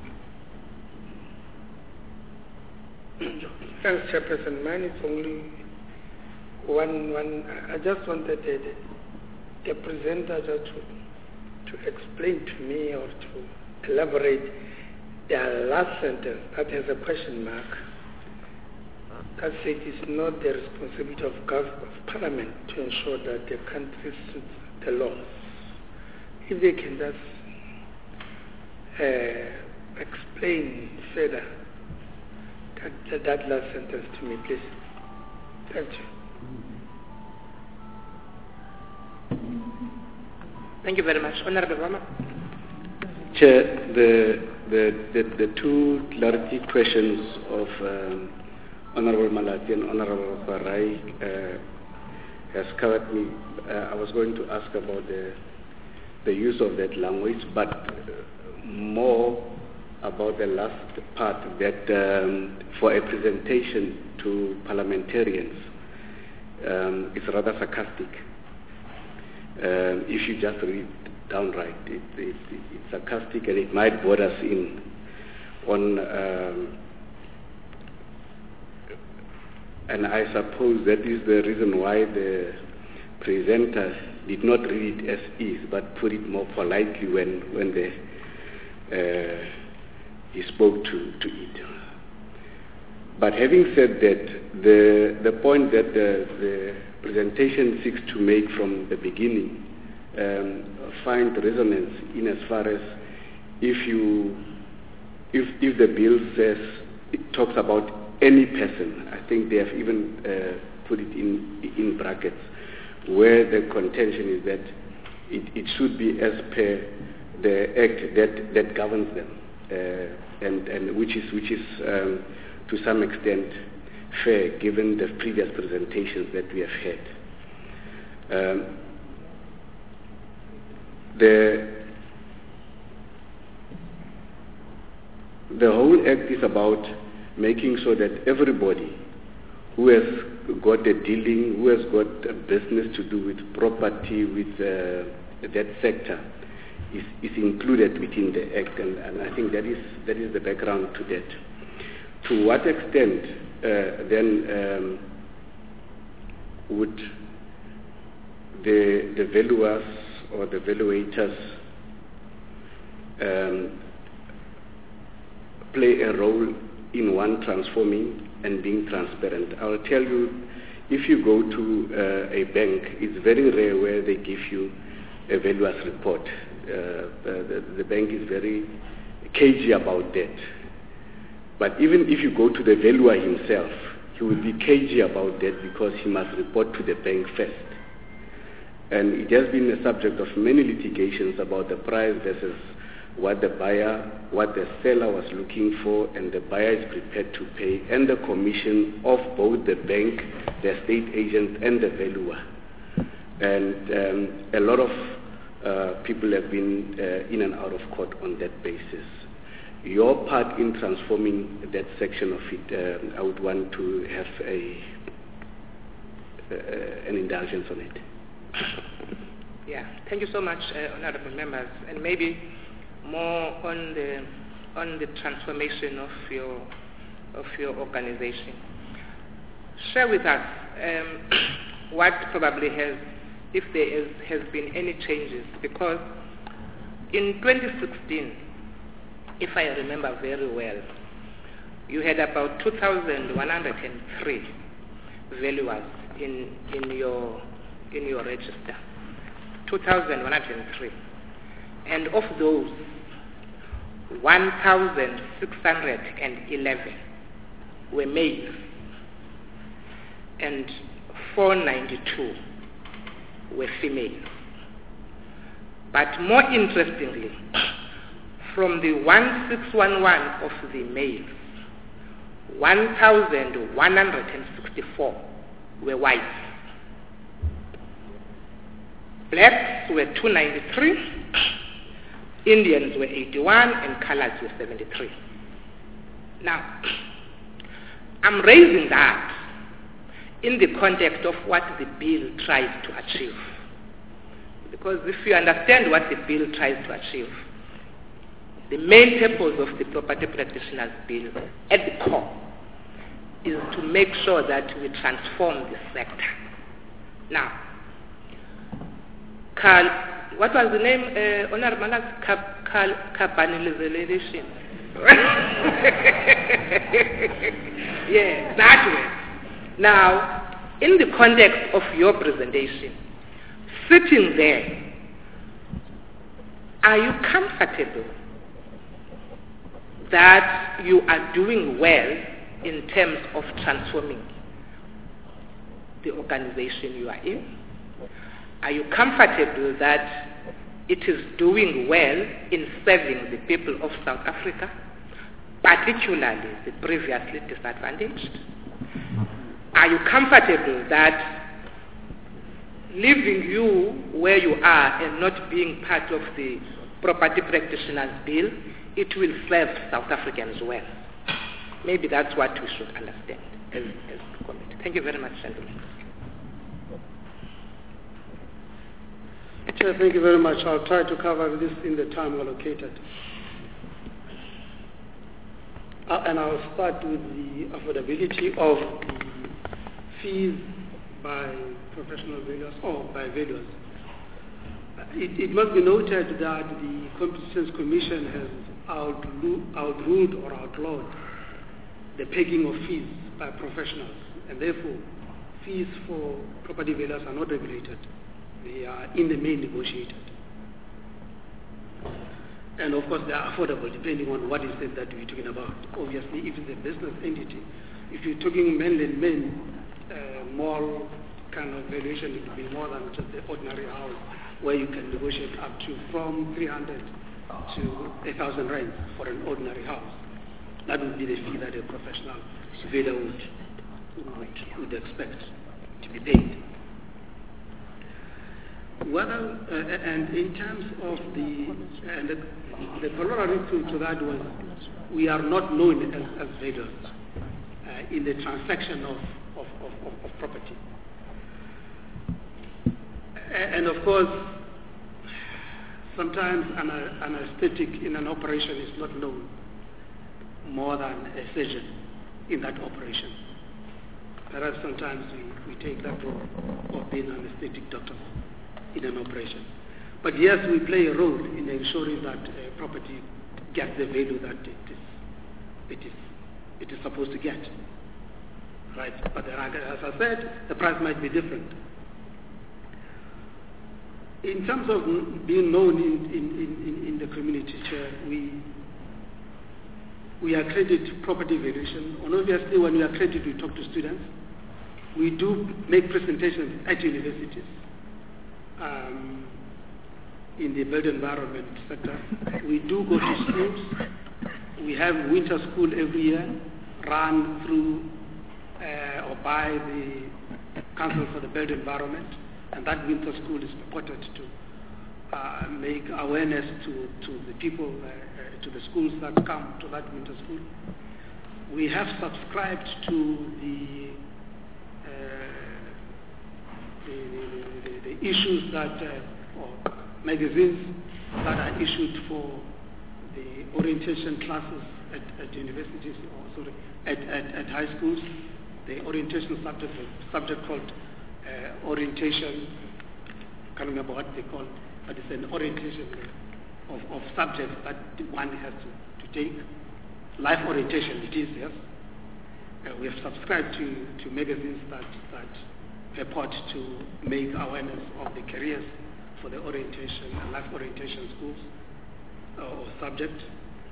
Thanks, Chairperson. Mine is only one, one. I just wanted the, the presenter just to, to explain to me or to elaborate the last sentence that has a question mark. That said, it's not the responsibility of government, of Parliament to ensure that the country suits the laws. If they can just uh, explain further that, that, that last sentence to me, please. Thank you. Thank you very much. Honorable Rama. Chair, the, the, the, the two clarity questions of um, Honorable Malati and Honorable Khourai uh, has covered me. Uh, I was going to ask about the, the use of that language, but more about the last part, that um, for a presentation to parliamentarians, um, it's rather sarcastic. Um, if you just read downright, it, it, it, it's sarcastic, and it might bore us in on. Um, and I suppose that is the reason why the presenter did not read it as is, but put it more politely when when the, uh, he spoke to, to it. But having said that, the the point that the, the presentation seeks to make from the beginning um, find resonance in as far as if you if if the bill says it talks about any person. I think they have even uh, put it in in brackets, where the contention is that it, it should be as per the act that that governs them, uh, and and which is which is um, to some extent fair given the previous presentations that we have had. Um, the the whole act is about making sure that everybody who has got a dealing, who has got a business to do with property, with uh, that sector, is, is included within the act, and, and I think that is that is the background to that. To what extent uh, then um, would the the valuers or the valuators um, play a role in one transforming and being transparent? I will tell you, if you go to uh, a bank, it's very rare where they give you a valuer's report. Uh, the, the bank is very cagey about that. But even if you go to the valuer himself, he will be cagey about that because he must report to the bank first. And it has been a subject of many litigations about the price versus what the buyer, what the seller was looking for, and the buyer is prepared to pay, and the commission of both the bank, the estate agent, and the valuer. And um, a lot of uh, people have been uh, in and out of court on that basis. Your part in transforming that section of it, um, I would want to have a uh, an indulgence on it. Yeah, thank you so much, uh, honorable members, and maybe more on the on the transformation of your of your organization. Share with us um, what probably has, if there is, has been any changes, because in twenty sixteen, if I remember very well, you had about two thousand one hundred three valuers in in your in your register, two thousand one hundred three, and of those, one thousand six hundred eleven were males, and four hundred ninety-two were females. But more interestingly, from the one thousand six hundred eleven of the males, one thousand one hundred sixty-four were whites. Blacks were two hundred ninety-three, Indians were eighty-one, and colors were seventy-three. Now, I'm raising that in the context of what the bill tries to achieve. Because if you understand what the bill tries to achieve, the main purpose of the Property Practitioners Bill at the core is to make sure that we transform the sector. Now, Carl, what was the name, uh, Honorable Manas? Carl Carbanilization. Yeah, that way. Now, in the context of your presentation, sitting there, are you comfortable that you are doing well in terms of transforming the organization you are in? Are you comfortable that it is doing well in serving the people of South Africa, particularly the previously disadvantaged? Are you comfortable that leaving you where you are and not being part of the Property Practitioners Bill, it will serve South Africans well? Maybe that's what we should understand as, as a committee. Thank you very much, gentlemen. Chair, thank you very much. I'll try to cover this in the time allocated. Uh, and I'll start with the affordability of the fees by professional valuers or by valuers. Uh, it, it must be noted that the Competitions Commission has outruled, outruled or outlawed the pegging of fees by professionals, and therefore fees for property valuers are not regulated. They are in the main negotiated. And of course they are affordable depending on what is it that we're talking about. Obviously, if it's a business entity, if you're talking men and men, uh, mall kind of valuation, it will be more than just the ordinary house where you can negotiate up to from three hundred to one thousand rand for an ordinary house. That would be the fee that a professional valuer would, would, would expect to be paid. Well, uh, and in terms of the, and the, the corollary to, to that was, we are not known as, as valuers uh, in the transaction of, of, of, of property. And of course, sometimes an, an aesthetic in an operation is not known more than a surgeon in that operation. Perhaps sometimes we, we take that role of being an aesthetic doctor in an operation. But yes, we play a role in ensuring that uh, property gets the value that it is, it is, it is supposed to get. right? But then, as I said, the price might be different. In terms of being known in, in, in, in the community, Chair, we we accredit property valuation. And obviously, when we accredit, we talk to students. We do make presentations at universities um, in the built environment sector. We do go to schools. We have winter school every year, run through uh, or by the Council for the Built Environment, and that winter school is purported to uh, make awareness to, to the people, uh, uh, to the schools that come to that winter school. We have subscribed to the uh, the, the, the, the issues that, uh, or magazines that are issued for the orientation classes at, at universities, or sorry, at, at, at high schools. The orientation subject, subject called uh, orientation, I can't remember what they call it, but it's an orientation of, of subjects that one has to, to take. Life orientation it is, yes. Uh, we have subscribed to, to magazines that, that purport to make awareness of the careers for the orientation and life orientation schools uh, or subject.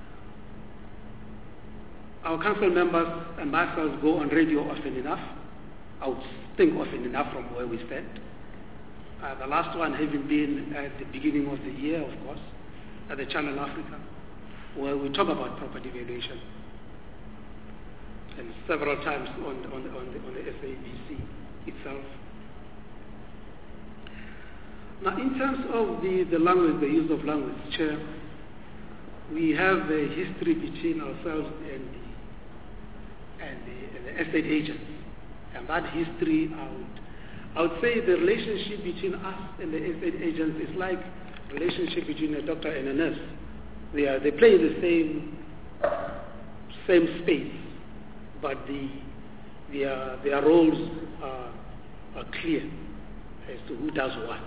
Our council members and myself go on radio often enough. I would think often enough from where we stand. Uh, the last one having been at the beginning of the year, of course, at the Channel Africa, where we talk about property valuation, and several times on, on, the, on, the, on the S A B C itself. Now, in terms of the, the language, the use of language, Chair, we have a history between ourselves and the, and the, and the estate agents. And that history, I would, I would say the relationship between us and the estate agents is like a relationship between a doctor and a nurse. They, are, they play the same, same space, but the, their, their roles are, are clear as to who does what.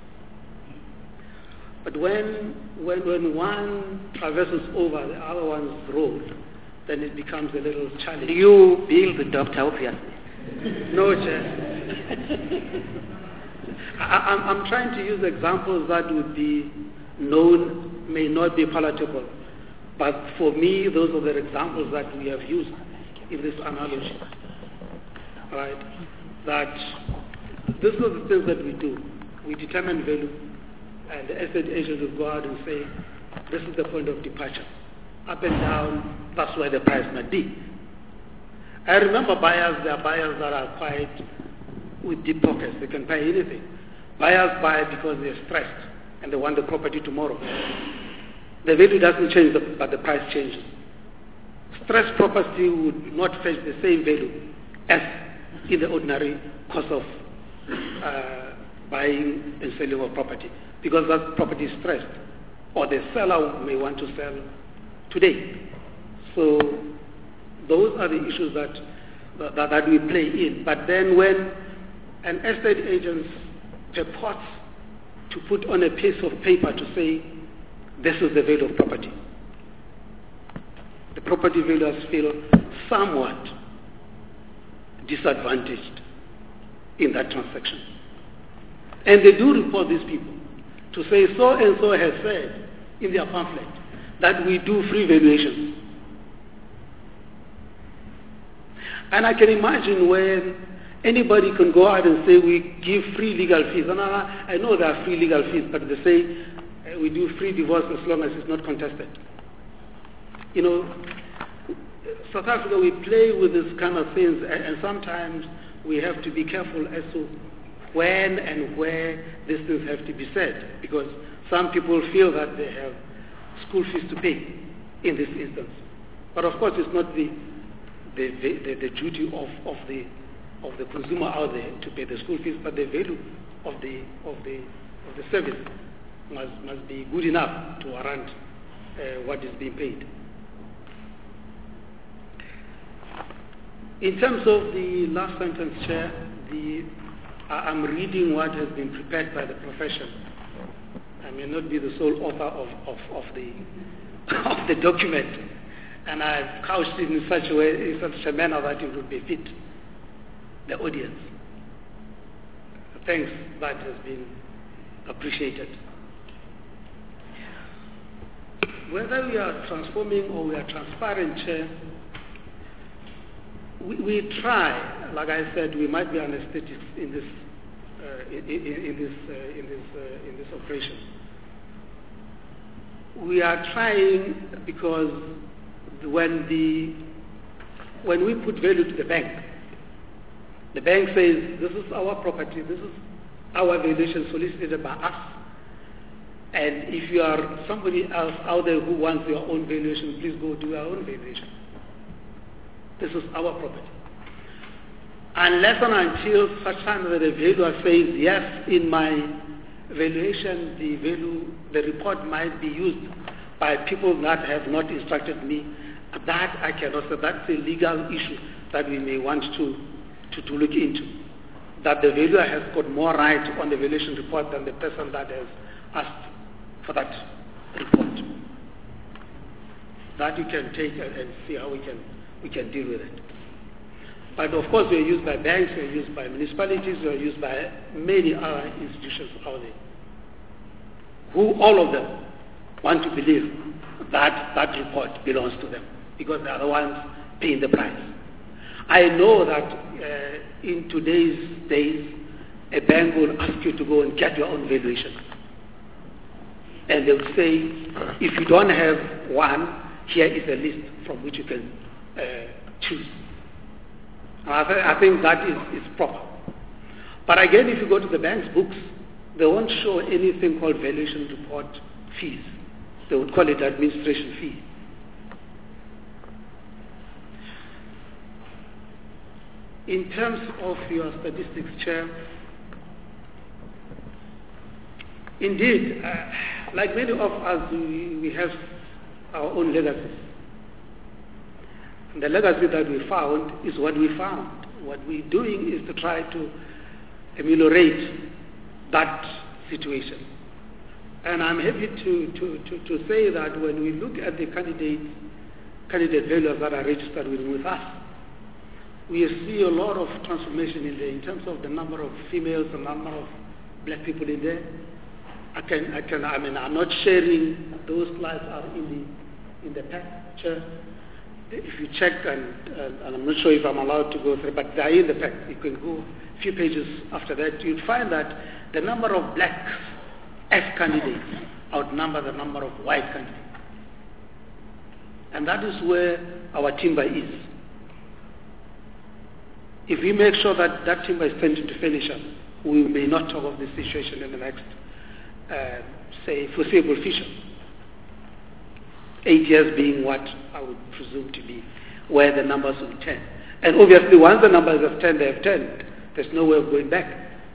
But when, when, when one traverses over the other one's role, then it becomes a little challenging. You being the doctor, obviously. No, Chair. I, I'm, I'm trying to use examples that would be known, may not be palatable. But for me, those are the examples that we have used in this analogy. Right? That these are the things that we do. We determine value. And the estate agent will go out and say, this is the point of departure. Up and down, that's where the price might be. I remember buyers, there are buyers that are quite with deep pockets. They can buy anything. Buyers buy because they're stressed and they want the property tomorrow. The value doesn't change, but the price changes. Stressed property would not fetch the same value as in the ordinary course of uh, buying and selling of property, because that property is stressed, or the seller may want to sell today. So those are the issues that, that, that we play in. But then when an estate agent purports to put on a piece of paper to say, this is the value of property, the property valuers feel somewhat disadvantaged in that transaction. And they do report these people to say so and so has said in their pamphlet that we do free valuations. And I can imagine when anybody can go out and say we give free legal fees. And I, I know there are free legal fees, but they say uh, we do free divorce as long as it's not contested. You know, South Africa, we play with this kind of things, and, and sometimes we have to be careful as to when and where these things have to be said, because some people feel that they have school fees to pay in this instance. But of course, it's not the the, the, the duty of, of the of the consumer out there to pay the school fees, but the value of the of the of the service must must be good enough to warrant uh, what is being paid. In terms of the last sentence, Chair, the I'm reading what has been prepared by the profession. I may not be the sole author of, of, of the of the document, and I've couched it in such a way, in such a manner that it would be fit the audience. Thanks, that has been appreciated. Whether we are transforming or we are transparent, Chair, we, we try. Like I said, we might be anesthetics in this uh, in, in, in this uh, in this uh, in this operation. We are trying because when the when we put value to the bank, the bank says this is our property, this is our valuation solicited by us. And if you are somebody else out there who wants your own valuation, please go do your own valuation. This is our property. Unless and until such time that the valuer says, yes, in my valuation, the value, the report might be used by people that have not instructed me, that I cannot say. That's a legal issue that we may want to, to, to look into. That the valuer has got more right on the valuation report than the person that has asked for that report. That you can take and see how we can we can deal with it. But of course we are used by banks, we are used by municipalities, we are used by many other institutions out there, who all of them want to believe that that report belongs to them because they are the ones paying the price. I know that uh, in today's days, a bank will ask you to go and get your own valuation. And they will say, if you don't have one, here is a list from which you can uh, choose. And I, th- I think that is, is proper. But again, if you go to the bank's books, they won't show anything called valuation report fees. They would call it administration fee. In terms of your statistics, Chair, indeed, uh, like many of us, we, we have our own legacies. And the legacy that we found is what we found. What we're doing is to try to ameliorate that situation. And I'm happy to, to, to, to say that when we look at the candidate, candidate valuers that are registered with, with us, we see a lot of transformation in there in terms of the number of females, the number of black people in there. I can, I can, I mean, I'm not sharing, those slides are in the, in the pack, Chair. If you check, and, and, and I'm not sure if I'm allowed to go through, but they're in the pack. You can go a few pages after that. You'll find that the number of blacks as candidates outnumber the number of white candidates. And that is where our timber is. If we make sure that that timber is turned into furniture, we may not talk of this situation in the next, uh, say, foreseeable future. Eight years being what I would presume to be where the numbers will turn. And obviously once the numbers have turned, they have turned. There's no way of going back.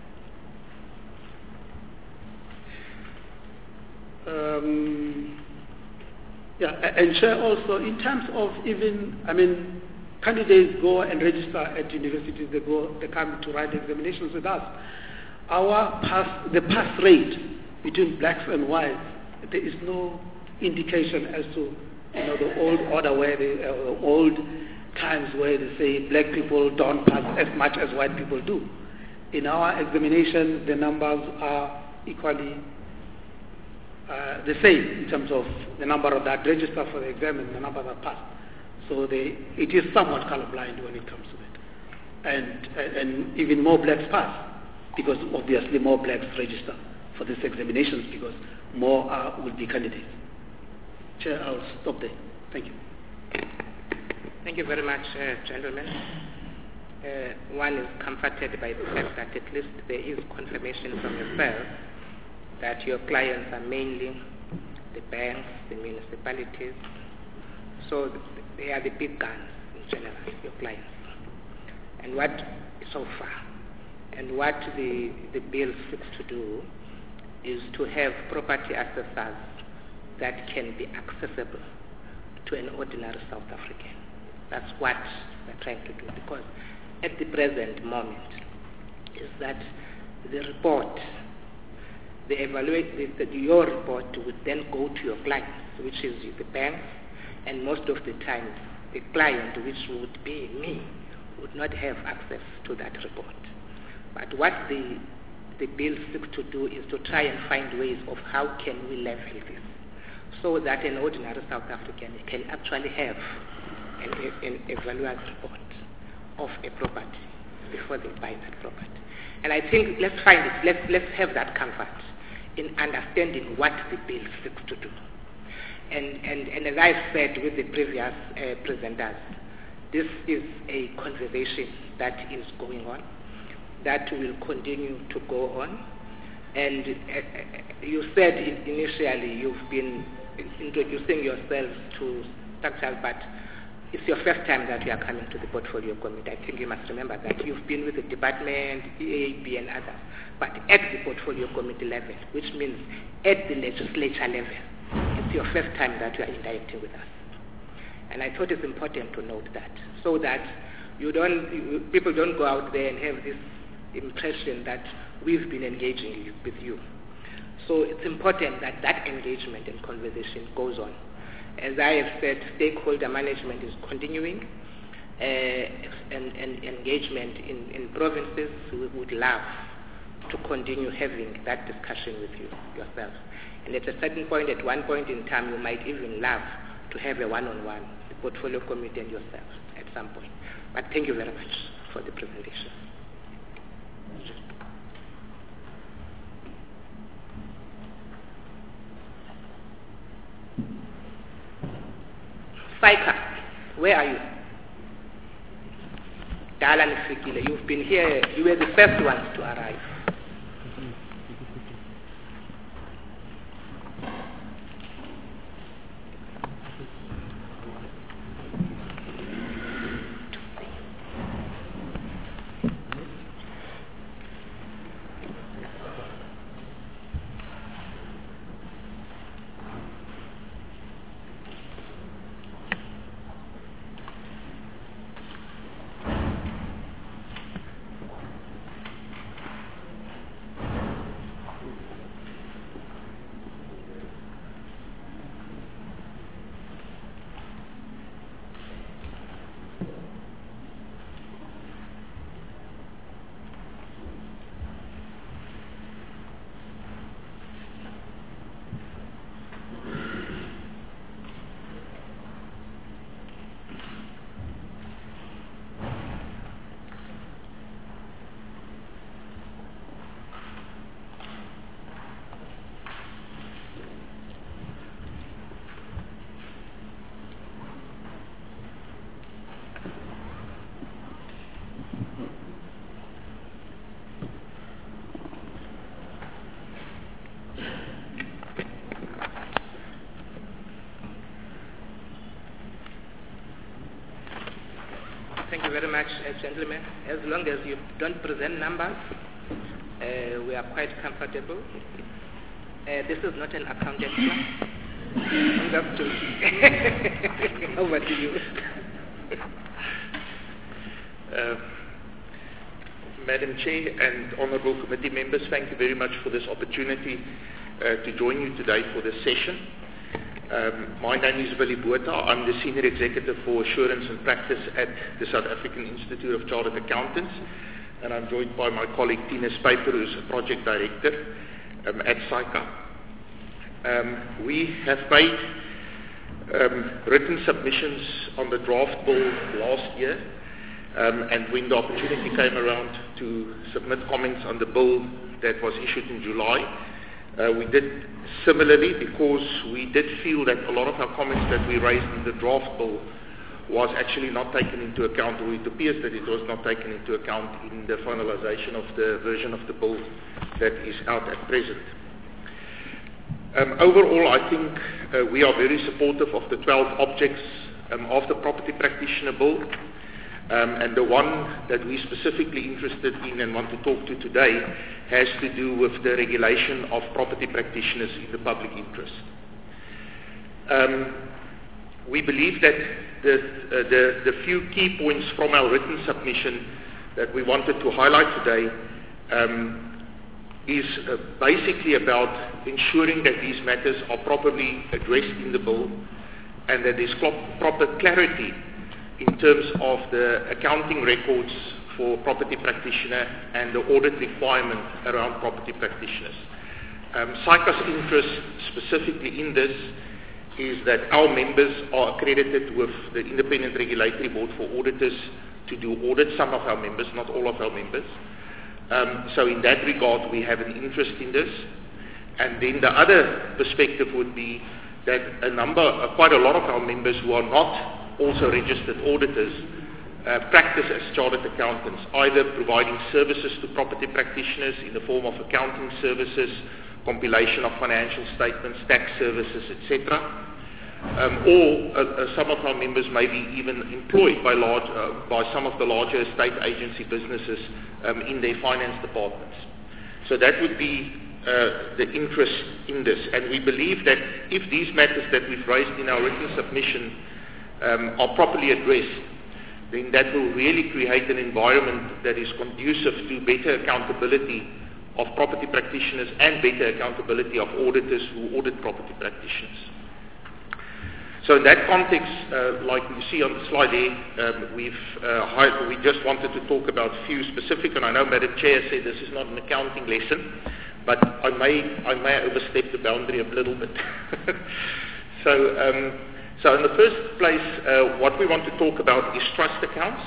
Um, yeah, and Chair, also in terms of even, I mean, candidates go and register at universities, they go, they come to write examinations with us. Our pass, the pass rate between blacks and whites, there is no indication as to, you know, the old order where the uh, old times where they say black people don't pass as much as white people do. In our examination, the numbers are equally uh, the same in terms of the number of that register for the exam and the number that pass. So they, it is somewhat colorblind when it comes to that. And, and even more blacks pass, because obviously more blacks register for these examinations because more are, will be candidates. Chair, I'll stop there. Thank you. Thank you very much, uh, gentlemen. Uh, one is comforted by the fact that at least there is confirmation from yourself that your clients are mainly the banks, the municipalities. So they are the big guns in general, your clients. And what, so far, and what the, the bill seeks to do is to have property assessors that can be accessible to an ordinary South African. That's what we're trying to do, because at the present moment is that the report, the evaluate, the, the, your report would then go to your clients, which is the banks, and most of the time the client, which would be me, would not have access to that report. But what the, the bill seeks to do is to try and find ways of how can we level this, so that an ordinary South African can actually have an, an evaluation report of a property before they buy that property. And I think let's find it, let's, let's have that comfort in understanding what the bill seeks to do. And, and, and as I've said with the previous uh, presenters, this is a conversation that is going on, that will continue to go on. And uh, you said in, initially you've been introducing yourselves to structures, but it's your first time that you are coming to the portfolio committee. I think you must remember that you've been with the department, E A B and others, but at the portfolio committee level, which means at the legislature level, it's your first time that you are interacting with us. And I thought it's important to note that, so that you don't, you, people don't go out there and have this impression that we've been engaging with you. So it's important that that engagement and conversation goes on. As I have said, stakeholder management is continuing, uh, and, and engagement in, in provinces. We would love to continue having that discussion with you yourself. And at a certain point, at one point in time, you might even love to have a one-on-one, the portfolio committee and yourself at some point. But thank you very much for the presentation. Saika, where are you? Dala Nifikile, you've been here, you were the first ones to arrive. Thank you very much, uh, gentlemen. As long as you don't present numbers, uh, we are quite comfortable. Uh, this is not an accountant class. I'm just joking. Over to you. Uh, Madam Chair and Honourable Committee members, thank you very much for this opportunity uh, to join you today for this session. Um, my name is Willie Botha. I'm the Senior Executive for Assurance and Practice at the South African Institute of Chartered Accountants, and I'm joined by my colleague Tina Spijper, who's a Project Director um, at SAICA. Um, we have made um, written submissions on the draft bill last year, um, and when the opportunity came around to submit comments on the bill that was issued in July, Uh, we did similarly, because we did feel that a lot of our comments that we raised in the draft bill was actually not taken into account, or it appears that it was not taken into account in the finalization of the version of the bill that is out at present. Um, overall, I think uh, we are very supportive of the twelve objects um, of the property practitioner bill. Um, and the one that we're specifically interested in and want to talk to today has to do with the regulation of property practitioners in the public interest. Um, we believe that the, uh, the, the few key points from our written submission that we wanted to highlight today um, is uh, basically about ensuring that these matters are properly addressed in the bill, and that there's proper clarity in terms of the accounting records for property practitioner and the audit requirement around property practitioners. Um, SAICA's interest specifically in this is that our members are accredited with the Independent Regulatory Board for Auditors to do audits, some of our members, not all of our members. Um, so in that regard, we have an interest in this. And then the other perspective would be that a number, uh, quite a lot of our members who are not also registered auditors uh, practice as chartered accountants, either providing services to property practitioners in the form of accounting services, compilation of financial statements, tax services, et cetera. Um, or uh, uh, some of our members may be even employed by, large, uh, by some of the larger estate agency businesses um, in their finance departments. So that would be uh, the interest in this. And we believe that if these matters that we've raised in our written submission um, are properly addressed, then that will really create an environment that is conducive to better accountability of property practitioners and better accountability of auditors who audit property practitioners. So in that context, uh, like you see on the slide there, um, we've uh, hired, we just wanted to talk about a few specific, and I know Madam Chair said this is not an accounting lesson, but I may I may overstep the boundary a little bit. so, um, so in the first place, uh, what we want to talk about is trust accounts.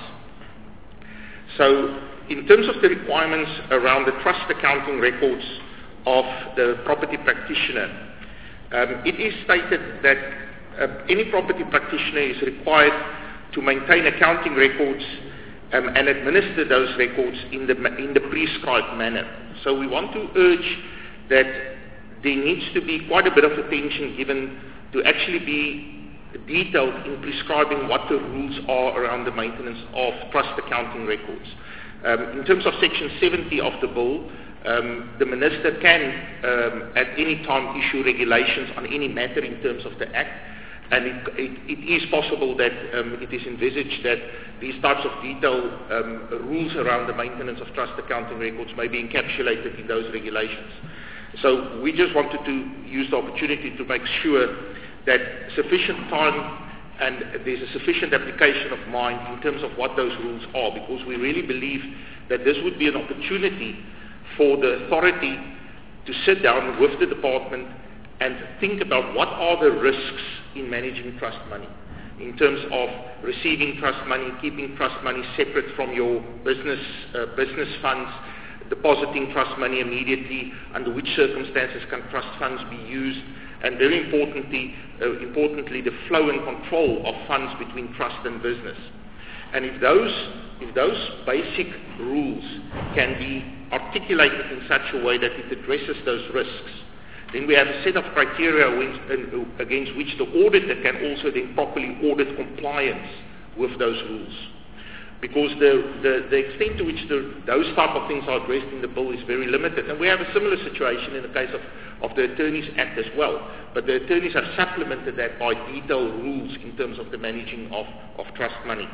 So, in terms of the requirements around the trust accounting records of the property practitioner, um, it is stated that uh, any property practitioner is required to maintain accounting records um, and administer those records in the, in the prescribed manner. So we want to urge that there needs to be quite a bit of attention given to actually be detailed in prescribing what the rules are around the maintenance of trust accounting records. Um, in terms of Section seventy of the bill, um, the Minister can um, at any time issue regulations on any matter in terms of the Act, and it, it, it is possible that um, it is envisaged that these types of detailed um, rules around the maintenance of trust accounting records may be encapsulated in those regulations. So we just wanted to use the opportunity to make sure that sufficient time and there's a sufficient application of mind in terms of what those rules are, because we really believe that this would be an opportunity for the authority to sit down with the department and think about what are the risks in managing trust money, in terms of receiving trust money, keeping trust money separate from your business uh, business funds, depositing trust money immediately, under which circumstances can trust funds be used, and very importantly, uh, importantly, the flow and control of funds between trust and business. And if those, if those basic rules can be articulated in such a way that it addresses those risks, then we have a set of criteria against which the auditor can also then properly audit compliance with those rules. Because the, the, the extent to which the, those type of things are addressed in the bill is very limited. And we have a similar situation in the case of, of the Attorneys Act as well. But the attorneys have supplemented that by detailed rules in terms of the managing of, of trust money.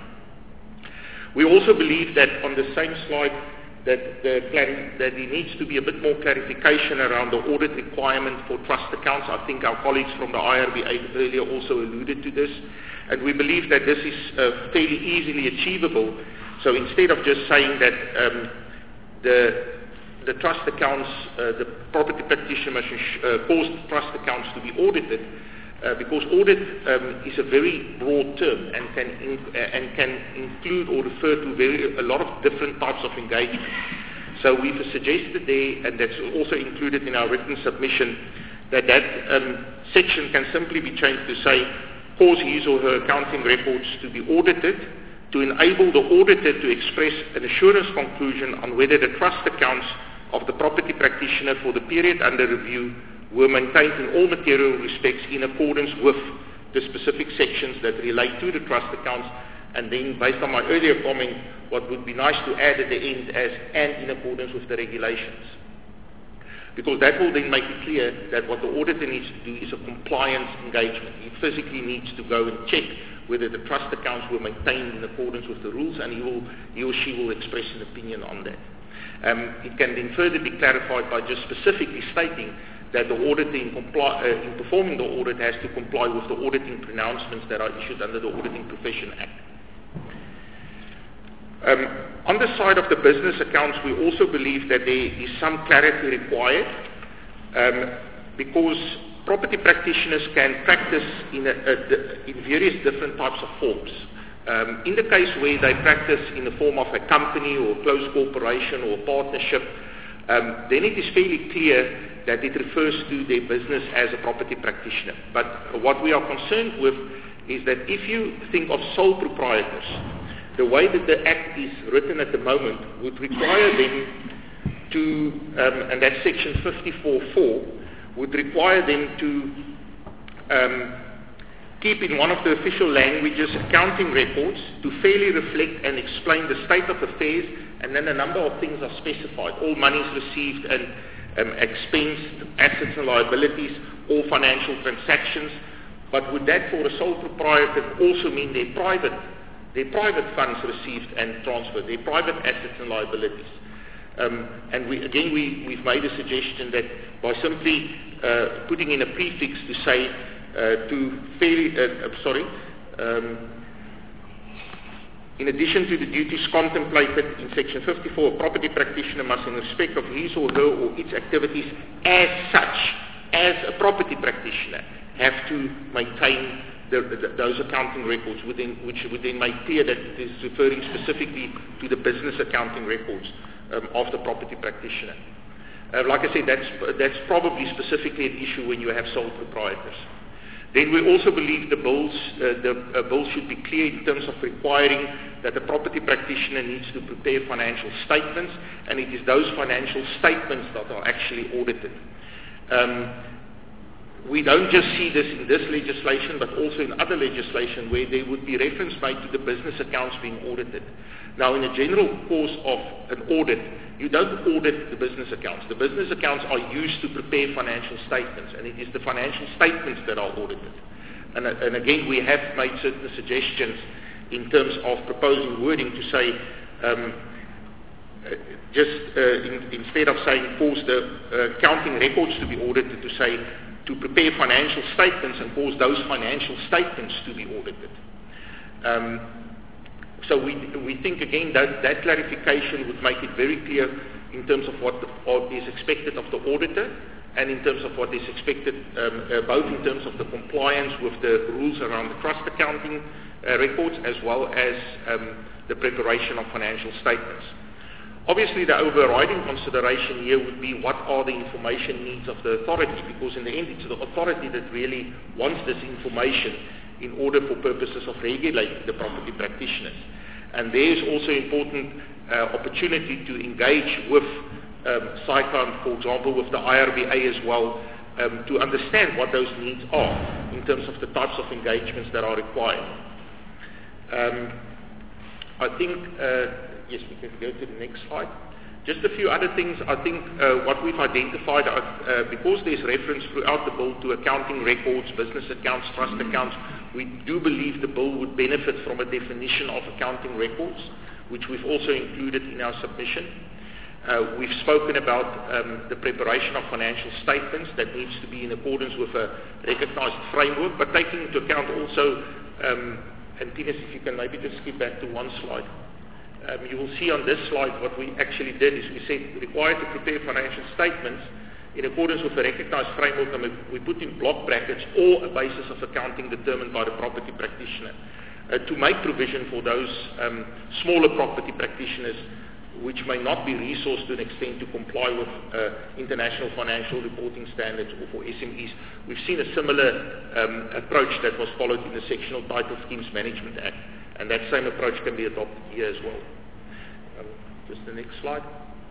We also believe that on the same slide that, the, that there needs to be a bit more clarification around the audit requirement for trust accounts. I think our colleagues from the I R B A earlier also alluded to this. And we believe that this is uh, fairly easily achievable. So instead of just saying that um, the, the trust accounts, uh, the property practitioner must uh, cause trust accounts to be audited, uh, because audit um, is a very broad term and can, in, uh, and can include or refer to very, a lot of different types of engagement. So we've suggested there, and that's also included in our written submission, that that um, section can simply be changed to say, cause his or her accounting records to be audited to enable the auditor to express an assurance conclusion on whether the trust accounts of the property practitioner for the period under review were maintained in all material respects in accordance with the specific sections that relate to the trust accounts. And then, based on my earlier comment, what would be nice to add at the end as and in accordance with the regulations. Because that will then make it clear that what the auditor needs to do is a compliance engagement. He physically needs to go and check whether the trust accounts were maintained in accordance with the rules, and he, will, he or she will express an opinion on that. Um, it can then further be clarified by just specifically stating that the auditor in, comply, uh, in performing the audit has to comply with the auditing pronouncements that are issued under the Auditing Profession Act. Um, on the side of the business accounts, we also believe that there is some clarity required um, because property practitioners can practice in, a, a, in various different types of forms. Um, in the case where they practice in the form of a company or a closed corporation or a partnership, um, then it is fairly clear that it refers to their business as a property practitioner. But what we are concerned with is that if you think of sole proprietors, the way that the Act is written at the moment would require them to, um, and that's section fifty-four four, would require them to um, keep in one of the official languages accounting records to fairly reflect and explain the state of affairs, and then a number of things are specified. All monies received and um, expensed, assets and liabilities, all financial transactions. But would that for a sole proprietor also mean their private, their private funds received and transferred, their private assets and liabilities? Um, and we, again, we, we've made a suggestion that by simply uh, putting in a prefix to say uh, to fairly, uh, uh, sorry, um, in addition to the duties contemplated in section fifty-four, a property practitioner must, in respect of his or her or its activities as such, as a property practitioner, have to maintain the, the, those accounting records, within, which would then make clear that it is referring specifically to the business accounting records um, of the property practitioner. Uh, like I said, that's, that's probably specifically an issue when you have sole proprietors. Then we also believe the bills, uh, the uh, bills should be clear in terms of requiring that the property practitioner needs to prepare financial statements, and it is those financial statements that are actually audited. Um, we don't just see this in this legislation, but also in other legislation where there would be reference made to the business accounts being audited. Now, in a general course of an audit, you don't audit the business accounts. The business accounts are used to prepare financial statements, and it is the financial statements that are audited. And, uh, and again, we have made certain suggestions in terms of proposing wording to say, um, uh, just uh, in, instead of saying cause the uh, accounting records to be audited, to say to prepare financial statements and cause those financial statements to be audited. Um, So we, we think, again, that, that clarification would make it very clear in terms of what, the, what is expected of the auditor and in terms of what is expected, um, uh, both in terms of the compliance with the rules around the trust accounting uh, records as well as um, the preparation of financial statements. Obviously, the overriding consideration here would be what are the information needs of the authority, because in the end it's the authority that really wants this information in order for purposes of regulating the property practitioners. And there is also important uh, opportunity to engage with um, SICOM, for example, with the I R B A as well, um, to understand what those needs are in terms of the types of engagements that are required. Um, I think, uh, yes, we can go to the next slide. Just a few other things. I think uh, what we've identified, uh, uh, because there's reference throughout the bill to accounting records, business accounts, trust accounts, we do believe the bill would benefit from a definition of accounting records, which we've also included in our submission. Uh, we've spoken about um, the preparation of financial statements that needs to be in accordance with a recognized framework, but taking into account also, um, and Tinus, if you can maybe just skip back to one slide. Um, you will see on this slide what we actually did is we said required to prepare financial statements in accordance with a recognized framework, and we put in block brackets or a basis of accounting determined by the property practitioner uh, to make provision for those um, smaller property practitioners which may not be resourced to an extent to comply with uh, international financial reporting standards, or for S M Es. We've seen a similar um, approach that was followed in the Sectional Title Schemes Management Act, and that same approach can be adopted here as well. Um, just the next slide.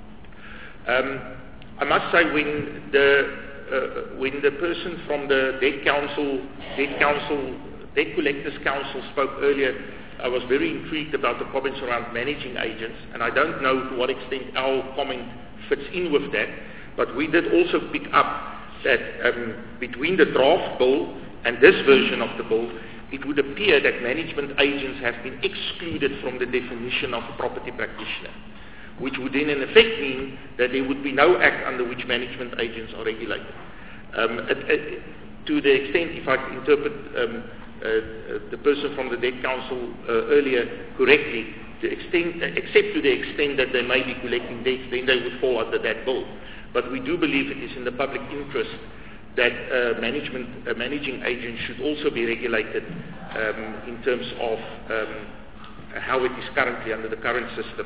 Um, I must say, when the uh, when the person from the Debt Council, Debt Council, Debt Collectors Council spoke earlier, I was very intrigued about the comments around managing agents, and I don't know to what extent our comment fits in with that, but we did also pick up that um, between the draft bill and this version of the bill, it would appear that management agents have been excluded from the definition of a property practitioner, which would then in effect mean that there would be no act under which management agents are regulated. Um, it, it, to the extent, if I interpret um, uh, uh, the person from the Debt Council uh, earlier correctly, the extent, except to the extent that they may be collecting debts, then they would fall under that bill. But we do believe it is in the public interest that uh, management, uh, managing agents should also be regulated um, in terms of um, how it is currently under the current system.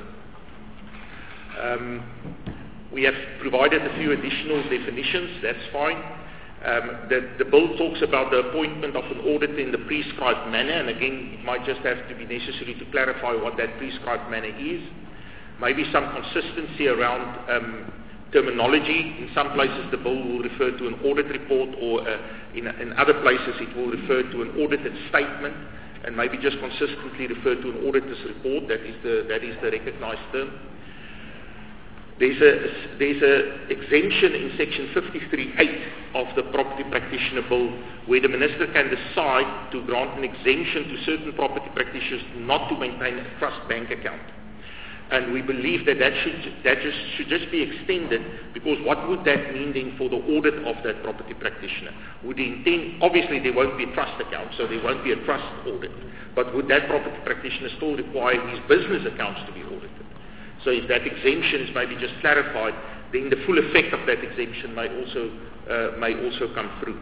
Um, we have provided a few additional definitions, that's fine. Um, the, the bill talks about the appointment of an auditor in the prescribed manner, and again, it might just have to be necessary to clarify what that prescribed manner is. Maybe some consistency around um, terminology. In some places the bill will refer to an audit report, or uh, in, in other places it will refer to an audited statement, and maybe just consistently refer to an auditor's report. That is the, that is the recognized term. There's a, there's a exemption in section fifty-three eight of the property practitioner bill, where the minister can decide to grant an exemption to certain property practitioners not to maintain a trust bank account. And we believe that that should, that just, should just be extended, because what would that mean then for the audit of that property practitioner? Would the intent, obviously there won't be a trust account, so there won't be a trust audit, but would that property practitioner still require his business accounts to be audited? So if that exemption is maybe just clarified, then the full effect of that exemption may also, uh, may also come through.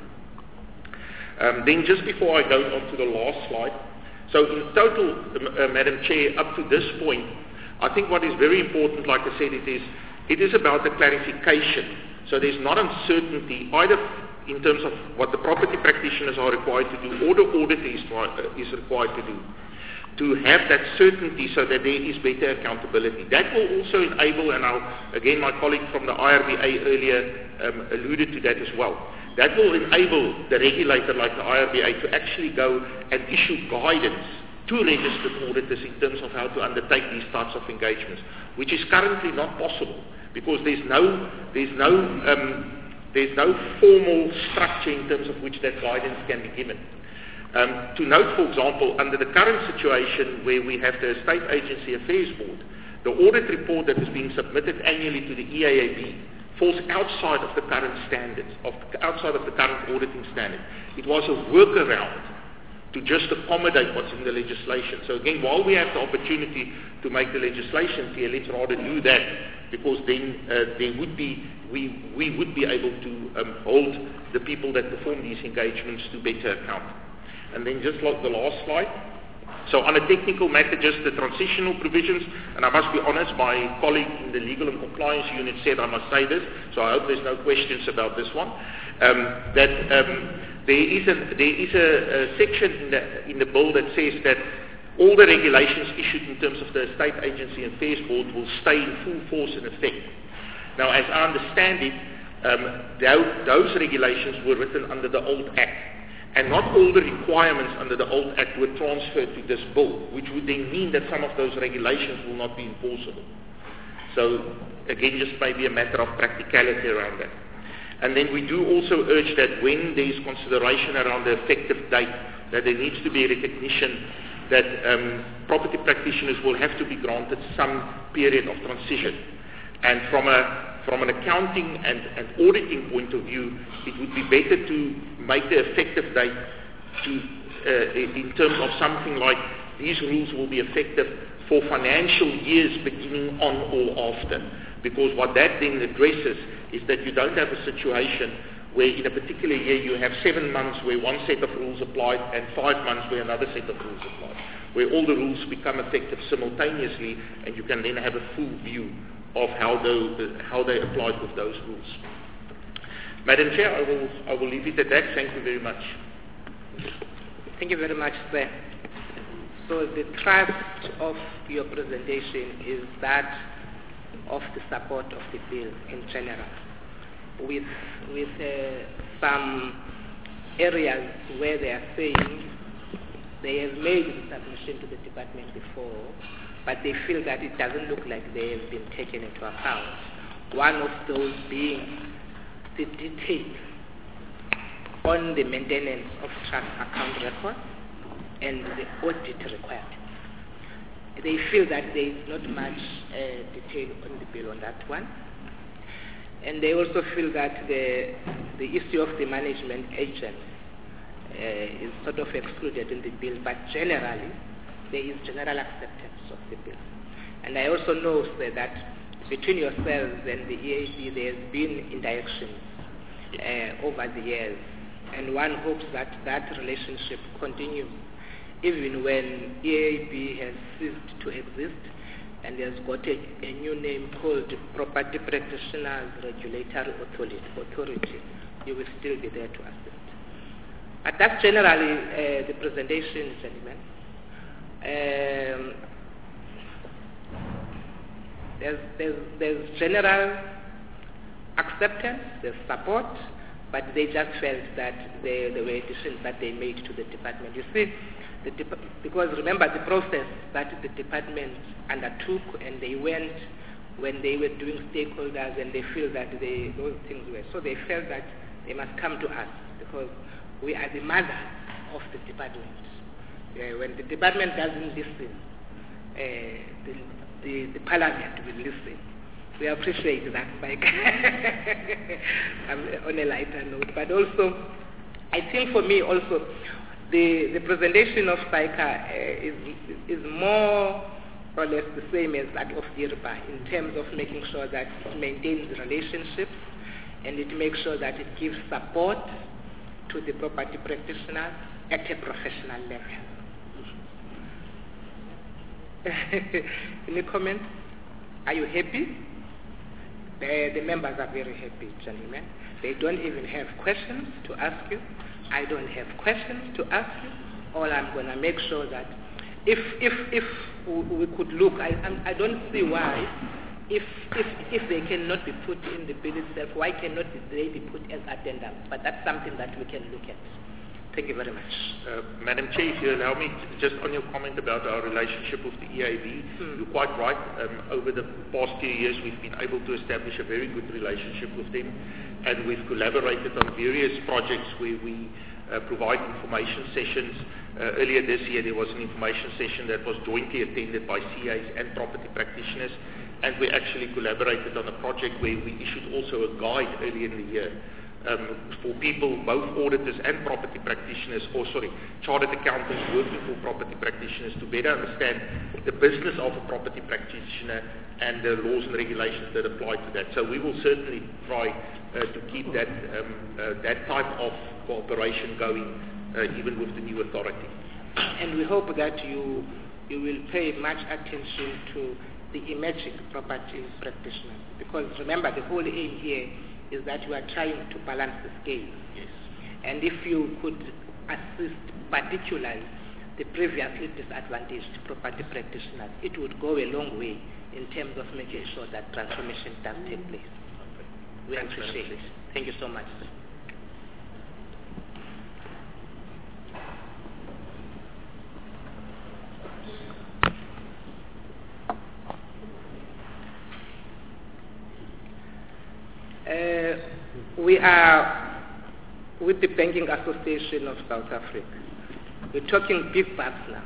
Um, then just before I go on to the last slide, so in total, uh, Madam Chair, up to this point, I think what is very important, like I said, it is, it is about the clarification. So there's not uncertainty either in terms of what the property practitioners are required to do or the auditor is, is required to do, to have that certainty so that there is better accountability. That will also enable, and I'll, again my colleague from the I R B A earlier um, alluded to that as well, that will enable the regulator like the I R B A to actually go and issue guidance to registered auditors in terms of how to undertake these types of engagements, which is currently not possible because there's no, there's no, um, there's no formal structure in terms of which that guidance can be given. Um, to note, for example, under the current situation where we have the State Agency Affairs Board, the audit report that is being submitted annually to the E A A B falls outside of the current standards, of, outside of the current auditing standard. It was a workaround to just accommodate what's in the legislation. So again, while we have the opportunity to make the legislation clear, let's rather do that, because then uh, there would be, we, we would be able to um, hold the people that perform these engagements to better account. And then just like the last slide. So on a technical matter, just the transitional provisions, and I must be honest, my colleague in the legal and compliance unit said I must say this, so I hope there's no questions about this one, um, that um, there is, a, there is a, a section in the, in the bill that says that all the regulations issued in terms of the State Agency and Affairs Board will stay in full force and effect. Now, as I understand it, um, those, those regulations were written under the old Act. And not all the requirements under the old Act were transferred to this bill, which would then mean that some of those regulations will not be enforceable. So, again, just maybe a matter of practicality around that. And then we do also urge that when there is consideration around the effective date, that there needs to be a recognition that um, property practitioners will have to be granted some period of transition. And from a From an accounting and, and auditing point of view, it would be better to make the effective date to, uh, in terms of something like these rules will be effective for financial years beginning on or after. Because what that then addresses is that you don't have a situation where in a particular year you have seven months where one set of rules applied and five months where another set of rules applied, where all the rules become effective simultaneously and you can then have a full view of how, the, how they applied with those rules. Madam Chair, I will, I will leave it at that. Thank you very much. Thank you very much, sir. So the thrust of your presentation is that of the support of the bill in general, with, with uh, some areas where they are saying they have made the submission to the department before, but they feel that it doesn't look like they have been taken into account. One of those being the detail on the maintenance of trust account records and the audit required. They feel that there is not much uh, detail on the bill on that one. And they also feel that the, the issue of the management agent uh, is sort of excluded in the bill, but generally there is general acceptance of the bill. And I also know sir, that between yourselves and the E A B there has been interactions uh, over the years, and one hopes that that relationship continues even when E A B has ceased to exist and has got a, a new name called Property Practitioners Regulatory Authority. Authority. You will still be there to assist. But that's generally uh, the presentation, gentlemen. Um, there's, there's, there's general acceptance, there's support, but they just felt that there, there were additions that they made to the department. You see, the dep because remember the process that the department undertook, and they went when they were doing stakeholders, and they feel that they, those things were, so they felt that they must come to us because we are the mother of the department. Uh, when the department doesn't listen, uh, the, the, the parliament will listen. We appreciate that, Mike, on a lighter note. But also, I think for me also, the, the presentation of SAICA uh, is, is more or less the same as that of IRBA in terms of making sure that it maintains relationships and it makes sure that it gives support to the property practitioners at a professional level. Any comments? Are you happy? The, the members are very happy, gentlemen. They don't even have questions to ask you. I don't have questions to ask you. All I'm going to make sure that if if if we could look, I I don't see why, if if if they cannot be put in the bill itself, why cannot they be put as addendum? But that's something that we can look at. Thank you very much. Uh, Madam Chair, if you allow me, just on your comment about our relationship with the E A B, hmm. you're quite right. Um, over the past few years, we've been able to establish a very good relationship with them, and we've collaborated on various projects where we uh, provide information sessions. Uh, earlier this year, there was an information session that was jointly attended by C As and property practitioners, and we actually collaborated on a project where we issued also a guide earlier in the year. Um, for people, both auditors and property practitioners, or sorry, chartered accountants working for property practitioners, to better understand the business of a property practitioner and the laws and regulations that apply to that. So we will certainly try uh, to keep that um, uh, that type of cooperation going, uh, even with the new authority. And we hope that you you will pay much attention to the emerging property practitioners, because remember the whole aim here is that you are trying to balance the scale. Yes. And if you could assist particularly the previously disadvantaged property practitioners, it would go a long way in terms of making sure that transformation does take place. We Thanks, appreciate it. Thank you so much. Uh, we are with the Banking Association of South Africa. We're talking big bucks now.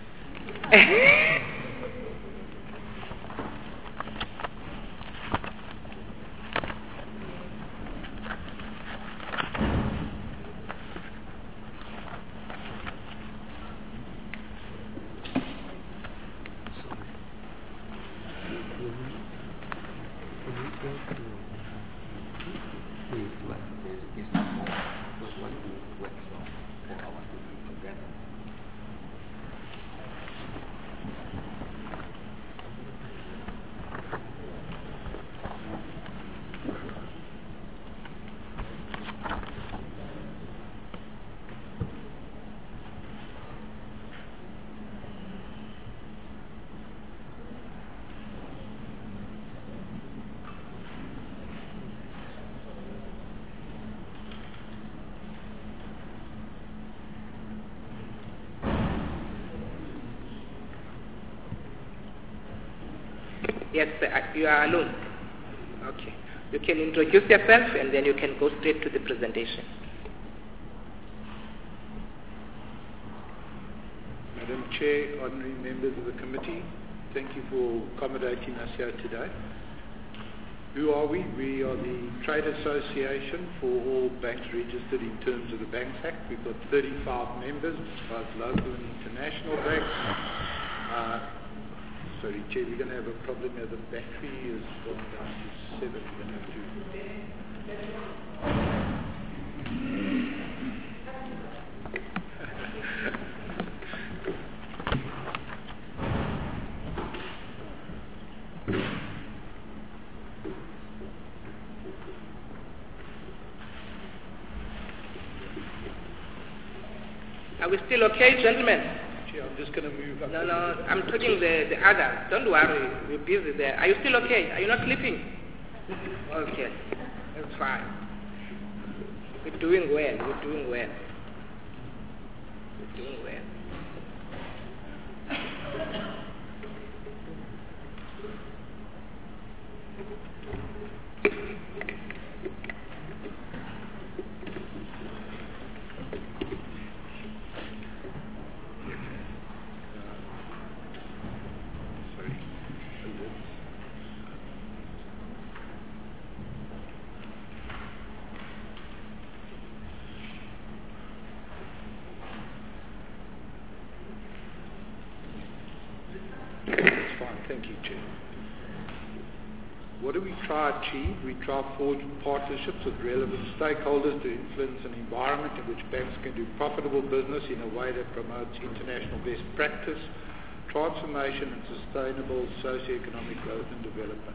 Yes, sir, you are alone. Okay. You can introduce yourself and then you can go straight to the presentation. Madam Chair, honorary members of the committee, thank you for accommodating us here today. Who are we? We are the Trade Association for all banks registered in terms of the Banks Act. We've got thirty-five members, both local and international banks. Uh, sorry, Chair, we're going to have a problem here. The battery is gone down to seven. We're going to have to... Are we still okay, gentlemen? Chair, I'm just going to move up. No, no, I'm talking the, the others. Don't worry, we're busy there. Are you still okay? Are you not sleeping? Okay, that's fine. We're doing well, we're doing well. We're doing well. Thank you, Chair. What do we try to achieve? We try to forge partnerships with relevant stakeholders to influence an environment in which banks can do profitable business in a way that promotes international best practice, transformation and sustainable socio-economic growth and development.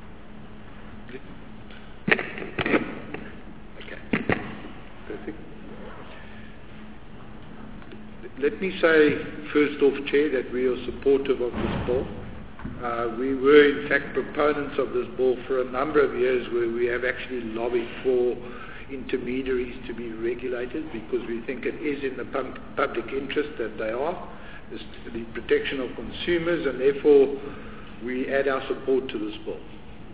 Okay. Perfect. Let me say, first off, Chair, that we are supportive of this bill. Uh, we were, in fact, proponents of this bill for a number of years, where we have actually lobbied for intermediaries to be regulated, because we think it is in the pub- public interest that they are, it's the protection of consumers, and therefore we add our support to this bill.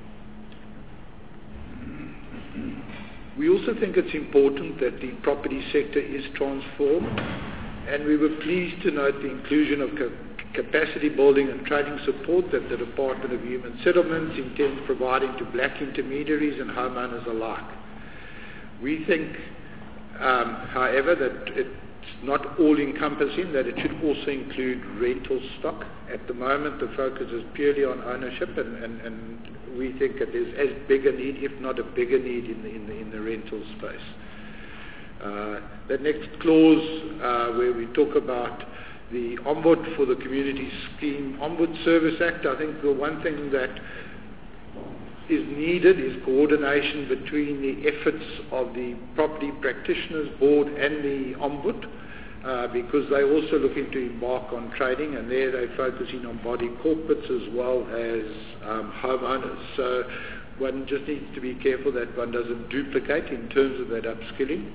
We also think it's important that the property sector is transformed, and we were pleased to note the inclusion of co- capacity building and trading support that the Department of Human Settlements intends providing to black intermediaries and homeowners alike. We think, um, however, that it's not all-encompassing, that it should also include rental stock. At the moment, the focus is purely on ownership, and, and, and we think that there's as big a need, if not a bigger need, in the, in the, in the rental space. Uh, the next clause, uh, where we talk about the Ombud for the Community Scheme Ombud Service Act, I think the one thing that is needed is coordination between the efforts of the Property Practitioners Board and the Ombud, uh, because they're also looking to embark on trading, and there they're focusing on body corporates as well as um, homeowners. So one just needs to be careful that one doesn't duplicate in terms of that upskilling.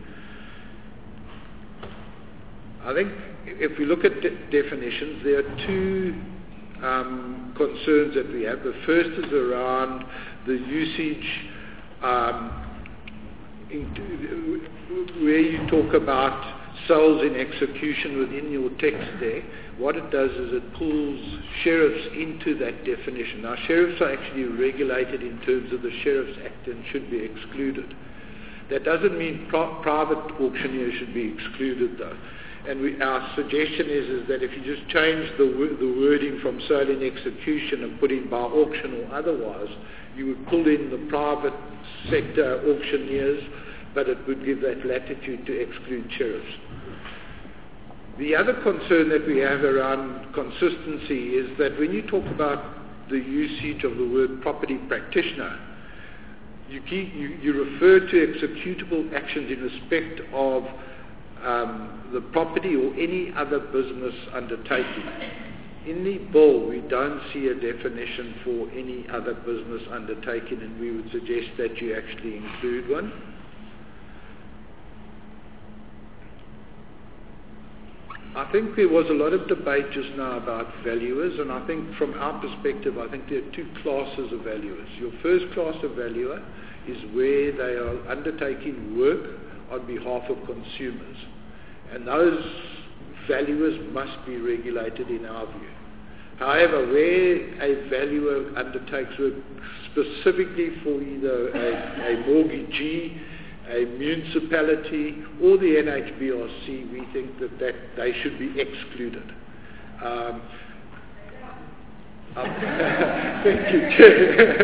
I think if we look at de- definitions, there are two um, concerns that we have. The first is around the usage, um, in, where you talk about sales in execution within your text there. What it does is it pulls sheriffs into that definition. Now, sheriffs are actually regulated in terms of the Sheriff's Act and should be excluded. That doesn't mean pro- private auctioneers should be excluded, though. And we, our suggestion is, is that if you just change the, w- the wording from sale in execution and put in by auction or otherwise, you would pull in the private sector auctioneers, but it would give that latitude to exclude sheriffs. The other concern that we have around consistency is that when you talk about the usage of the word property practitioner, you, keep, you, you refer to executable actions in respect of Um, the property or any other business undertaking. In the bill, we don't see a definition for any other business undertaking, and we would suggest that you actually include one. I think there was a lot of debate just now about valuers, and I think from our perspective, I think there are two classes of valuers. Your first class of valuer is where they are undertaking work on behalf of consumers. And those valuers must be regulated in our view. However, where a valuer undertakes work specifically for either a, a mortgagee, a municipality, or the N H B R C, we think that, that they should be excluded. Um, Um, thank you, Chair.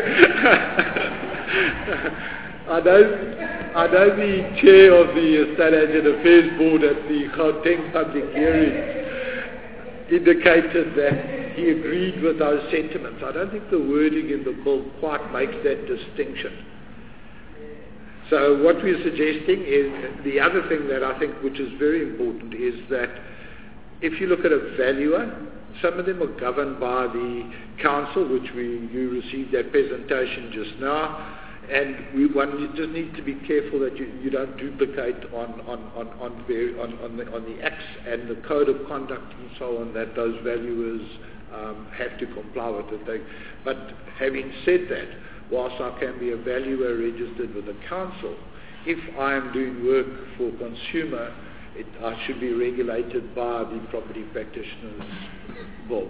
I know, I know the Chair of the Estate Agent Affairs Board at the Gauteng public hearing indicated that he agreed with those sentiments. I don't think the wording in the bill quite makes that distinction. So what we're suggesting is, the other thing that I think which is very important is that if you look at a valuer, some of them are governed by the council, which we you received that presentation just now, and we one you just need to be careful that you, you don't duplicate on on on on, on, on, the, on the acts and the code of conduct and so on that those valuers um, have to comply with it. They, but having said that, whilst I can be a valuer registered with the council, if I am doing work for consumer, it, I should be regulated by the Property Practitioners Bill.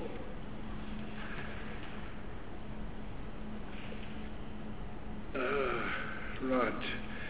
Uh, right.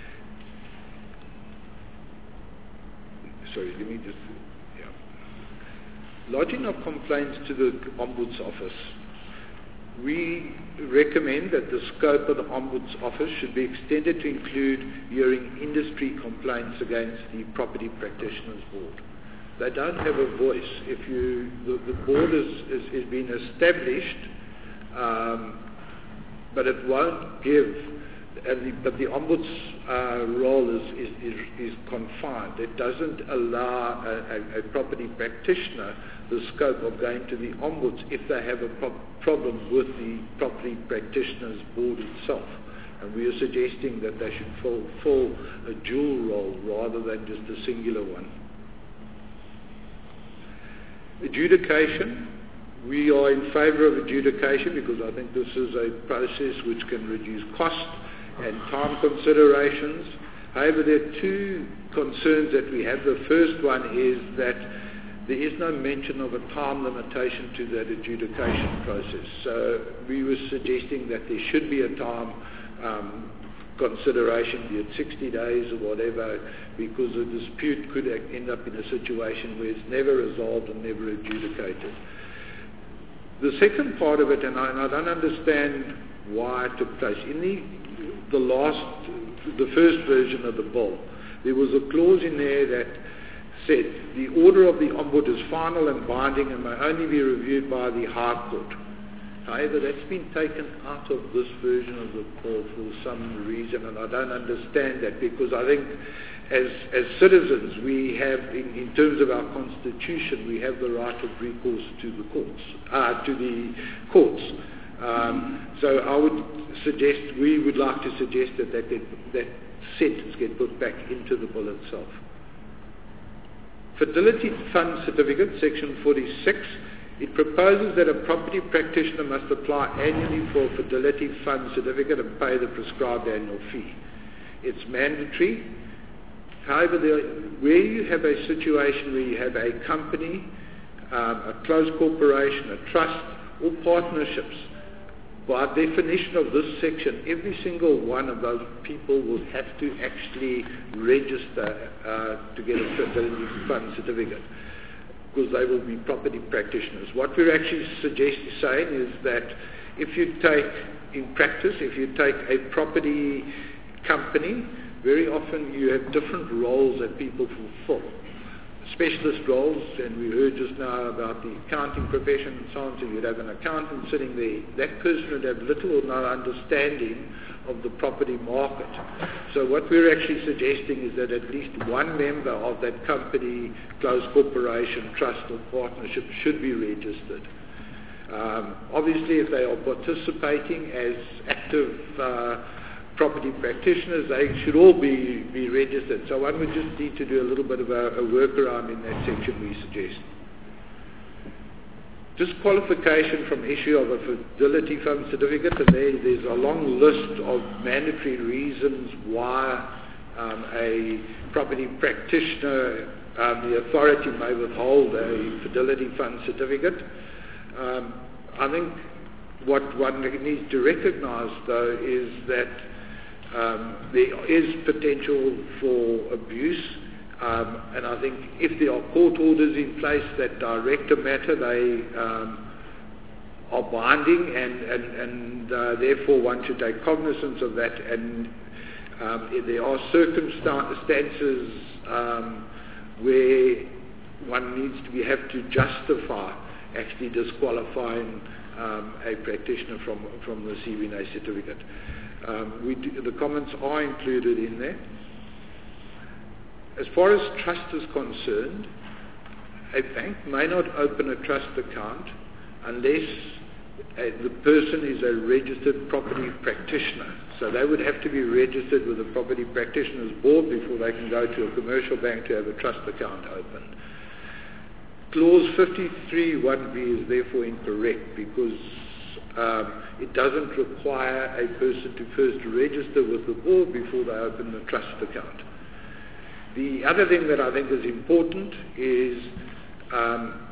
Sorry, let me just... Yeah. Lodging of complaints to the Ombuds Office. We recommend that the scope of the Ombuds Office should be extended to include hearing industry complaints against the Property Practitioners Board. They don't have a voice. If you, the, the board is, is, is been established, um, but it won't give, and the, but the Ombuds uh, role is, is, is, is confined. It doesn't allow a, a, a property practitioner the scope of going to the Ombuds if they have a pro- problem with the Property Practitioners Board itself. And we are suggesting that they should fill, fill a dual role rather than just a singular one. Adjudication. We are in favour of adjudication because I think this is a process which can reduce cost and time considerations. However, there are two concerns that we have. The first one is that there is no mention of a time limitation to that adjudication process. So we were suggesting that there should be a time um, consideration, be it sixty days or whatever, because a dispute could end up in a situation where it's never resolved and never adjudicated. The second part of it, and I, and I don't understand why it took place, in the, the last, the first version of the bill, there was a clause in there that said the order of the Ombud is final and binding and may only be reviewed by the High Court. However, that's been taken out of this version of the bill for some reason, and I don't understand that, because I think as, as citizens we have, in, in terms of our constitution, we have the right of recourse to the courts, uh, to the courts. Um, so I would suggest, we would like to suggest that that, get, that sentence get put back into the bill itself. Fidelity Fund Certificate, Section forty-six, it proposes that a property practitioner must apply annually for a Fidelity Fund Certificate and pay the prescribed annual fee. It's mandatory. However, there, where you have a situation where you have a company, um, a closed corporation, a trust, or partnerships, by definition of this section, every single one of those people will have to actually register uh, to get a Fidelity Fund Certificate, because they will be property practitioners. What we're actually suggest, saying is that if you take, in practice, if you take a property company, very often you have different roles that people fulfill. Specialist roles, and we heard just now about the accounting profession and so on, so you'd have an accountant sitting there. That person would have little or no understanding of the property market. So what we're actually suggesting is that at least one member of that company, closed corporation, trust or partnership should be registered. Um, obviously, if they are participating as active uh, property practitioners, they should all be, be registered. So one would just need to do a little bit of a, a workaround in that section we suggest. Disqualification from issue of a Fidelity Fund Certificate, and there, there's a long list of mandatory reasons why um, a property practitioner, um, the authority may withhold a Fidelity Fund Certificate. Um, I think what one needs to recognise, though, is that um, there is potential for abuse. Um, and I think if there are court orders in place that direct a matter, they um, are are binding, and, and, and uh, therefore one should take cognizance of that. And um, if there are circumstances um, where one needs to be, have to justify actually disqualifying um, a practitioner from, from receiving a certificate. Um, we do, the comments are included in there. As far as trust is concerned, a bank may not open a trust account unless uh, the person is a registered property practitioner. So they would have to be registered with the Property Practitioners Board before they can go to a commercial bank to have a trust account opened. Clause fifty-three one B is therefore incorrect because um, it doesn't require a person to first register with the board before they open the trust account. The other thing that I think is important is um,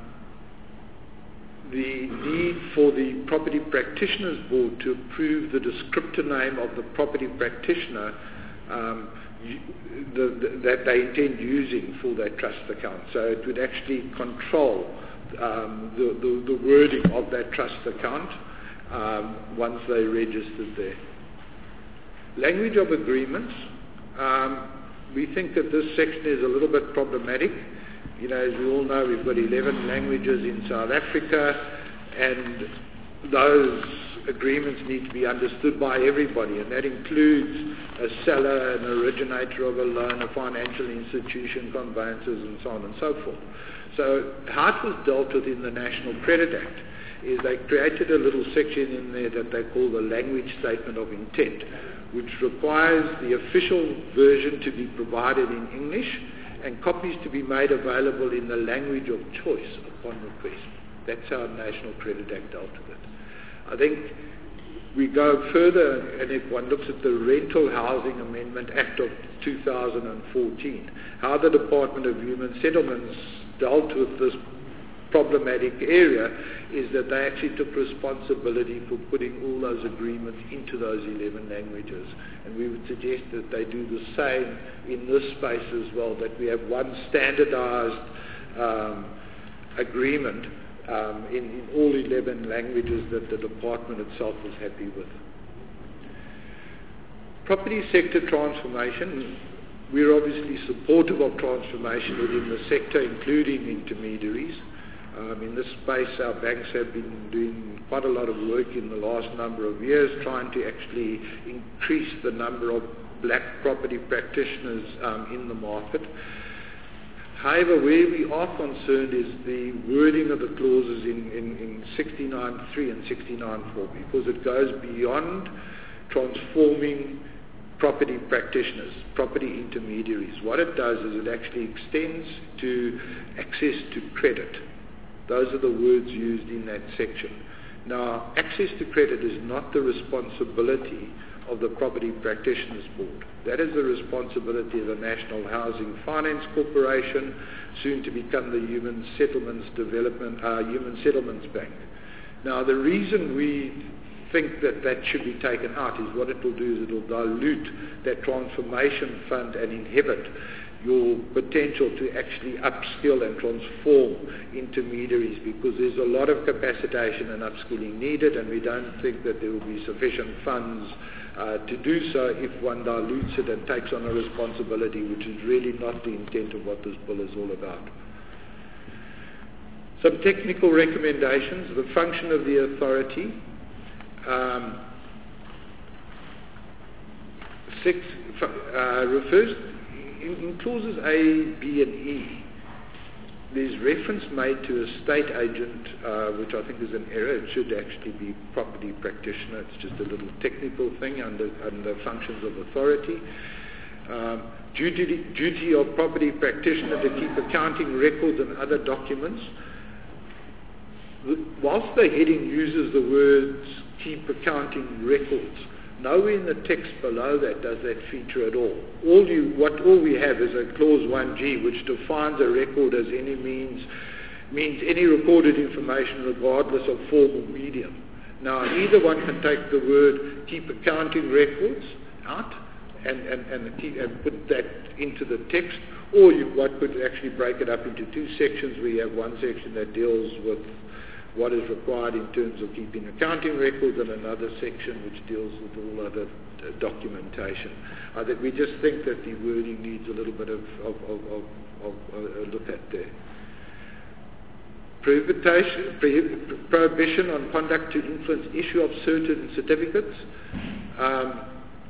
the need for the Property Practitioners Board to approve the descriptor name of the property practitioner um, the, the, that they intend using for that trust account. So it would actually control um, the, the, the wording of that trust account um, once they registered there. Language of agreements. Um, we think that this section is a little bit problematic. You know, as we all know, we've got eleven languages in South Africa, and those agreements need to be understood by everybody, and that includes a seller, an originator of a loan, a financial institution, conveyancers, and so on and so forth. So how it was dealt with in the National Credit Act is they created a little section in there that they call the language statement of intent, which requires the official version to be provided in English and copies to be made available in the language of choice upon request. That's how the National Credit Act dealt with it. I think we go further, and if one looks at the Rental Housing Amendment Act of two thousand fourteen, how the Department of Human Settlements dealt with this problematic area is that they actually took responsibility for putting all those agreements into those eleven languages. And we would suggest that they do the same in this space as well, that we have one standardized um, agreement um, in, in all eleven languages that the department itself is happy with. Property sector transformation. We're obviously supportive of transformation within the sector, including intermediaries. Um, in this space, our banks have been doing quite a lot of work in the last number of years, trying to actually increase the number of black property practitioners um, in the market. However, where we are concerned is the wording of the clauses in, in, in sixty-nine point three and sixty-nine point four, because it goes beyond transforming property practitioners, property intermediaries. What it does is it actually extends to access to credit. Those are the words used in that section. Now, access to credit is not the responsibility of the Property Practitioners Board. That is the responsibility of the National Housing Finance Corporation, soon to become the Human Settlements Development, uh, Human Settlements Bank. Now, the reason we think that that should be taken out is what it will do is it will dilute that transformation fund and inhibit your potential to actually upskill and transform intermediaries, because there's a lot of capacitation and upskilling needed, and we don't think that there will be sufficient funds uh, to do so if one dilutes it and takes on a responsibility, which is really not the intent of what this bill is all about. Some technical recommendations. The function of the authority. Um, six uh, refers in, in clauses A, B, and E. There's reference made to a state agent, uh, which I think is an error. It should actually be property practitioner. It's just a little technical thing under under functions of authority. Um, duty duty of property practitioner to keep accounting records and other documents. Whilst the heading uses the words keep accounting records, nowhere in the text below that does that feature at all. All you, what all we have is a clause one G, which defines a record as any means, means any recorded information regardless of form or medium. Now, either one can take the word keep accounting records out and, and, and, keep, and put that into the text, or you, one could actually break it up into two sections where you have one section that deals with what is required in terms of keeping accounting records, and another section which deals with all other uh, documentation. I think we just think that the wording needs a little bit of, of, of, of, of uh, a look at there. Prohibition, prohibition on conduct to influence issue of certain certificates. Um,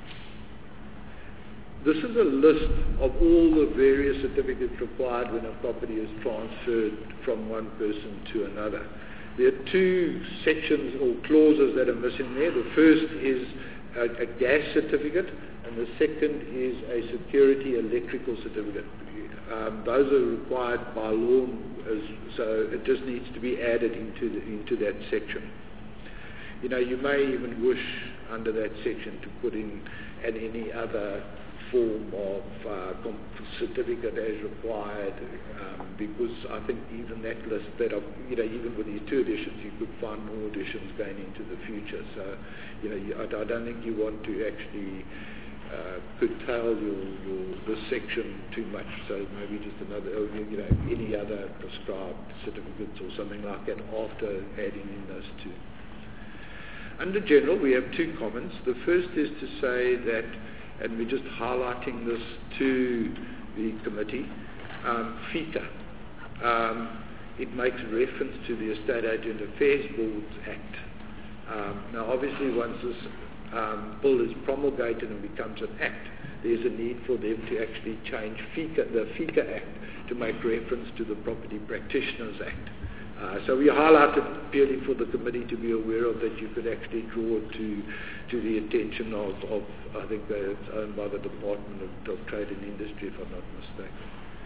this is a list of all the various certificates required when a property is transferred from one person to another. There are two sections or clauses that are missing there. The first is a, a gas certificate, and the second is a security electrical certificate. Um, those are required by law, as, so it just needs to be added into the, into that section. You know, you may even wish under that section to put in and any other form of uh, certificate as required, um, because I think even that list that of, you know, even with these two editions, you could find more editions going into the future. So, you know, you, I, I don't think you want to actually uh, curtail your, your this section too much. So maybe just another, you know, any other prescribed certificates or something like that after adding in those two. Under general, we have two comments. The first is to say that, and we're just highlighting this to the committee, um, FICA. Um, it makes reference to the Estate Agent Affairs Boards Act. Um, now, obviously, once this um, bill is promulgated and becomes an act, there's a need for them to actually change FICA, the FICA Act to make reference to the Property Practitioners Act. Uh, so we highlighted purely for the committee to be aware of that. You could actually draw it to, to the attention of, of I think that it's owned by the Department of, of Trade and Industry, if I'm not mistaken.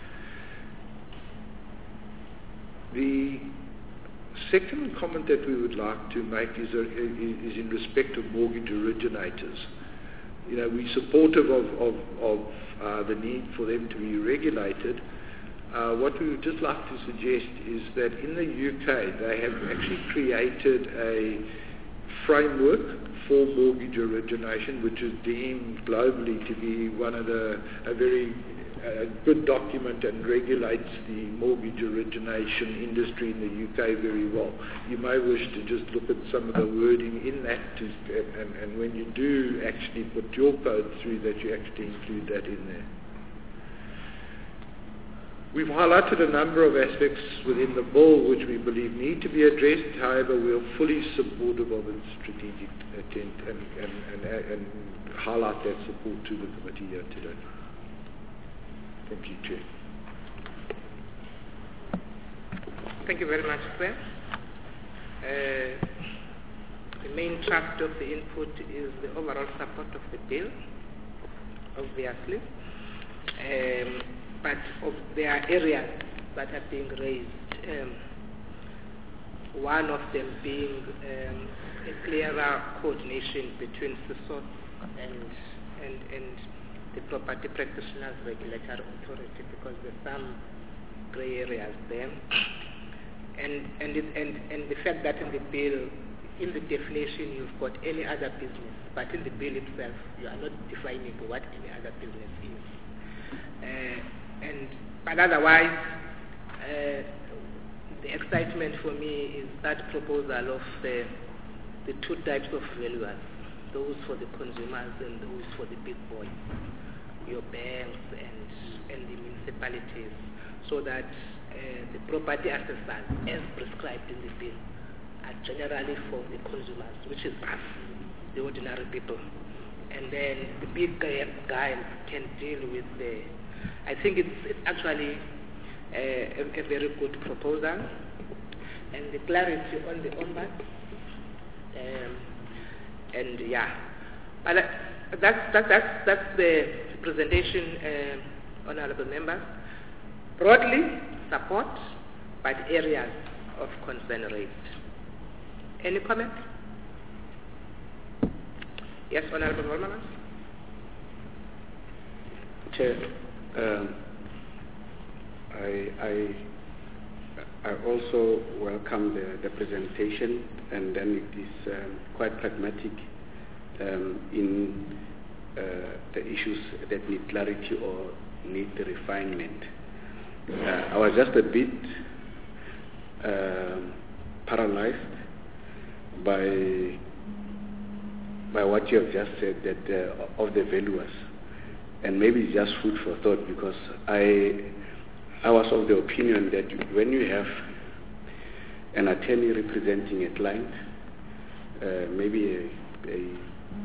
The second comment that we would like to make is, a, is in respect of mortgage originators. You know, we're supportive of, of, of uh, the need for them to be regulated. Uh, what we would just like to suggest is that in the U K they have actually created a framework for mortgage origination, which is deemed globally to be one of the a very uh, good document and regulates the mortgage origination industry in the U K very well. You may wish to just look at some of the wording in that, to, and, and when you do actually put your code through, that you actually include that in there. We've highlighted a number of aspects within the bill which we believe need to be addressed. However, we are fully supportive of its strategic intent and, and, and, and highlight that support to the committee here today. Thank you, Chair. Thank you very much, Claire. Uh, the main thrust of the input is the overall support of the bill, obviously. Um, but of, there are areas that are being raised. Um, one of them being um, a clearer coordination between C S O T and, and, and the Property Practitioners Regulatory Authority, because there's some grey areas there. And, and, it, and, and the fact that in the bill, in the definition, you've got any other business, but in the bill itself, you are not defining what any other business is. Uh, and but otherwise, uh, the excitement for me is that proposal of the, the two types of valuers, those for the consumers and those for the big boys, your banks and, and the municipalities, so that uh, the property assessors, as prescribed in the bill, are generally for the consumers, which is us, the ordinary people. And then the big guys can deal with the, I think it's, it's actually a, a, a very good proposal. And the clarity on the ombuds, um, and yeah. But uh, that's, that, that's, that's the presentation, uh, honorable members. Broadly, support, but areas of concern raised. Any comment? Yes, Honorable Holman. Chair, um, I, I, I also welcome the, the presentation, and then it is um, quite pragmatic um, in uh, the issues that need clarity or need the refinement. Uh, I was just a bit um, paralyzed by by what you have just said, that uh, of the valuers, and maybe it's just food for thought, because I I was of the opinion that when you have an attorney representing a client, uh, maybe a, a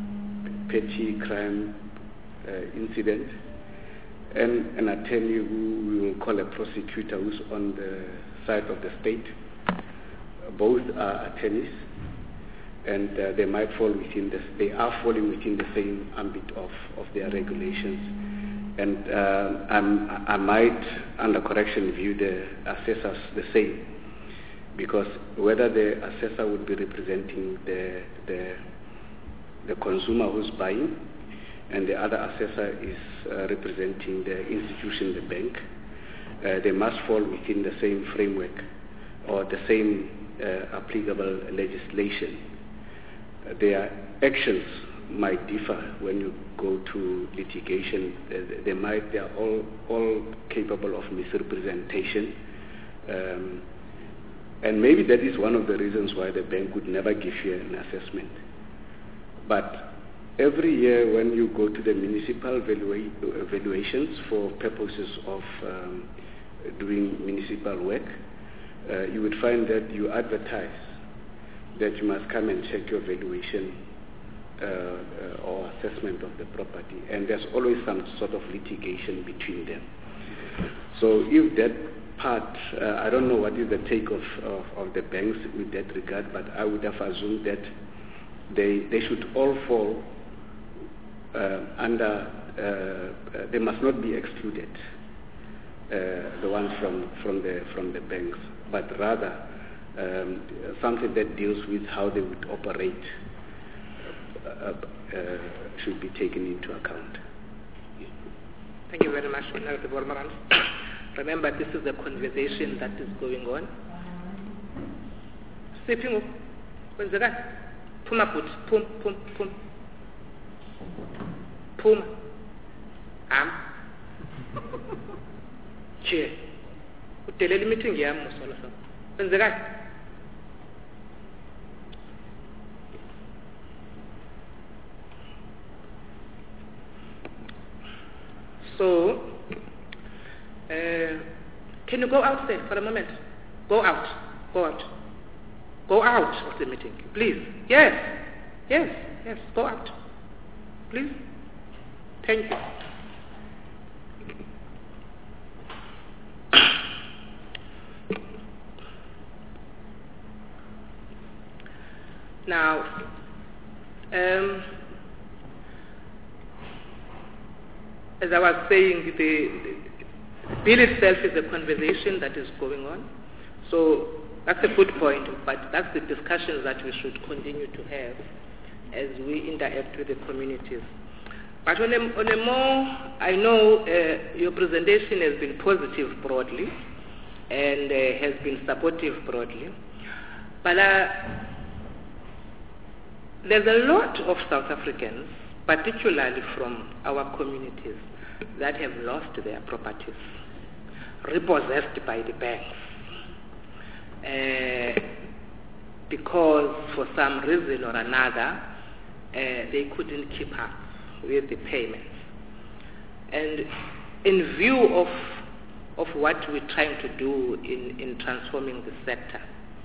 petty crime uh, incident, and an attorney who we will call a prosecutor who's on the side of the state, both are attorneys, and uh, they might fall within the, they are falling within the same ambit of, of their regulations. And uh, I'm, I might, under correction, view the assessors the same, because whether the assessor would be representing the, the, the consumer who's buying, and the other assessor is uh, representing the institution, the bank, uh, they must fall within the same framework or the same uh, applicable legislation. Uh, their actions might differ when you go to litigation. Uh, they might, they are all, all capable of misrepresentation. Um, and maybe that is one of the reasons why the bank would never give you an assessment. But every year when you go to the municipal valua- evaluations for purposes of um, doing municipal work, uh, you would find that you advertise that you must come and check your valuation uh, uh, or assessment of the property, and there's always some sort of litigation between them. So if that part, uh, I don't know what is the take of, of, of the banks with that regard, but I would have assumed that they, they should all fall uh, under, uh, uh, they must not be excluded, uh, the ones from, from, the, from the banks, but rather um, something that deals with how they would operate uh, uh, should be taken into account. Thank you very much, Honorable Bormarans. Remember, this is a conversation that is going on. Sipingu, kwenzeka? Puma put, pum, pum, pum. Puma. Am. Chair. Uteleli meeting yami musola so. Kwenzeka? So, uh, can you go out there for a moment? Go out. Go out. Go out of the meeting, please. Yes. Yes. Yes. Go out. Please. Thank you. Now, um, as I was saying, the, the bill itself is a conversation that is going on. So that's a good point, but that's the discussions that we should continue to have as we interact with the communities. But on a, on a more, I know uh, your presentation has been positive broadly and uh, has been supportive broadly. But uh, there's a lot of South Africans, particularly from our communities, that have lost their properties, repossessed by the banks, uh, because for some reason or another, uh, they couldn't keep up with the payments. And in view of, of what we're trying to do in, in transforming the sector,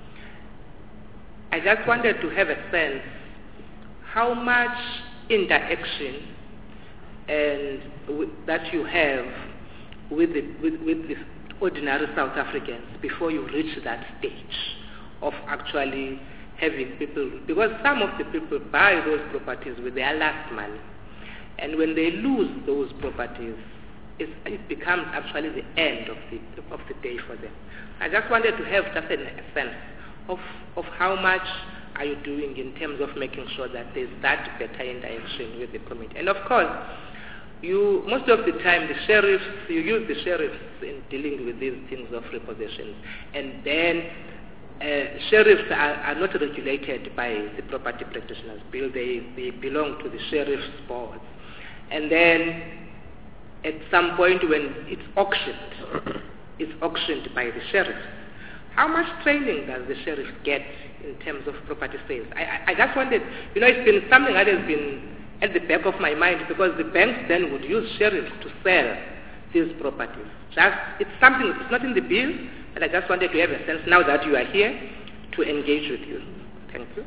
I just wanted to have a sense how much interaction and w- that you have with the, with, with the ordinary South Africans before you reach that stage of actually having people, because some of the people buy those properties with their last money, and when they lose those properties, it's, it becomes actually the end of the of the day for them. I just wanted to have just a sense of of how much are you doing in terms of making sure that there's that better interaction with the community. And of course, you most of the time the sheriffs, you use the sheriffs in dealing with these things of repossessions, and then uh, sheriffs are, are not regulated by the property practitioners bill. They, they belong to the sheriff's board. And then at some point when it's auctioned, it's auctioned by the sheriffs. How much training does the sheriff get in terms of property sales? I, I, I just wanted, you know, it's been something that has been at the back of my mind, because the banks then would use sheriffs to sell these properties. Just, it's something, it's not in the bill, but I just wanted to have a sense now that you are here to engage with you. Thank you.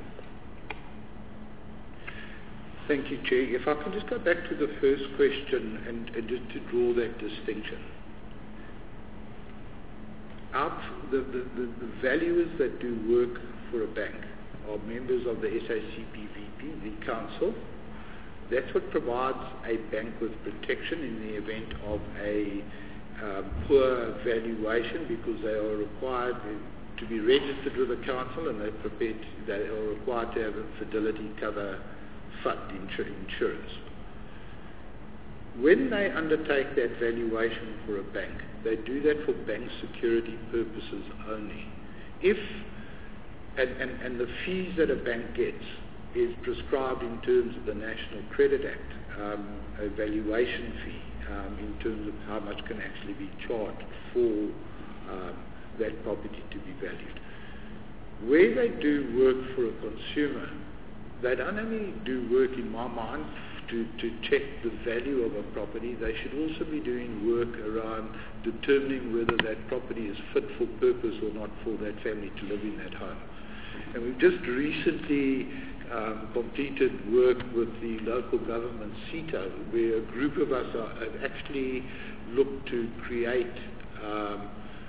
Thank you, Chair. If I can just go back to the first question and, and just to draw that distinction. Out, the, the, the, the valuers that do work for a bank are members of the S A C P V P, the council. That's what provides a bank with protection in the event of a um, poor valuation, because they are required to be registered with the council, and they're prepared to, they are required to have a fidelity cover fund insurance. When they undertake that valuation for a bank, they do that for bank security purposes only. If and, and, and the fees that a bank gets is prescribed in terms of the National Credit Act, um, a valuation fee um, in terms of how much can actually be charged for um, that property to be valued. Where they do work for a consumer, they don't only do work, in my mind, to, to check the value of a property, they should also be doing work around determining whether that property is fit for purpose or not for that family to live in that home. And we've just recently um, completed work with the local government, CETO, where a group of us are, have actually looked to create um,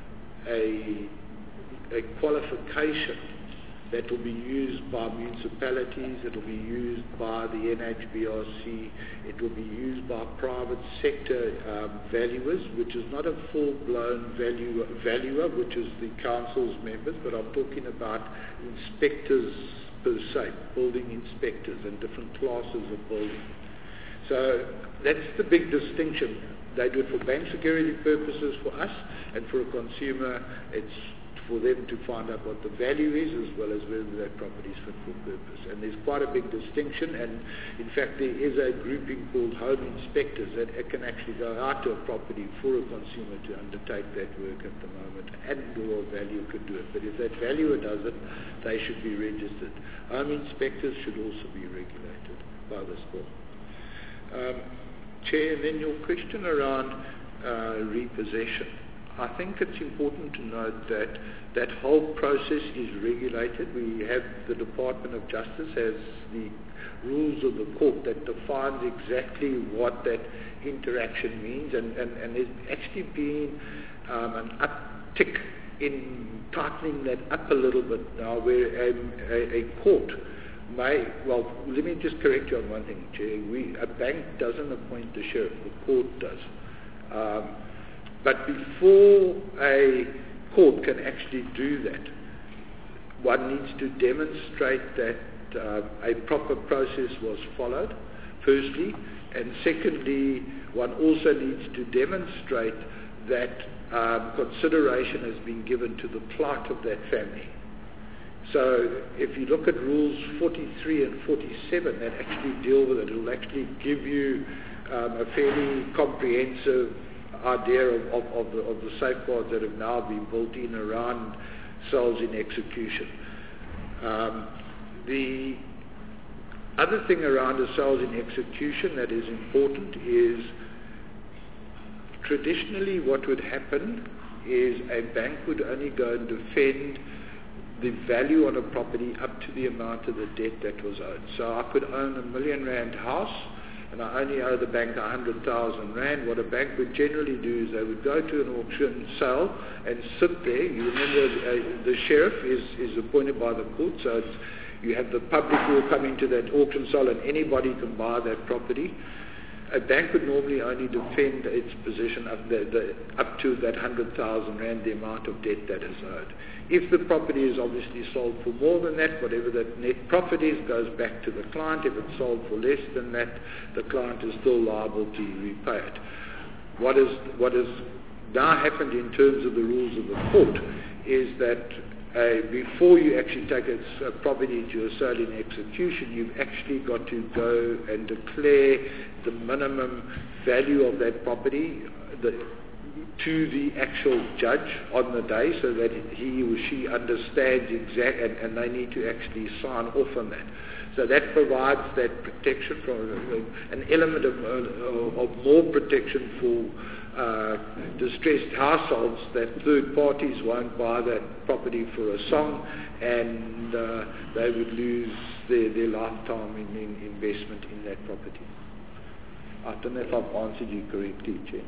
a, a qualification that will be used by municipalities, it will be used by the N H B R C, it will be used by private sector um, valuers, which is not a full-blown value, valuer, which is the council's members, but I'm talking about inspectors per se, building inspectors and different classes of building. So that's the big distinction. They do it for bank security purposes for us, and for a consumer, it's for them to find out what the value is, as well as whether that property is fit for purpose. And there's quite a big distinction, and in fact there is a grouping called home inspectors that can actually go out to a property for a consumer to undertake that work at the moment, and or a valuer could do it. But if that valuer does it, they should be registered. Home inspectors should also be regulated by this bill. Um, Chair, and then your question around uh, repossession. I think it's important to note that that whole process is regulated. We have the Department of Justice has the rules of the court that defines exactly what that interaction means, and, and, and there's actually been um, an uptick in tightening that up a little bit now, where a, a, a court may, well, let me just correct you on one thing, Chair. We, a bank doesn't appoint the sheriff, the court does. Um, But before a court can actually do that, one needs to demonstrate that uh, a proper process was followed, firstly, and secondly, one also needs to demonstrate that um, consideration has been given to the plight of that family. So if you look at rules forty-three and forty-seven that actually deal with it, it will actually give you um, a fairly comprehensive idea of, of, of, the, of the safeguards that have now been built in around sales in execution. Um, the other thing around the sales in execution that is important is traditionally what would happen is a bank would only go and defend the value on a property up to the amount of the debt that was owed. So I could own a million rand house, and I only owe the bank one hundred thousand rand. What a bank would generally do is they would go to an auction sale and sit there. You remember uh, the sheriff is, is appointed by the court, so it's, you have the public who will come into that auction sale and anybody can buy that property. A bank would normally only defend its position up, the, the, up to that one hundred thousand rand, the amount of debt that is owed. If the property is obviously sold for more than that, whatever that net profit is goes back to the client. If it's sold for less than that, the client is still liable to repay it. What is what has now happened in terms of the rules of the court is that uh, before you actually take a, a property to a sale in execution, you've actually got to go and declare the minimum value of that property. The, to the actual judge on the day so that he or she understands exact, and, and they need to actually sign off on that. So that provides that protection, from uh, an element of, uh, of more protection for uh, distressed households, that third parties won't buy that property for a song, and uh, they would lose their, their lifetime in, in investment in that property. I don't know if I've answered you correctly, Chair.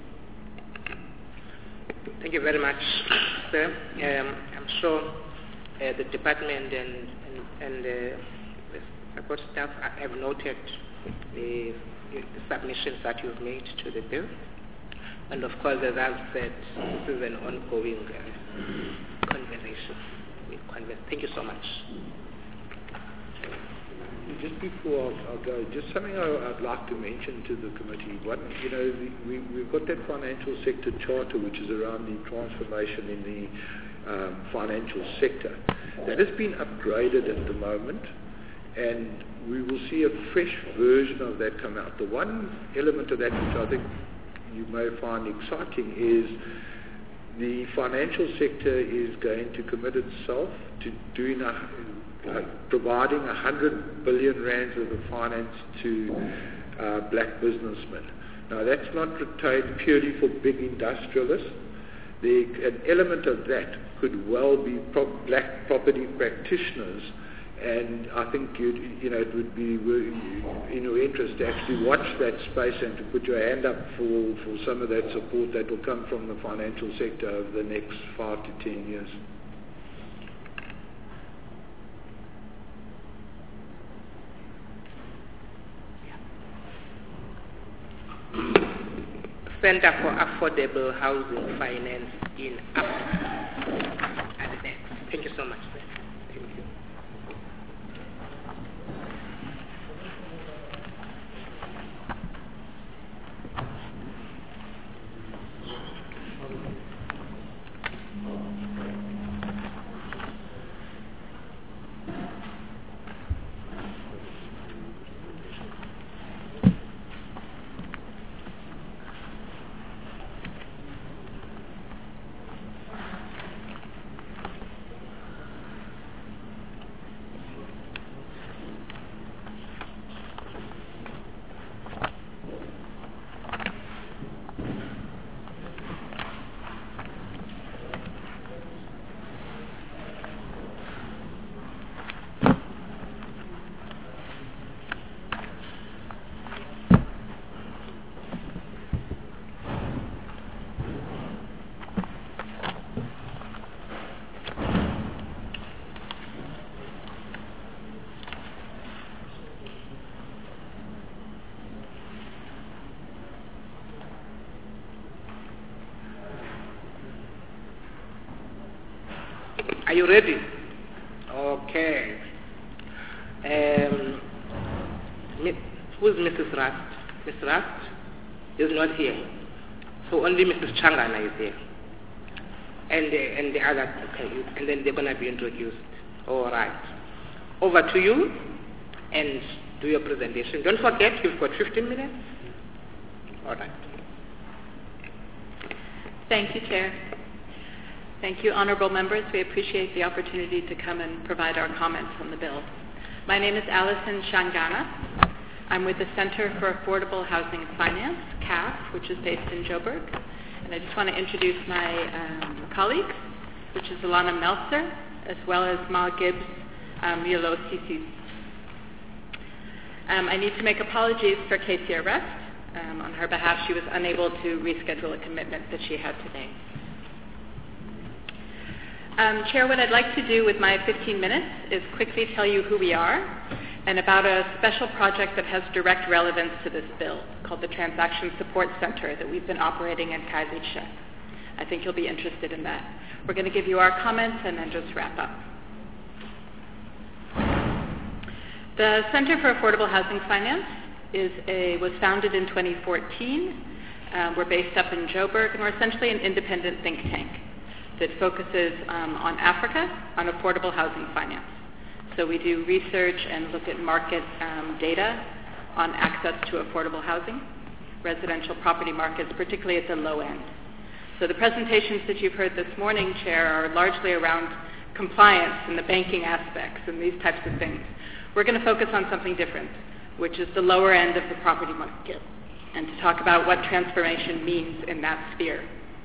Thank you very much, sir. Um, I'm sure uh, the department and and, and uh, the support staff have noted the, the submissions that you've made to the bill. And of course, as I've said, this is an ongoing uh, conversation. Thank you so much. Just before I go, just something I, I'd like to mention to the committee. One, you know, the, we, we've got that financial sector charter, which is around the transformation in the um, financial sector. That has been upgraded at the moment, and we will see a fresh version of that come out. The one element of that which I think you may find exciting is the financial sector is going to commit itself to doing a Uh, providing one hundred billion rands worth of finance to uh, black businessmen. Now, that's not retained purely for big industrialists. The, an element of that could well be pro- black property practitioners, and I think you'd, you know, it would be in your interest to actually watch that space and to put your hand up for, for some of that support that will come from the financial sector over the next five to ten years. Center for Affordable Housing Finance in Africa. Thank you so much, sir. Thank you. Are you ready? Okay. Um, who's Missus Rust? Missus Rust is not here. So only Missus Changana is here. And, uh, and the other, okay, and then they're going to be introduced. All right. Over to you, and do your presentation. Don't forget, you've got fifteen minutes. All right. Thank you, Chair. Thank you, honorable members. We appreciate the opportunity to come and provide our comments on the bill. My name is Alison Shangana. I'm with the Center for Affordable Housing Finance, C A F, which is based in Joburg. And I just want to introduce my um, colleagues, which is Alana Meltzer, as well as Ma Gibbs um, Yolo-Sisi. Um, I need to make apologies for Casey Arrest. Um, on her behalf, she was unable to reschedule a commitment that she had today. Um, Chair, what I'd like to do with my fifteen minutes is quickly tell you who we are and about a special project that has direct relevance to this bill called the Transaction Support Center that we've been operating in Khayelitsha. I think you'll be interested in that. We're going to give you our comments and then just wrap up. The Center for Affordable Housing Finance is a, was founded in twenty fourteen. Um, we're based up in Joburg, and we're essentially an independent think tank that focuses um, on Africa, on affordable housing finance. So we do research and look at market um, data on access to affordable housing, residential property markets, particularly at the low end. So the presentations that you've heard this morning, Chair, are largely around compliance and the banking aspects and these types of things. We're going to focus on something different, which is the lower end of the property market, and to talk about what transformation means in that sphere.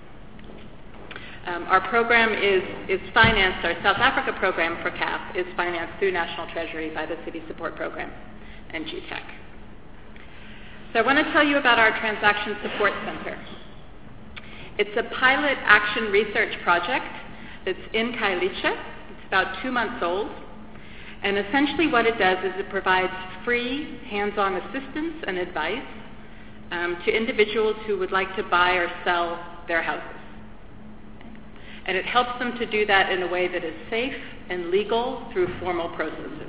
Um, our program is, is financed, our South Africa program for C A P is financed through National Treasury by the City Support Program and G TEC. So I want to tell you about our Transaction Support Center. It's a pilot action research project that's in Khayelitsha. It's about two months old. And essentially what it does is it provides free hands-on assistance and advice um, to individuals who would like to buy or sell their houses. And it helps them to do that in a way that is safe and legal through formal processes.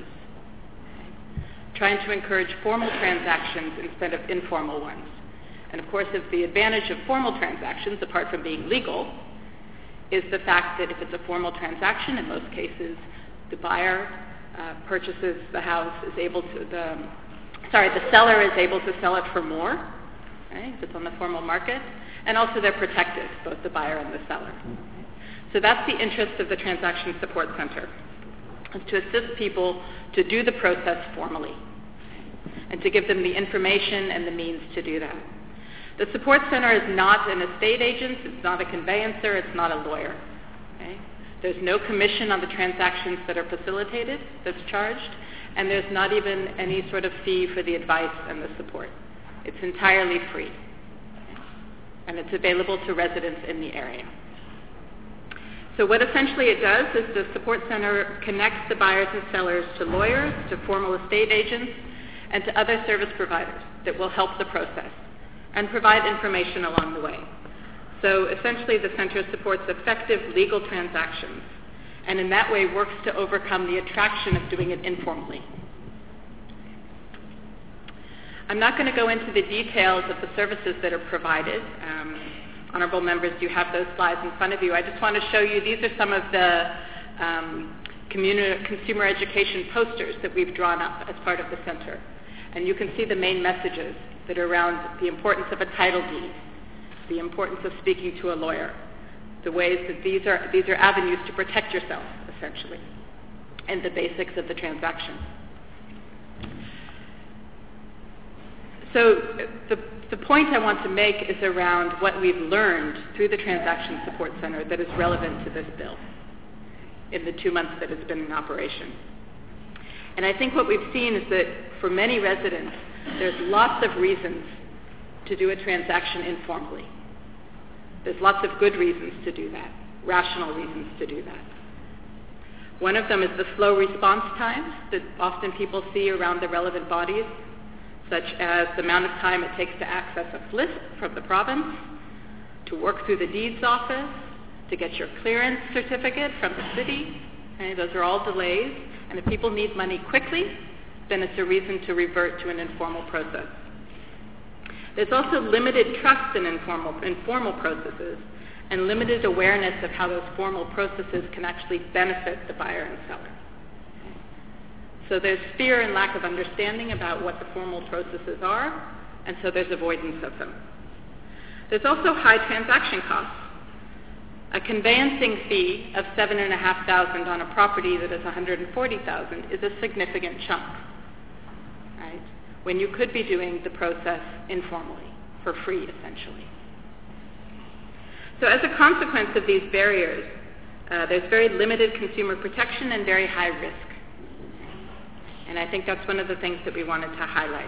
Trying to encourage formal transactions instead of informal ones. And of course, if the advantage of formal transactions, apart from being legal, is the fact that if it's a formal transaction, in most cases, the buyer uh, purchases the house, is able to, the, sorry, the seller is able to sell it for more, right, if it's on the formal market, and also they're protected, both the buyer and the seller. So that's the interest of the Transaction Support Center, is to assist people to do the process formally, and to give them the information and the means to do that. The Support Center is not an estate agent, it's not a conveyancer, it's not a lawyer. Okay? There's no commission on the transactions that are facilitated that's charged, and there's not even any sort of fee for the advice and the support. It's entirely free, okay? And it's available to residents in the area. So what essentially it does is the Support Center connects the buyers and sellers to lawyers, to formal estate agents, and to other service providers that will help the process and provide information along the way. So essentially the center supports effective legal transactions, and in that way works to overcome the attraction of doing it informally. I'm not going to go into the details of the services that are provided. Um, honorable members, you have those slides in front of you. I just want to show you, these are some of the um, communi- consumer education posters that we've drawn up as part of the center. And you can see the main messages that are around the importance of a title deed, the importance of speaking to a lawyer, the ways that these are, these are avenues to protect yourself, essentially, and the basics of the transaction. So the, the point I want to make is around what we've learned through the Transaction Support Center that is relevant to this bill in the two months that it's been in operation. And I think what we've seen is that for many residents, there's lots of reasons to do a transaction informally. There's lots of good reasons to do that, rational reasons to do that. One of them is the slow response times that often people see around the relevant bodies, such as the amount of time it takes to access a flip from the province, to work through the deeds office, to get your clearance certificate from the city. Okay, those are all delays. And if people need money quickly, then it's a reason to revert to an informal process. There's also limited trust in informal, informal processes and limited awareness of how those formal processes can actually benefit the buyer and seller. So there's fear and lack of understanding about what the formal processes are, and so there's avoidance of them. There's also high transaction costs. A conveyancing fee of seven and a half thousand on a property that is one hundred and forty thousand is a significant chunk, right? When you could be doing the process informally for free, essentially. So as a consequence of these barriers, uh, there's very limited consumer protection and very high risk. And I think that's one of the things that we wanted to highlight.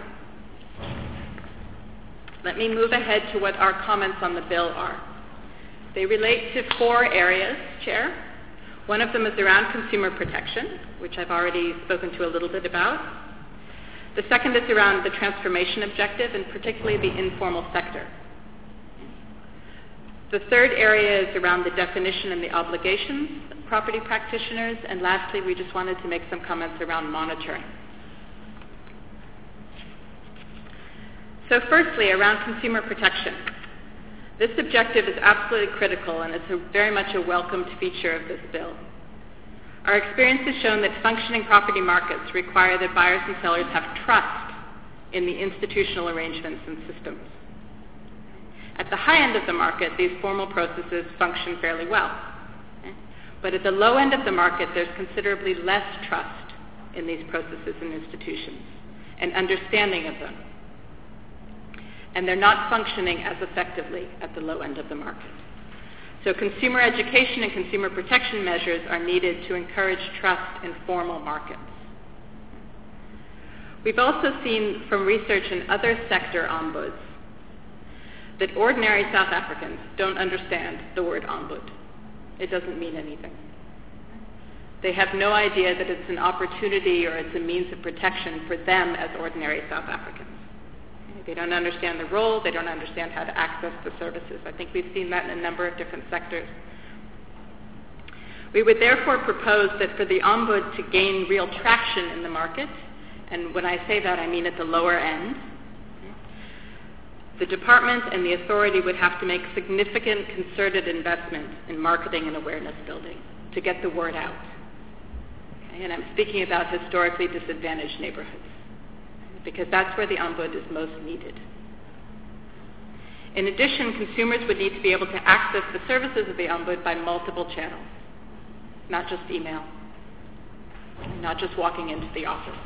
Let me move ahead to what our comments on the bill are. They relate to four areas, Chair. One of them is around consumer protection, which I've already spoken to a little bit about. The second is around the transformation objective, and particularly the informal sector. The third area is around the definition and the obligations of property practitioners. And lastly, we just wanted to make some comments around monitoring. So firstly, around consumer protection. This objective is absolutely critical, and it's a, very much a welcomed feature of this bill. Our experience has shown that functioning property markets require that buyers and sellers have trust in the institutional arrangements and systems. At the high end of the market, these formal processes function fairly well. Okay? But at the low end of the market, there's considerably less trust in these processes and institutions and understanding of them. And they're not functioning as effectively at the low end of the market. So consumer education and consumer protection measures are needed to encourage trust in formal markets. We've also seen from research in other sector ombuds that ordinary South Africans don't understand the word ombud. It doesn't mean anything. They have no idea that it's an opportunity or it's a means of protection for them as ordinary South Africans. They don't understand the role. They don't understand how to access the services. I think we've seen that in a number of different sectors. We would therefore propose that for the ombud to gain real traction in the market, and when I say that I mean at the lower end, the department and the authority would have to make significant concerted investment in marketing and awareness building to get the word out. Okay? And I'm speaking about historically disadvantaged neighborhoods, because that's where the ombud is most needed. In addition, consumers would need to be able to access the services of the ombud by multiple channels, not just email, not just walking into the office.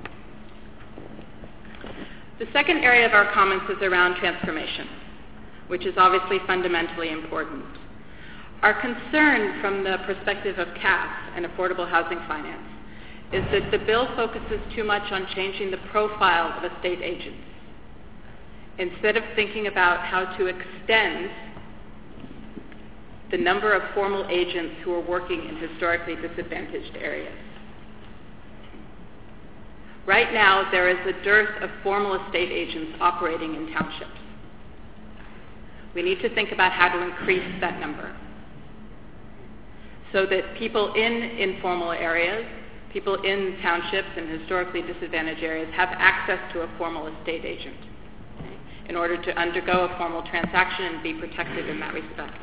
The second area of our comments is around transformation, which is obviously fundamentally important. Our concern from the perspective of C A F and affordable housing finance is that the bill focuses too much on changing the profile of estate agents instead of thinking about how to extend the number of formal agents who are working in historically disadvantaged areas. Right now, there is a dearth of formal estate agents operating in townships. We need to think about how to increase that number so that people in informal areas, people in townships and historically disadvantaged areas have access to a formal estate agent, okay, in order to undergo a formal transaction and be protected in that respect.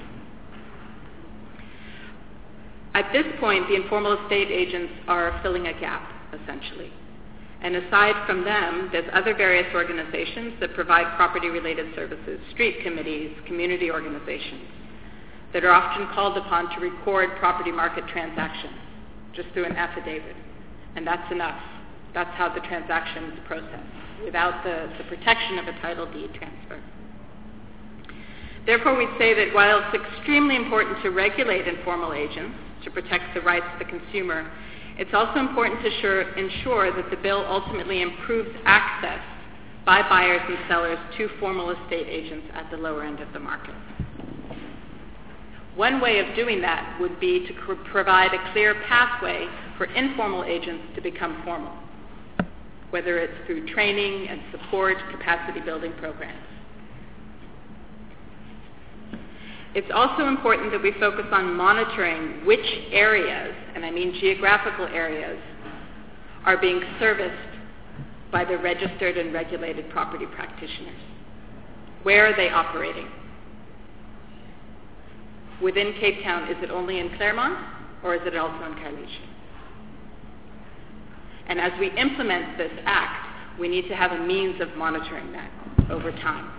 At this point, the informal estate agents are filling a gap, essentially. And aside from them, there's other various organizations that provide property-related services, street committees, community organizations, that are often called upon to record property market transactions just through an affidavit. And that's enough. That's how the transaction is processed, without the, the protection of a title deed transfer. Therefore, we say that while it's extremely important to regulate informal agents to protect the rights of the consumer, it's also important to sure, ensure that the bill ultimately improves access by buyers and sellers to formal estate agents at the lower end of the market. One way of doing that would be to cr- provide a clear pathway for informal agents to become formal, whether it's through training and support, capacity building programs. It's also important that we focus on monitoring which areas, and I mean geographical areas, are being serviced by the registered and regulated property practitioners. Where are they operating? Within Cape Town, is it only in Claremont, or is it also in Khayelitsha? And as we implement this act, we need to have a means of monitoring that over time.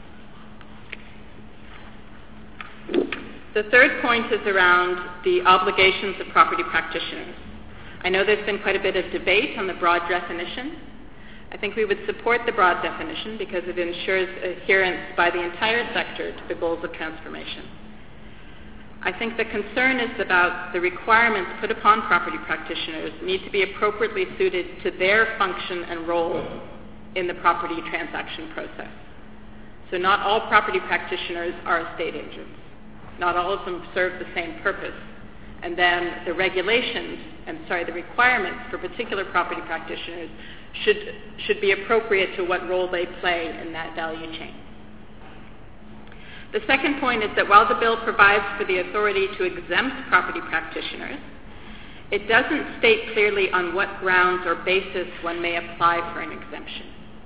The third point is around the obligations of property practitioners. I know there's been quite a bit of debate on the broad definition. I think we would support the broad definition because it ensures adherence by the entire sector to the goals of transformation. I think the concern is about the requirements put upon property practitioners need to be appropriately suited to their function and role in the property transaction process. So not all property practitioners are estate agents. Not all of them serve the same purpose. And then the regulations, and sorry, the requirements for particular property practitioners should, should be appropriate to what role they play in that value chain. The second point is that while the bill provides for the authority to exempt property practitioners, it doesn't state clearly on what grounds or basis one may apply for an exemption.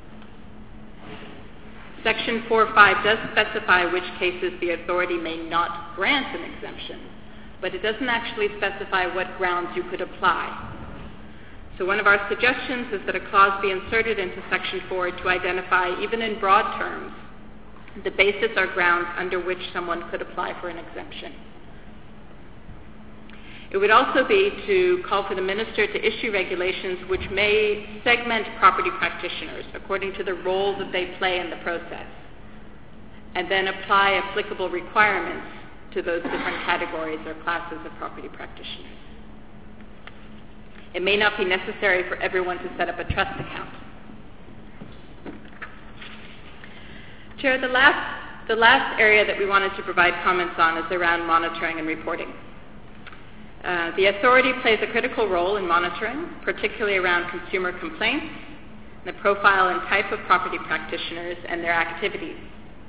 Section four point five does specify which cases the authority may not grant an exemption, but it doesn't actually specify what grounds you could apply. So one of our suggestions is that a clause be inserted into Section four to identify, even in broad terms, the basis or grounds under which someone could apply for an exemption. It would also be to call for the minister to issue regulations which may segment property practitioners according to the role that they play in the process, and then apply applicable requirements to those different categories or classes of property practitioners. It may not be necessary for everyone to set up a trust account. Chair, the last, the last area that we wanted to provide comments on is around monitoring and reporting. Uh, the authority plays a critical role in monitoring, particularly around consumer complaints, the profile and type of property practitioners and their activities.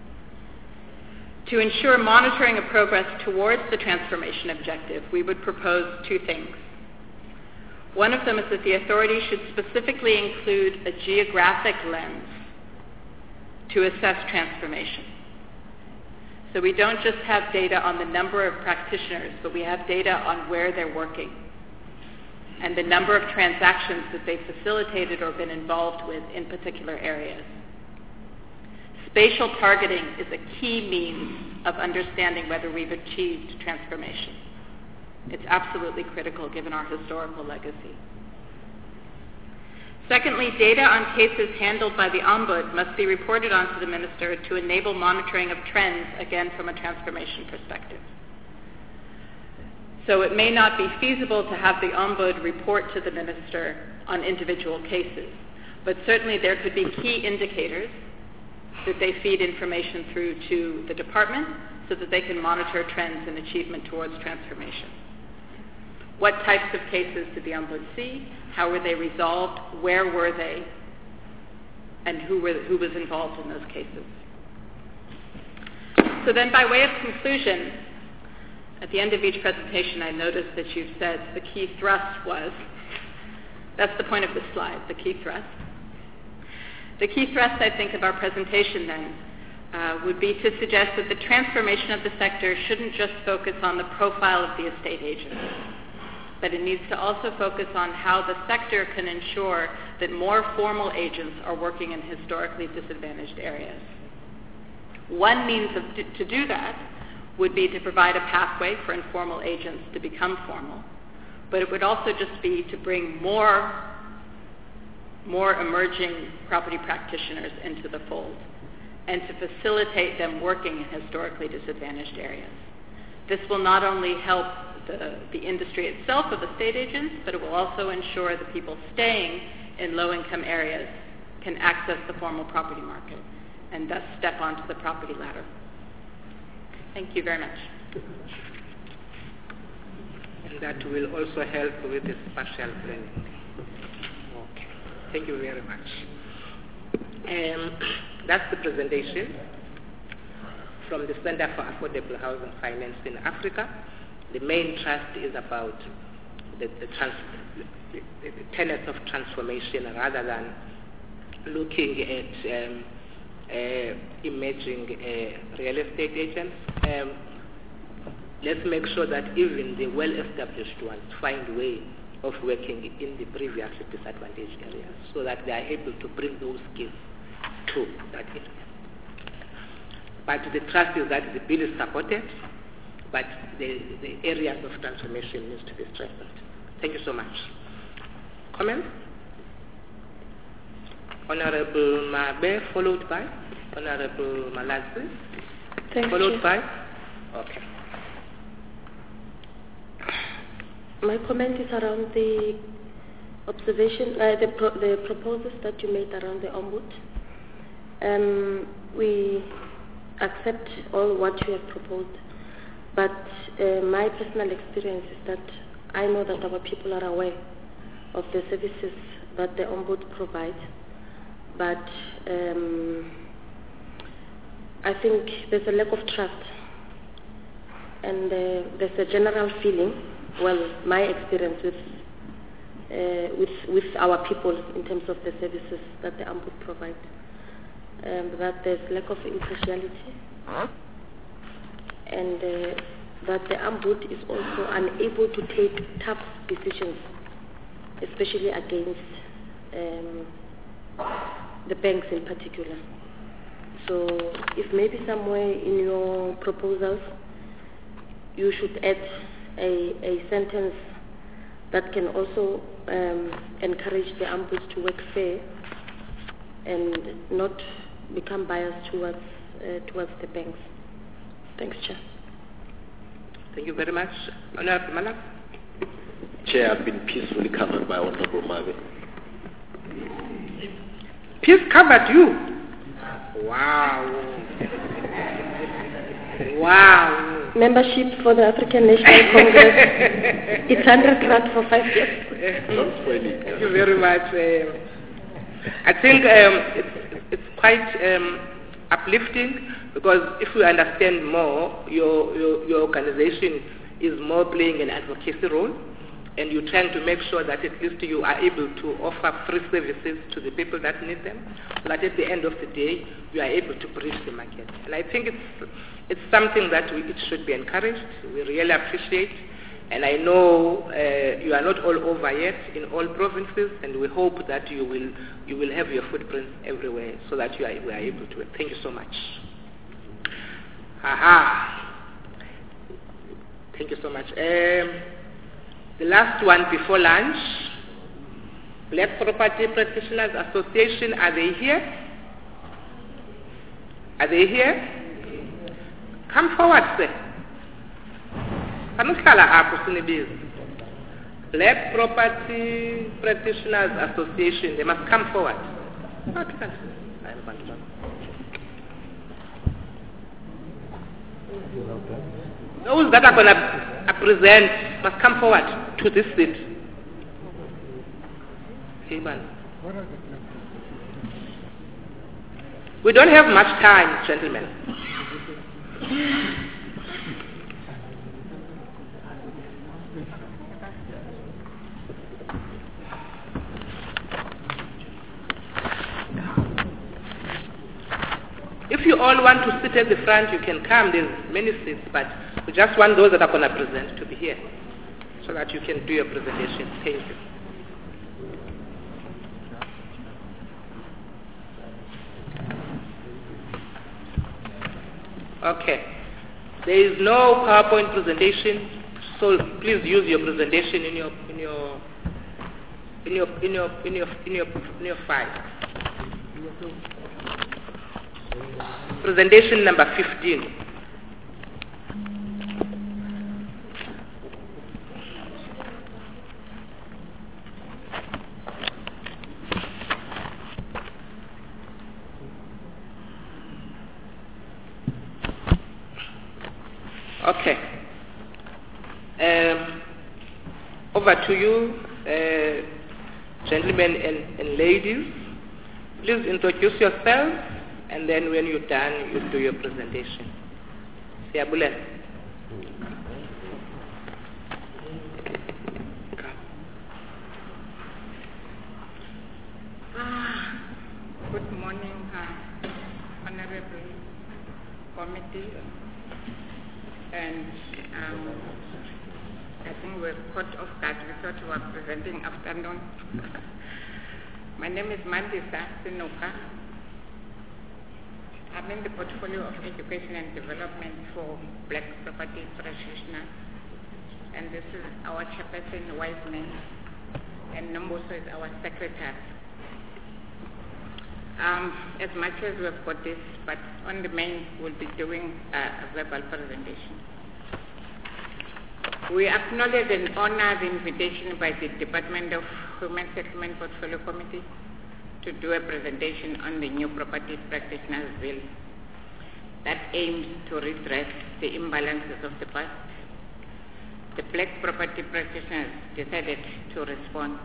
To ensure monitoring of progress towards the transformation objective, we would propose two things. One of them is that the authority should specifically include a geographic lens to assess transformation. So we don't just have data on the number of practitioners, but we have data on where they're working and the number of transactions that they've facilitated or been involved with in particular areas. Spatial targeting is a key means of understanding whether we've achieved transformation. It's absolutely critical given our historical legacy. Secondly, data on cases handled by the Ombud must be reported on to the minister to enable monitoring of trends, again from a transformation perspective. So it may not be feasible to have the Ombud report to the minister on individual cases, but certainly there could be key indicators that they feed information through to the department so that they can monitor trends and achievement towards transformation. What types of cases did the Ombud see? How were they resolved? Where were they? And who, were, who was involved in those cases? So then by way of conclusion, at the end of each presentation I noticed that you've said the key thrust was, that's the point of the slide, the key thrust. The key thrust, I think, of our presentation then uh, would be to suggest that the transformation of the sector shouldn't just focus on the profile of the estate agent, but it needs to also focus on how the sector can ensure that more formal agents are working in historically disadvantaged areas. One means of, to do that would be to provide a pathway for informal agents to become formal, but it would also just be to bring more more emerging property practitioners into the fold and to facilitate them working in historically disadvantaged areas. This will not only help the, the industry itself of estate agents, but it will also ensure that people staying in low-income areas can access the formal property market and thus step onto the property ladder. Thank you very much. And that will also help with the spatial planning. Thank you very much. Um, that's the presentation from the Center for Affordable Housing Finance in Africa. The main trust is about the, the, trans, the, the, the tenets of transformation rather than looking at um, uh, emerging uh, real estate agents. Um, let's make sure that even the well-established ones find a way of working in the previously disadvantaged areas so that they are able to bring those skills to that area. But the trust is that the bill is supported, but the, the areas of transformation needs to be strengthened. Thank you so much. Comments? Honorable Mabe, followed by Honorable Malazi. Thank followed you. by? Okay. My comment is around the observation, uh, the, pro- the proposals that you made around the Ombud. Um, we accept all what you have proposed, but uh, my personal experience is that I know that our people are aware of the services that the Ombud provides, but um, I think there's a lack of trust, and uh, there's a general feeling, well, my experience with, uh, with, with our people in terms of the services that the Ombud provides, um, that there's lack of impartiality, and uh, that the Ombud is also unable to take tough decisions, especially against um, the banks in particular. So if maybe somewhere in your proposals you should add a, a sentence that can also um, encourage the A M Bus to work fair and not become biased towards uh, towards the banks. Thanks, Chair. Thank you very much. Honorable Malak. Chair, I've been peacefully covered by Honorable Mabe. Peace covered you? Wow. Wow. Membership for the African National Congress. It's one hundred rand for five years. That's funny. Thank you very much. Um, I think um, it's, it's quite um, uplifting, because if we understand more, your, your, your organization is more playing an advocacy role, and you're trying to make sure that at least you are able to offer free services to the people that need them, so that at the end of the day, you are able to bridge the market. And I think it's, it's something that we, it should be encouraged. We really appreciate. And I know uh, you are not all over yet in all provinces, and we hope that you will, you will have your footprints everywhere, so that you are, we are able to. Thank you so much. Aha. Thank you so much. Um, the last one before lunch, Black Property Practitioners Association, are they here? Are they here? Come forward, sir. Black Property Practitioners Association, they must come forward. Those that are going to present must come forward to this seat. We don't have much time, gentlemen. If you all want to sit at the front, you can come. There's many seats, but we just want those that are going to present to be here, so that you can do your presentation. Thank you. Okay. There is no PowerPoint presentation, so please use your presentation in your in your in your in your in your in your, in your file. Presentation number fifteen. Okay. Um, over to you, uh, gentlemen and, and ladies. Please introduce yourselves, and then when you're done, you do your presentation. Siabule. Ah, good morning, uh, Honorable Committee. And um, I think we're caught off guard. We thought we were presenting afternoon. My name is Mandisa Sinuka. I'm in the portfolio of education and development for Black Property Practitioners. And this is our chairperson, Wiseman, and Nomboso is our secretary. Um, as much as we've got this, but on the main, we'll be doing a, a verbal presentation. We acknowledge and honor the invitation by the Department of Human Settlement Portfolio Committee to do a presentation on the new Property Practitioners Bill that aims to redress the imbalances of the past. The Black Property Practitioners decided to respond.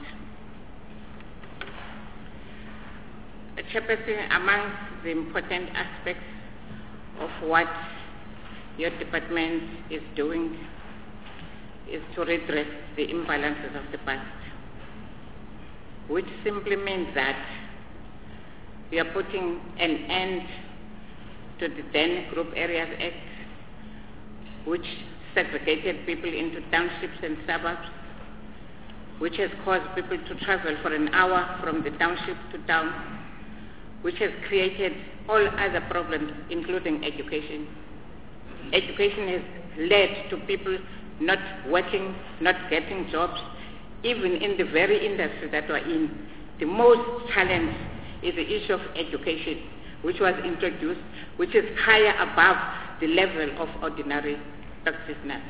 Chairperson, among the important aspects of what your department is doing is to redress the imbalances of the past, which simply means that we are putting an end to the then Group Areas Act, which segregated people into townships and suburbs, which has caused people to travel for an hour from the township to town, which has created all other problems, including education. Education has led to people not working, not getting jobs, even in the very industry that we're in. The most challenge is the issue of education, which was introduced, which is higher above the level of ordinary practitioners.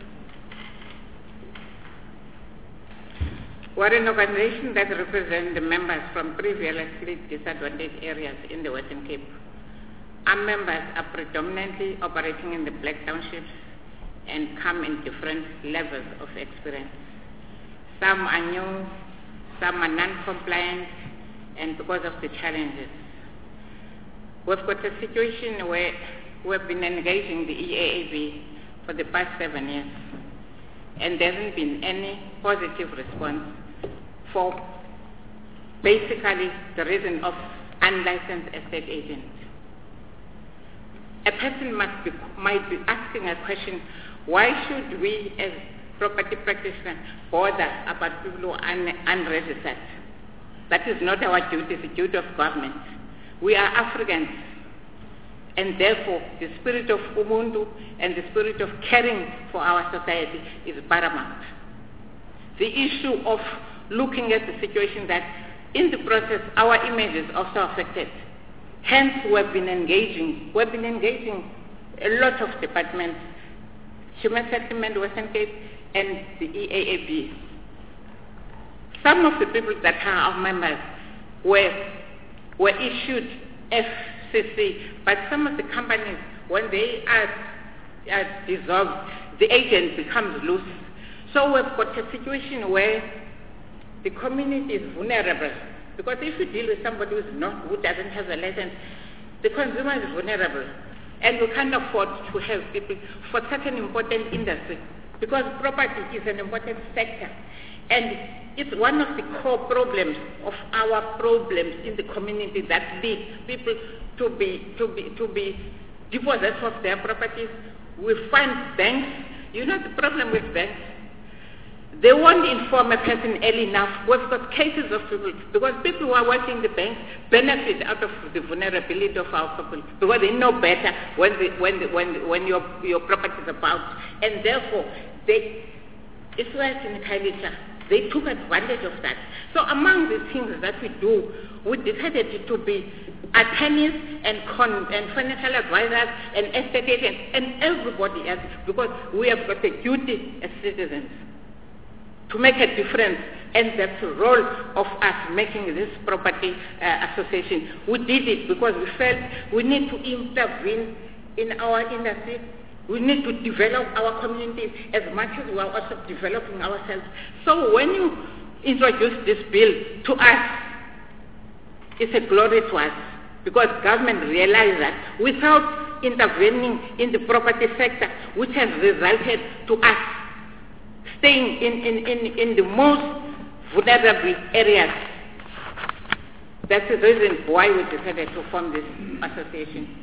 We're an organization that represents the members from previously disadvantaged areas in the Western Cape. Our members are predominantly operating in the black townships and come in different levels of experience. Some are new, some are non-compliant, and because of the challenges. We've got a situation where we've been engaging the E A A B for the past seven years, and there hasn't been any positive response for basically the reason of unlicensed estate agents. A person must be, might be asking a question, why should we as property practitioners bother about people who are un, unregistered? That is not our duty, it's the duty of government. We are Africans, and therefore the spirit of Ubuntu and the spirit of caring for our society is paramount. The issue of looking at the situation that in the process our image is also affected. Hence we have been engaging, we have been engaging a lot of departments, Human Settlement, Western Cape, and the E A A B. Some of the people that are our members were, were issued F C C, but some of the companies, when they are, are dissolved, the agent becomes loose. So we've got a situation where the community is vulnerable, because if you deal with somebody who's not, who doesn't have a license, the consumer is vulnerable, and we can't afford to have people for such an important industry, because property is an important sector, and it's one of the core problems of our problems in the community that lead people to be to be to be dispossessed of their properties. We find banks, you know the problem with banks, they won't inform a person early enough. We've got cases of people, because people who are working in the bank benefit out of the vulnerability of our people, because they know better when the, when the, when when your your property is about, and therefore they, it's worse in Khayelitsha. They took advantage of that. So among the things that we do, we decided to be attorneys and, con- and financial advisors and estate agents and everybody else, because we have got a duty as citizens to make a difference, and that's the role of us making this property uh, association. We did it because we felt we need to intervene in our industry. We need to develop our community as much as we are also developing ourselves. So when you introduce this bill to us, it's a glory to us, because government realized that without intervening in the property sector, which has resulted to us staying in, in, in, in the most vulnerable areas. That's the reason why we decided to form this association.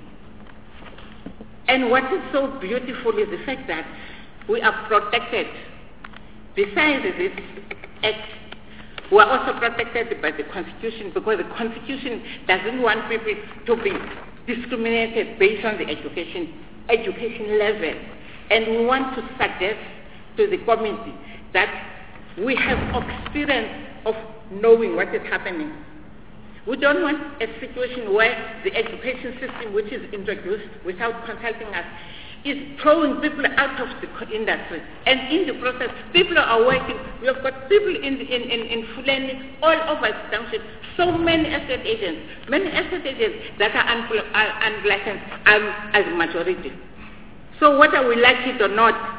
And what is so beautiful is the fact that we are protected. Besides this act, we are also protected by the Constitution, because the Constitution doesn't want people to be discriminated based on the education, education level. And we want to suggest to the community that we have experience of knowing what is happening. We don't want a situation where the education system, which is introduced without consulting us, is throwing people out of the industry. And in the process, people are working. We have got people in in in, in Fulani all over the township. So many estate agents, many estate agents that are, unpl- are unlicensed um, as majority. So whether we like it or not,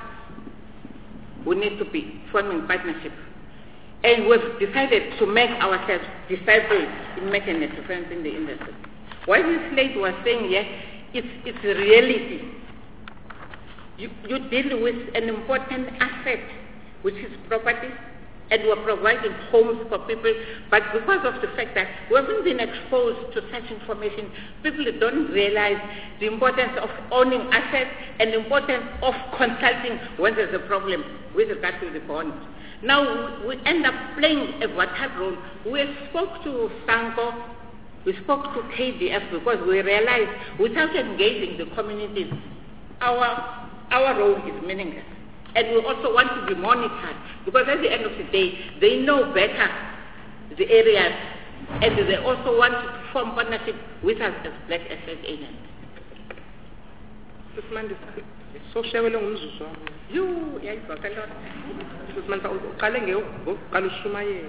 we need to be forming partnership. And we've decided to make ourselves disciples in making a difference in the industry. What this lady was saying here, it's, it's a reality. You, you deal with an important asset, which is property, and we're providing homes for people, but because of the fact that we haven't been exposed to such information, people don't realize the importance of owning assets and the importance of consulting when there's a problem with regard to the bond. Now we end up playing a vital role. We spoke to Sanko We spoke to K D F because we realized without engaging the communities, our, our role is meaningless. And we also want to be monitored because at the end of the day, they know better the areas and they also want to form partnership with us as black estate agents. So shewele ngumzuzu wami. You, yayizoka lot. Sismanda uqale ngeyoqala ushumayela.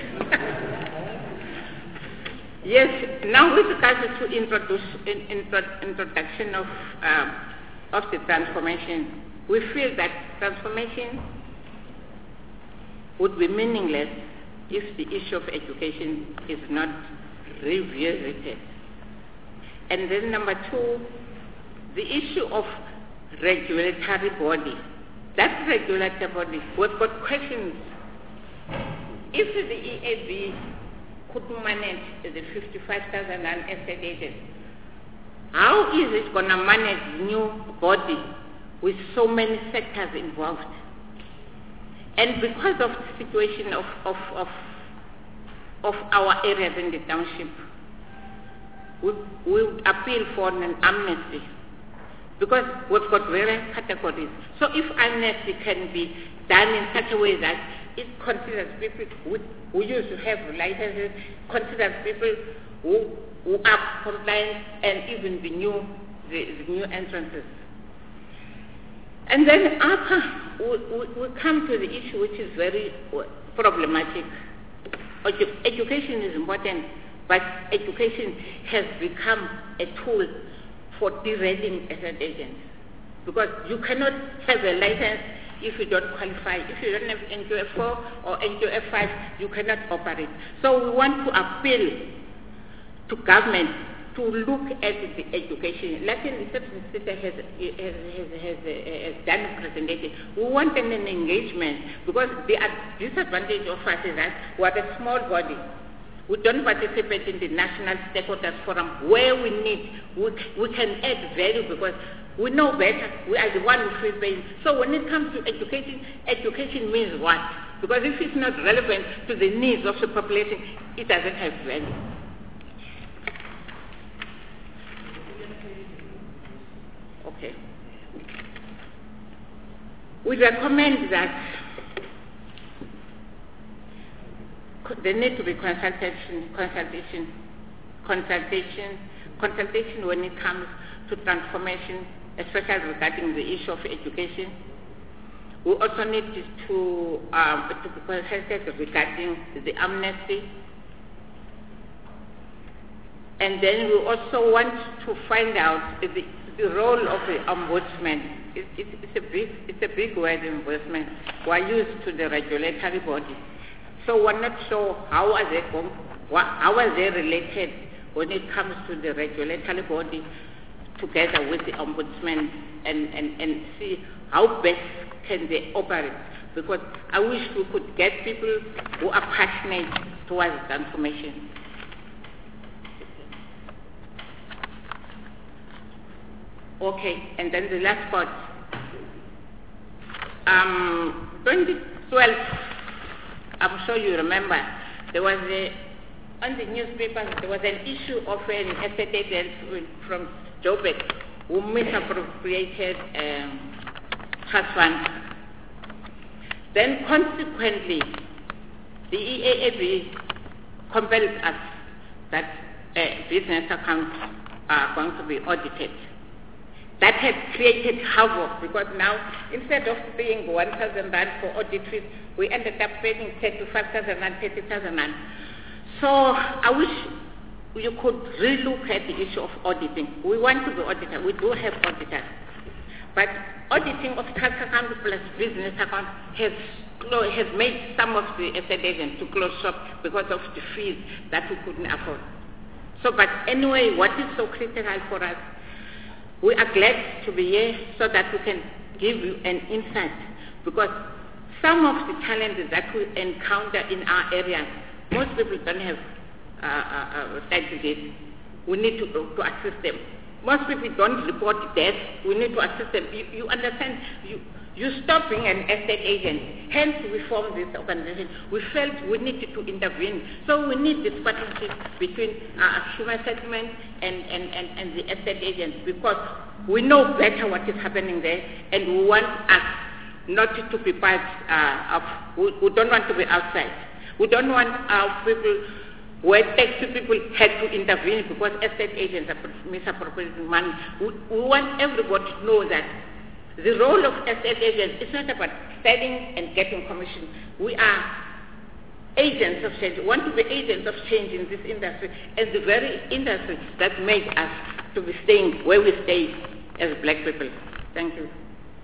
Yes, now with regards to introduce, in, intro, introduction of, um, of the transformation, we feel that transformation would be meaningless if the issue of education is not revisited. And then number two, the issue of regulatory body. That regulatory body, we've got questions. If the E A B could manage the fifty-five thousand estate agents, how is it going to manage new body with so many sectors involved? And because of the situation of, of, of, of our areas in the township, we, we would appeal for an amnesty because we've got various categories. So if amnesty can be done in such a way that it considers people who, who used to have licenses, considers people who, who are compliant, and even the new, the, the new entrances. And then after we, we, we come to the issue which is very problematic. Edu- education is important, but education has become a tool for derailing estate agents. Because you cannot have a license if you don't qualify. If you don't have N Q F four or N Q F five, you cannot operate. So we want to appeal to government to look at the education. Like the reception center has, has, has, has, has done a presentation. We want an engagement because the disadvantage of us is that we are a small body. We don't participate in the National Stakeholders Forum where we need, we, we can add value because we know better. We are the one who feel pain. So when it comes to education, education means what? Because if it's not relevant to the needs of the population, it doesn't have value. Okay. We recommend that there need to be consultation, consultation, consultation, consultation when it comes to transformation, especially regarding the issue of education. We also need to, um, to be consulted regarding the amnesty. And then we also want to find out the, the role of the ombudsman. It, it, it's, a big, it's a big word, ombudsman. We are used to the regulatory body. So we're not sure how are they, how are they related when it comes to the regulatory body together with the ombudsman and, and, and see how best can they operate. Because I wish we could get people who are passionate towards transformation. Okay, and then the last part. Um, twenty twelve, I'm sure you remember, there was a, on the newspapers, there was an issue of an estate agent from Joburg who misappropriated um, trust funds. Then consequently, the E A A B compelled us that uh, business accounts are going to be audited. That had created havoc because now instead of paying one thousand rand for audit fees, we ended up paying thirty-five thousand rand, thirty thousand rand. So I wish you could relook at the issue of auditing. We want to be audited. We do have auditors. But auditing of tax account plus business account has, no, has made some of the estate agents to close shop because of the fees that we couldn't afford. So, but anyway, what is so critical for us, we are glad to be here so that we can give you an insight because some of the challenges that we encounter in our area, most people don't have uh, uh, uh, time to this. We need to, to assist them. most people don't report death. We need to assist them. You, you understand? You, you stop being an estate agent. Hence, we formed this organization. We felt we needed to intervene. So we need this partnership between uh, human settlement and, and, and, and the estate agents, because we know better what is happening there, and we want us not to be part uh, of, we, we don't want to be outside. We don't want our people, where taxi people had to intervene because estate agents are misappropriating money. We, we want everybody to know that the role of estate agents is not about selling and getting commission. We are agents of change. We want to be agents of change in this industry, and the very industry that made us to be staying where we stay as black people. Thank you.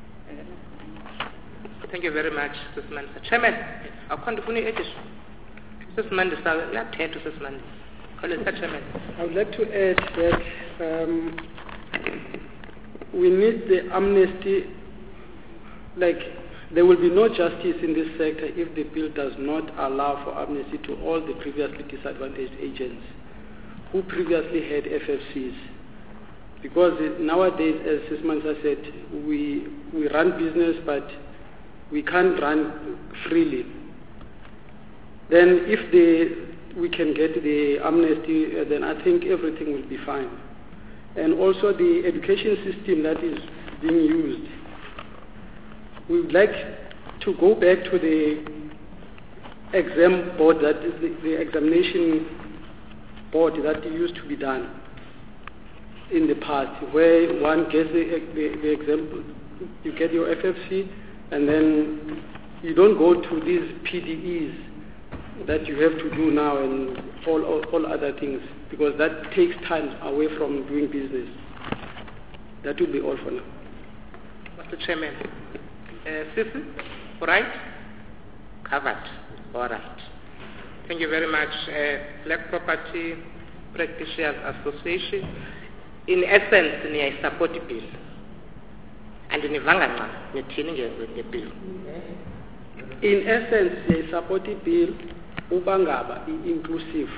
Thank you very much, Sis Mandisa. Chairman, I'll come to Funi Edish. Sis Mandisa, let's head to Sis Mandisa. Chairman. I would like to add that um, we need the amnesty, like there will be no justice in this sector if the bill does not allow for amnesty to all the previously disadvantaged agents who previously had F F Cs. Because it, nowadays, as Sis Mandisa said, we, we run business, but we can't run freely. Then if the, we can get the amnesty, uh, then I think everything will be fine. And also the education system that is being used. We would like to go back to the exam board, that is the, the examination board that used to be done in the past, where one gets the, the, the exam, you get your F F C, and then you don't go to these P D Es that you have to do now and all, all, all other things, because that takes time away from doing business. That will be all for now. Mister Chairman, uh, Sisi, all right? Covered. All right. Thank you very much. Uh, Black Property Practitioners Association. In essence, I support the bill. And in Ivanga, we with the bill. In essence, I support the bill. Ubangaba inclusive.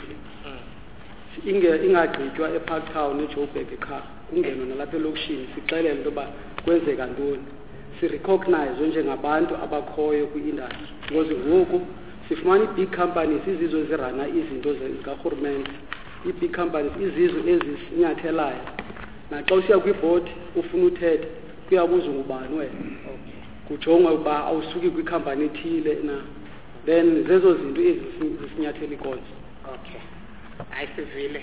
Inge ingagcitshwa ePark Town eJoburg ekhaya kungenwe nalapha elokishini sixelele into yoba kwenzeka ntoni, sirecognize njengabantu abakhoyo kwi-industry, because ngoku sifumana ii-big companies izizo ezirana izinto zikarhulumente, ii-big companies izizo ezisinyathelayo. Naxa usiya kwi-board ufuna uthetha kuyabuza ngubani wena, kujongwa ukuba awusuki kwikhampani ethile na, then zezo zinto ezisinyathela ikonzo. Okay. Ayisivile.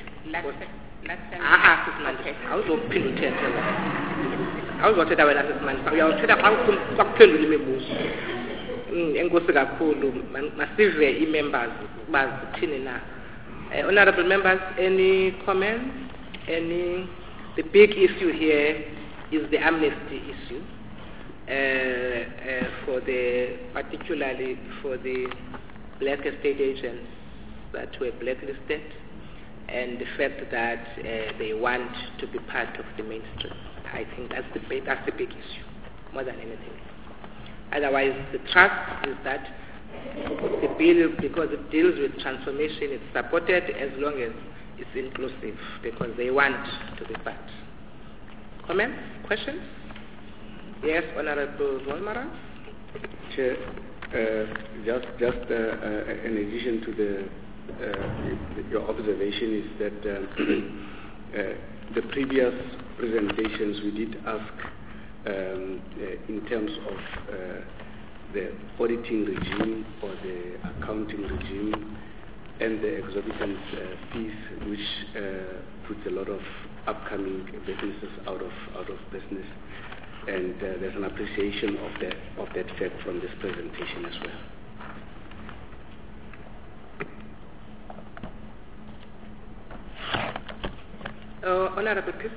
Ah, Sisimandisa. Awuzophinda uthethe wena. Awuzothetha wena Sisimandisa. Uyawuthetha xa kuphendula imibuzo. Enkosi kakhulu. Masive ii-members uba zithini na. Honorable members, any comments? Any? The big issue here is the amnesty issue. Uh, uh, for the, particularly for the black estate agents that were blacklisted, and the fact that uh, they want to be part of the mainstream. I think that's the big, that's the big issue, more than anything. Otherwise, the trust is that the bill, because it deals with transformation, it's supported as long as it's inclusive, because they want to be part. Comments? Questions? Yes, Honorable Volmara. Chair, uh, just just uh, uh, in addition to the uh, your observation is that uh, uh, the previous presentations we did ask um, uh, in terms of uh, the auditing regime or the accounting regime and the exorbitant uh, fees, which uh, puts a lot of upcoming businesses out of out of business. And uh, there's an appreciation of that of that fact from this presentation as well. Uh, Honorable Chris,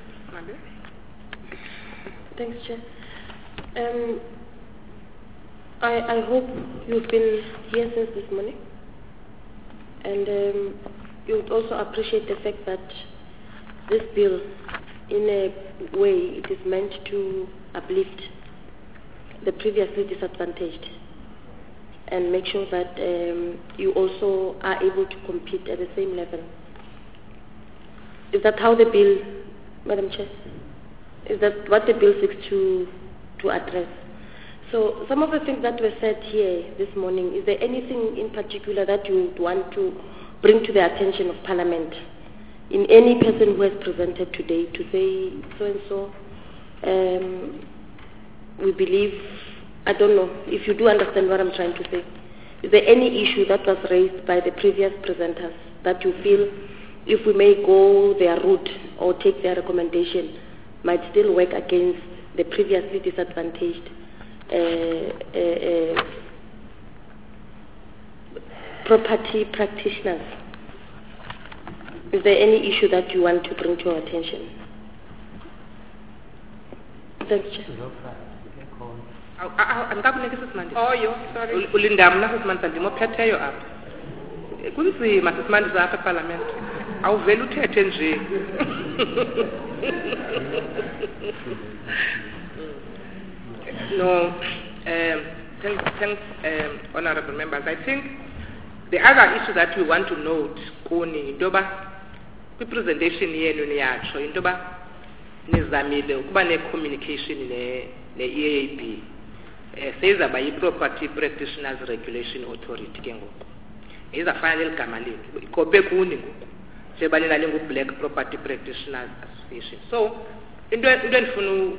Thanks, Chair. Um, I, I hope you've been here since this morning, and um, you would also appreciate the fact that this bill, in a way, it is meant to uplift the previously disadvantaged and make sure that um, you also are able to compete at the same level. Is that how the bill Madam Chair, is that what the bill seeks to, to address. So some of the things that were said here this morning, is there anything in particular that you would want to bring to the attention of Parliament in any person who has presented today to say so-and-so? Um, we believe, I don't know if you do understand what I'm trying to say. Is there any issue that was raised by the previous presenters that you feel, if we may go their route or take their recommendation, might still work against the previously disadvantaged uh, uh, uh, property practitioners? Is there any issue that you want to bring to our attention? Thanks, Chair. Oh, yo, sorry. Ulinda mna sisimandi ndimophetheyo apha. Kunzima sisimandi zapha eParliament. Awuvela uthethe nje. No, um, thanks, thanks um, honorable members. I think the other issue that we want to note, Kuni, Indoba, the presentation yenu niyatsho, Indoba, nizamile ukuba ne-communication ne-E A B. Seza by Property Practitioners Regulation Authority ke ngoku. Izafana leligama lethu. Ikope kuni ngoku. Sebalina lengu Black Property Practitioners Association. So, into into endifuna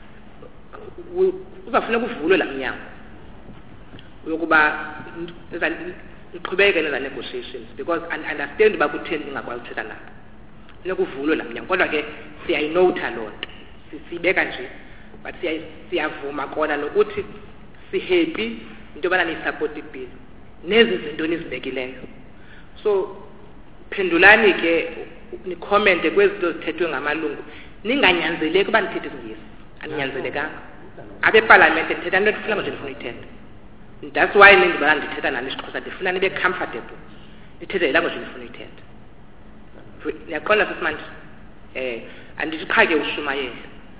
uzafuna kuvulwe la mnyango. Ukuba iqhubeke neza negotiations because I understand uba kutheni ingakwazi ukuthetha nabo. Nekuvulwe la mnyango. Kodwa ke siyayinota loo nto. Sibeka nje but siyavuma kona nokuthi sihappy into yobana ni-support ibill nezi zinto nizibekileyo. So phendulani ke nikhomente kwezinto zithethwe ngamalungu, ninganyanzeleki uba nithethe isingesi, aninyanzelekanga. Abeparlamente ndithetha into endifuna nje ndifuna uyithetha. That's why nindibana ndithetha nani isiXhosa, ndifuna nibe comfortable nithethe ilanguage ndifuna uyithetha. Niyaqonda sisimandi eh andithi qha ke ushumayele.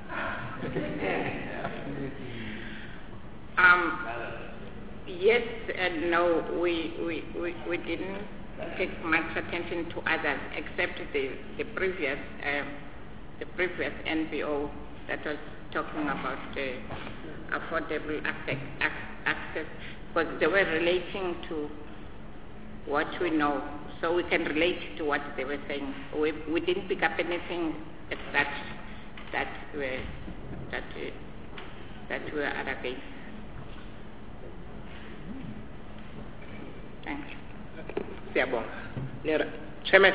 Um, yes and no, we, we, we, we didn't take much attention to others except the, the previous um, the previous N P O that was talking about the affordable access, access because they were relating to what we know, so we can relate to what they were saying. We, we didn't pick up anything as such that were that uh, that were other cases. Thanks. Siyabonga. Nera, Chairman.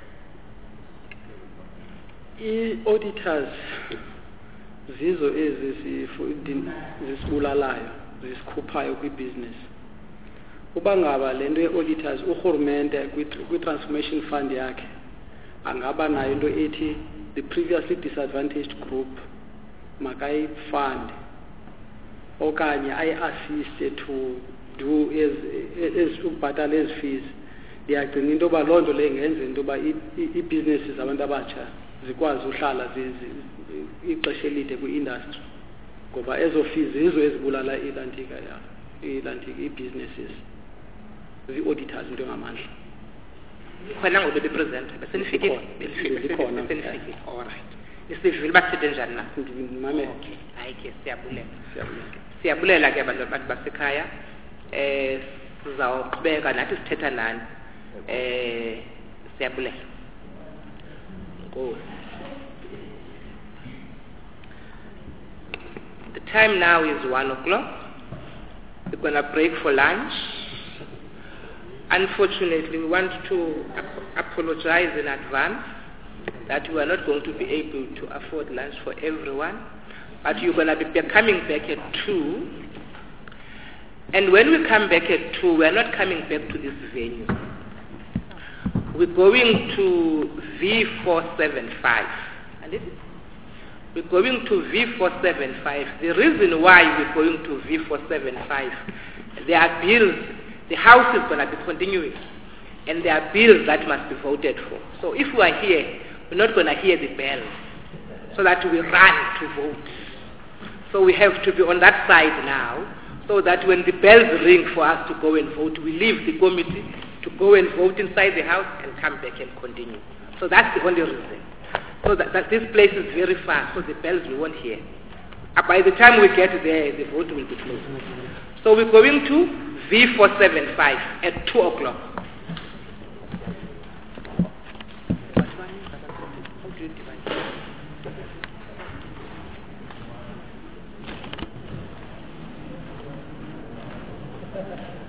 I-auditors zizo ezi zisibulalayo zisikhuphayo kwi-business. Uba ngaba le nto ye-auditors urhulumente kwi-transformation fund yakhe angaba nayo into ethi the previously disadvantaged group makayi-fund okanye ayi-assiste to do ukubhatala ezi fees. Ndiyagcina into yoba loo nto le ngenze into yoba ii-businesses abantu abatsha zikwazi uhlala ixesha elide kwi-industry ngoba ezo fees zizo ezibulala ilantika ya ilantika ii-businesses zi-auditors into ngamandla. Khona ngoba bepresent besenifikile zikhona besenifikile. All right. Isivile bathethe njani na? Mamela. Okay. Hayi ke siyabulela. Siyabulela. Siyabulela ke abantu abantu basekhaya. Eh sizawuqhubeka nathi sithetha nani. Eh siyabulela. Nkosi. The time now is one o'clock. We're going to break for lunch. Unfortunately, we want to ap apologize in advance that we are not going to be able to afford lunch for everyone, but you're going to be coming back at two. And when we come back at two, we are not coming back to this venue. We're going to V four seven five. We're going to V four seven five. The reason why we're going to V four seven five, there are bills, the House is going to be continuing, and there are bills that must be voted for. So if we are here, we're not going to hear the bells, so that we run to vote. So we have to be on that side now, so that when the bells ring for us to go and vote, we leave the committee to go and vote inside the House and come back and continue. So that's the only reason. So that, that this place is very far, so the bells we won't hear. Uh, by the time we get there, the vote will be closed. So we're going to V four seven five at two o'clock. Thank you.